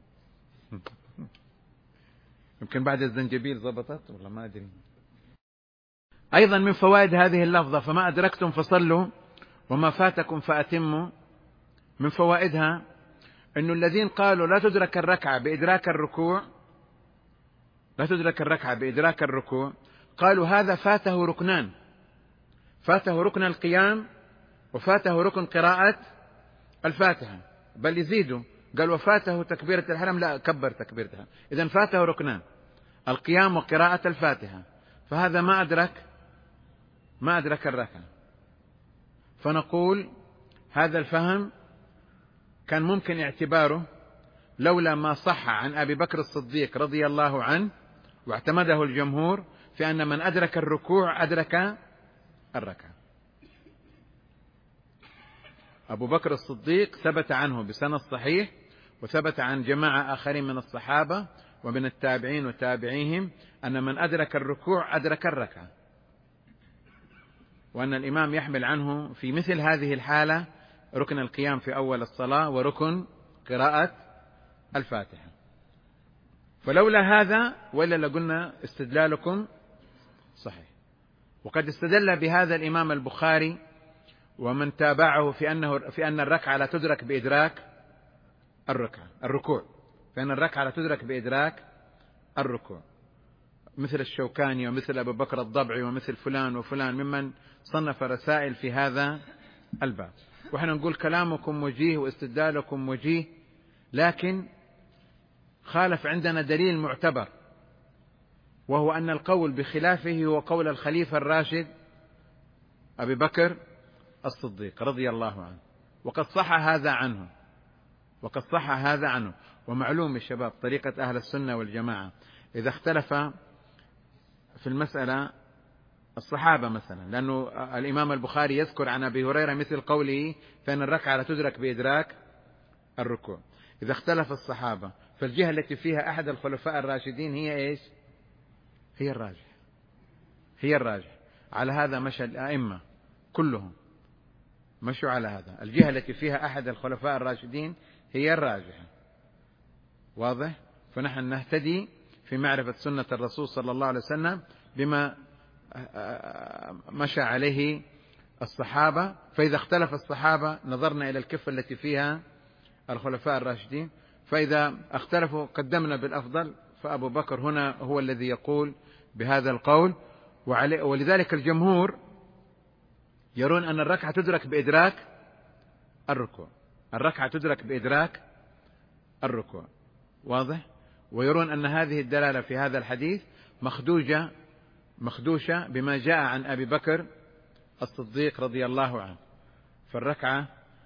يمكن بعد الزنجبيل ضبطت، والله ما أدري. أيضا من فوائد هذه اللفظة فما أدركتم فصلوا وما فاتكم فأتموا، من فوائدها أن الذين قالوا لا تدرك الركعة بإدراك الركوع، لا تدرك الركعة بإدراك الركوع، قالوا هذا فاته ركنان، فاته ركن القيام وفاته ركن قراءة الفاتحة، بل يزيدوا، قال وفاته تكبيرة الحرم، لا كبر تكبيرة الحرم، إذن فاته ركنان القيام وقراءة الفاتحة، فهذا ما أدرك الركعة. فنقول هذا الفهم كان ممكن اعتباره لولا ما صح عن أبي بكر الصديق رضي الله عنه واعتمده الجمهور في أن من أدرك الركوع أدرك الركعة. أبو بكر الصديق ثبت عنه بسند صحيح، وثبت عن جماعة آخرين من الصحابة ومن التابعين وتابعيهم أن من أدرك الركوع أدرك الركعة، وأن الإمام يحمل عنه في مثل هذه الحالة ركن القيام في أول الصلاة وركن قراءة الفاتحة. فلولا هذا ولا لقلنا استدلالكم صحيح. وقد استدل بهذا الإمام البخاري ومن تابعه في أن الركعة لا تدرك بإدراك الركوع، فإن الركعة لا تدرك بإدراك الركوع، مثل الشوكاني ومثل أبو بكر الضبعي ومثل فلان وفلان ممن صنف رسائل في هذا الباب. وإحنا نقول كلامكم وجيه واستدلالكم وجيه، لكن خالف عندنا دليل معتبر، وهو أن القول بخلافه هو قول الخليفة الراشد أبي بكر الصديق رضي الله عنه، وقد صح هذا عنه. ومعلوم الشباب طريقة أهل السنة والجماعة إذا اختلف في المسألة الصحابة مثلا، لأنه الإمام البخاري يذكر عن أبي هريرة مثل قوله فإن الركعة لا تدرك بإدراك الركوع. إذا اختلف الصحابة فالجهة التي فيها أحد الخلفاء الراشدين هي إيش؟ هي الراجح، هي الراجح. على هذا مشى الأئمة كلهم، مشوا على هذا، الجهة التي فيها أحد الخلفاء الراشدين هي الراجحة. واضح؟ فنحن نهتدي في معرفة سنة الرسول صلى الله عليه وسلم بما مشى عليه الصحابة. فإذا اختلف الصحابة نظرنا إلى الكفة التي فيها الخلفاء الراشدين، فإذا اختلفوا قدمنا بالأفضل، فأبو بكر هنا هو الذي يقول بهذا القول. ولذلك الجمهور يرون أن الركعة تدرك بإدراك الركوع، الركعة تدرك بإدراك الركوع. واضح؟ ويرون أن هذه الدلالة في هذا الحديث مخدوشة بما جاء عن أبي بكر الصديق رضي الله عنه، فالركعة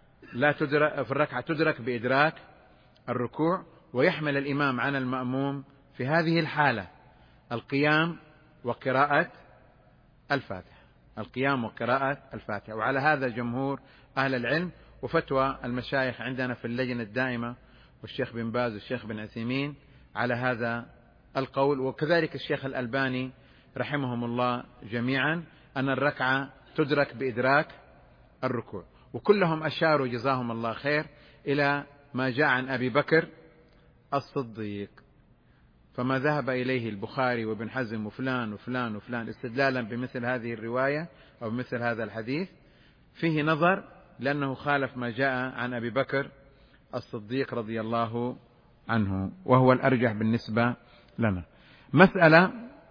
تدرك بإدراك الركوع. ويحمل الإمام عن المأموم في هذه الحالة القيام وقراءة الفاتحة، القيام وقراءة الفاتحة. وعلى هذا جمهور أهل العلم، وفتوى المشايخ عندنا في اللجنة الدائمة والشيخ بن باز والشيخ بن عثيمين على هذا القول، وكذلك الشيخ الألباني رحمهم الله جميعا، أن الركعة تدرك بإدراك الركوع. وكلهم أشاروا جزاهم الله خير إلى ما جاء عن أبي بكر الصديق. فما ذهب إليه البخاري وابن حزم وفلان وفلان وفلان استدلالا بمثل هذه الرواية أو بمثل هذا الحديث فيه نظر، لأنه خالف ما جاء عن أبي بكر الصديق رضي الله عنه، وهو الأرجح بالنسبة لنا. مسألة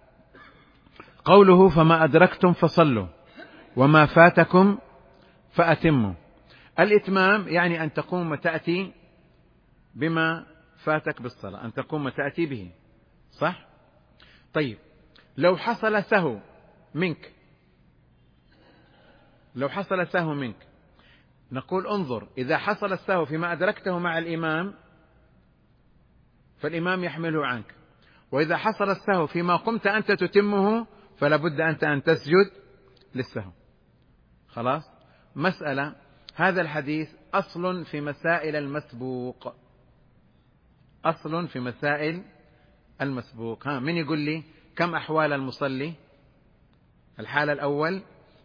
قوله فما أدركتم فصلوا وما فاتكم فأتموا. الإتمام يعني أن تقوم وتأتي بما فاتك بالصلاة، أن تقوم وتأتي به، صح؟ طيب لو حصل سهو منك، نقول انظر، إذا حصل السهو فيما أدركته مع الإمام فالإمام يحمله عنك، وإذا حصل السهو فيما قمت أنت تتمه فلا بد أنت أن تسجد للسهو. خلاص؟ مسألة، هذا الحديث أصل في مسائل المسبوق، أصل في مسائل المسبوق. من يقول لي كم أحوال المصلي؟ الحالة الأول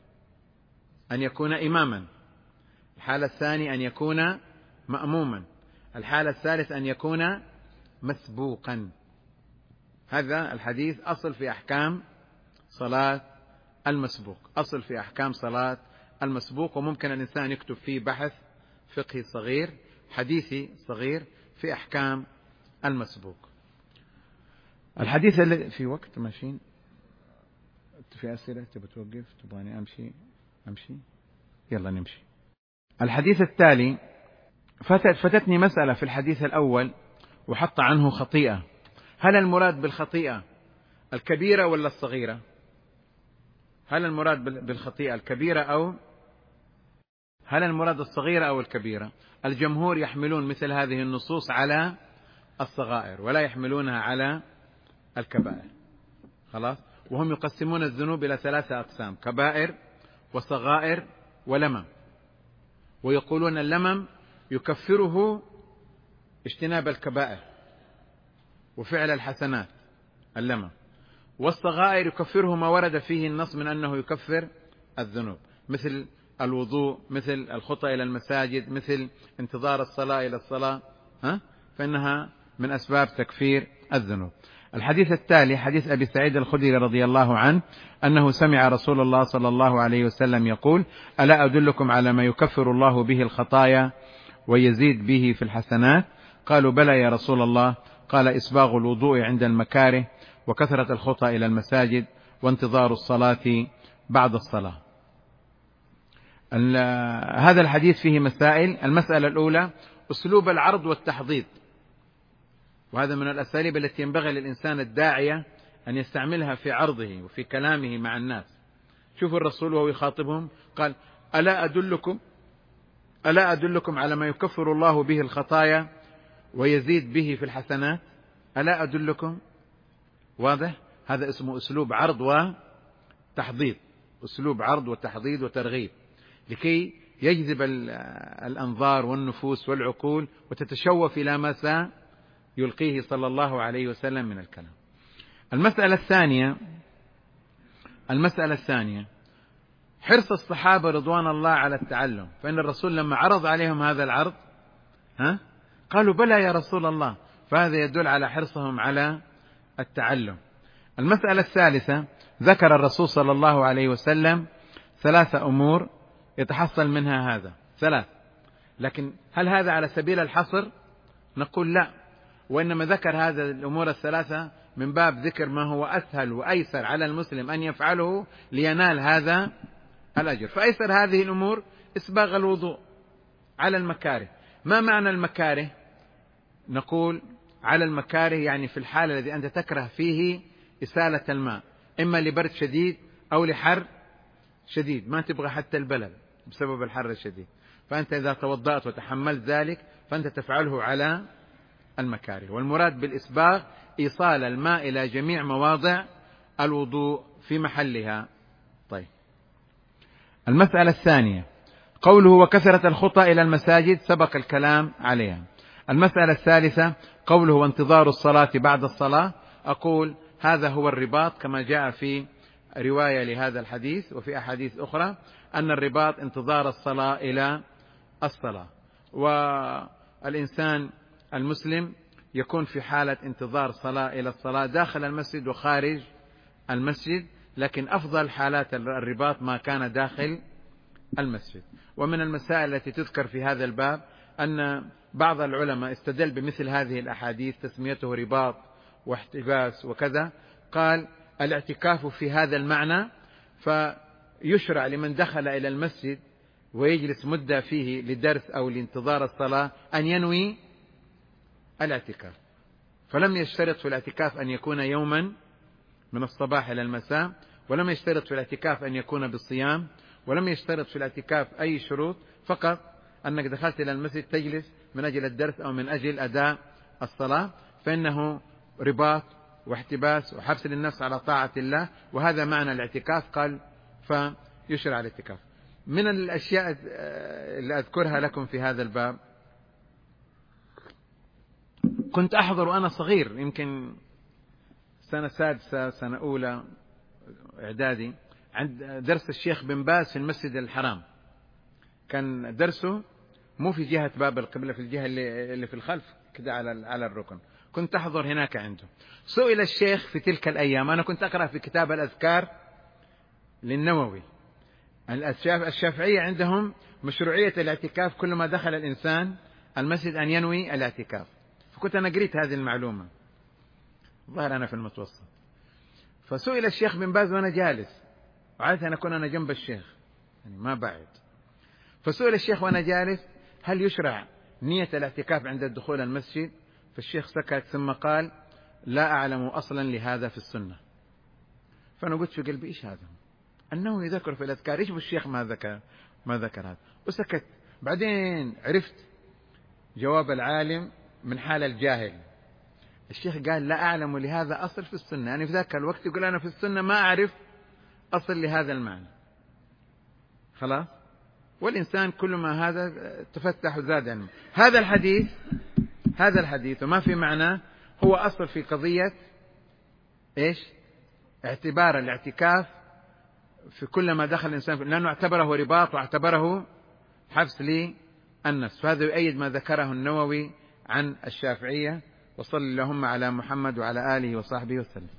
أن يكون إماما، الحالة الثانية أن يكون مأموما، الحالة الثالثة أن يكون مسبوقا. هذا الحديث أصل في أحكام صلاة المسبوق، أصل في أحكام صلاة المسبوق. وممكن الإنسان يكتب فيه بحث فقهي صغير، حديثي صغير في أحكام المسبوق. الحديث الذي في وقت ماشيين في أسئلة تبى توقف، تبغاني أمشي يلا نمشي. الحديث التالي فتتني مسألة في الحديث الأول وحط عنه خطيئة. هل المراد بالخطيئة الكبيرة ولا الصغيرة؟ هل المراد بالخطيئة الكبيرة أو هل المراد الصغيرة أو الكبيرة؟ الجمهور يحملون مثل هذه النصوص على الصغائر ولا يحملونها على الكبائر. خلاص؟ وهم يقسمون الذنوب إلى 3 أقسام: كبائر وصغائر ولمم. ويقولون اللمم يكفره اجتناب الكبائر وفعل الحسنات اللمم، والصغائر يكفره ما ورد فيه النص من أنه يكفر الذنوب، مثل الوضوء، مثل الخطى إلى المساجد، مثل انتظار الصلاة إلى الصلاة، فإنها من أسباب تكفير الذنوب. الحديث التالي حديث أبي سعيد الخدري رضي الله عنه أنه سمع رسول الله صلى الله عليه وسلم يقول: ألا أدلكم على ما يكفر الله به الخطايا ويزيد به في الحسنات؟ قالوا: بلى يا رسول الله. قال: إسباغ الوضوء عند المكاره، وكثرة الخطى إلى المساجد، وانتظار الصلاة بعد الصلاة. هذا الحديث فيه مسائل. المسألة الأولى أسلوب العرض والتحضيض، وهذا من الأساليب التي ينبغي للإنسان الداعية أن يستعملها في عرضه وفي كلامه مع الناس. شوفوا الرسول وهو يخاطبهم قال: ألا أدلكم على ما يكفر الله به الخطايا ويزيد به في الحسنات؟ ألا أدلكم؟ واضح؟ هذا اسمه أسلوب عرض وتحضيض، أسلوب عرض وتحضيض وترغيب، لكي يجذب الأنظار والنفوس والعقول وتتشوف إلى ما سيلقيه صلى الله عليه وسلم من الكلام. المسألة الثانية حرص الصحابة رضوان الله على التعلم، فإن الرسول لما عرض عليهم هذا العرض قالوا بلى يا رسول الله، فهذا يدل على حرصهم على التعلم. المسألة الثالثة ذكر الرسول صلى الله عليه وسلم 3 أمور يتحصل منها هذا، 3، لكن هل هذا على سبيل الحصر؟ نقول لا، وإنما ذكر هذا الأمور 3 من باب ذكر ما هو أسهل وأيسر على المسلم أن يفعله لينال هذا الأجر. فأيسر هذه الأمور إسباغ الوضوء على المكاره. ما معنى المكاره؟ نقول على المكاره يعني في الحال الذي أنت تكره فيه إسالة الماء، إما لبرد شديد أو لحر شديد، ما تبغى حتى البلل بسبب الحر الشديد، فأنت إذا توضأت وتحملت ذلك فأنت تفعله على المكاره. والمراد بالإسباغ إيصال الماء إلى جميع مواضع الوضوء في محلها. طيب، المسألة الثانية قوله وكثرة الخطى إلى المساجد، سبق الكلام عليها. المسألة الثالثة قوله وانتظار الصلاة بعد الصلاة، أقول هذا هو الرباط كما جاء في رواية لهذا الحديث وفي أحاديث أخرى، أن الرباط انتظار الصلاة إلى الصلاة، والإنسان المسلم يكون في حالة انتظار صلاة إلى الصلاة داخل المسجد وخارج المسجد، لكن أفضل حالات الرباط ما كان داخل المسجد. ومن المسائل التي تذكر في هذا الباب أن بعض العلماء استدل بمثل هذه الأحاديث تسميته رباط واحتباس وكذا، قال الاعتكاف في هذا المعنى، فيشرع لمن دخل إلى المسجد ويجلس مدة فيه لدرس أو لانتظار الصلاة أن ينوي الاعتكاف، فلم يشترط في الاعتكاف أن يكون يوما من الصباح إلى المساء، ولم يشترط في الاعتكاف أن يكون بالصيام، ولم يشترط في الاعتكاف أي شروط، فقط أنك دخلت إلى المسجد تجلس من أجل الدرس أو من أجل أداء الصلاة، فإنه رباط واحتباس وحبس للنفس على طاعة الله، وهذا معنى الاعتكاف. قال فيشرع الاعتكاف. من الأشياء اللي أذكرها لكم في هذا الباب، كنت أحضر وأنا صغير يمكن سنة سادسة سنة أولى إعدادي عند درس الشيخ بن باز في المسجد الحرام. كان درسه مو في جهة باب القبلة، في الجهة اللي في الخلف كده على الركن. كنت أحضر هناك عنده. سئل الشيخ في تلك الأيام، أنا كنت أقرأ في كتاب الأذكار للنووي، الشافعية عندهم مشروعية الاعتكاف كل ما دخل الإنسان المسجد أن ينوي الاعتكاف، فكنت أنا قريت هذه المعلومة، ظهر أنا في المتوسط. فسئل الشيخ بن باز وأنا جالس، وعادة أن أكون أنا جنب الشيخ يعني ما بعد، فسئل الشيخ وأنا جالس هل يشرع نية الاعتكاف عند الدخول المسجد؟ فالشيخ سكت ثم قال لا أعلم أصلا لهذا في السنة. فأنا قلت في قلبي إيش هذا؟ أنه يذكر في الأذكار، إيش بالشيخ ما ذكر هذا؟ وسكت. بعدين عرفت جواب العالم من حال الجاهل. الشيخ قال لا أعلم لهذا أصل في السنة، يعني في ذاك الوقت يقول أنا في السنة ما أعرف أصل لهذا المعنى. خلاص، والإنسان كل ما هذا تفتح وزاد عنه. هذا الحديث وما في معناه هو أصل في قضية إيش؟ اعتبار الاعتكاف في كل ما دخل الإنسان، لأنه اعتبره رباط واعتبره حبس للنفس. فهذا يؤيد ما ذكره النووي عن الشافعية. وصل اللهم على محمد وعلى آله وصحبه وسلم.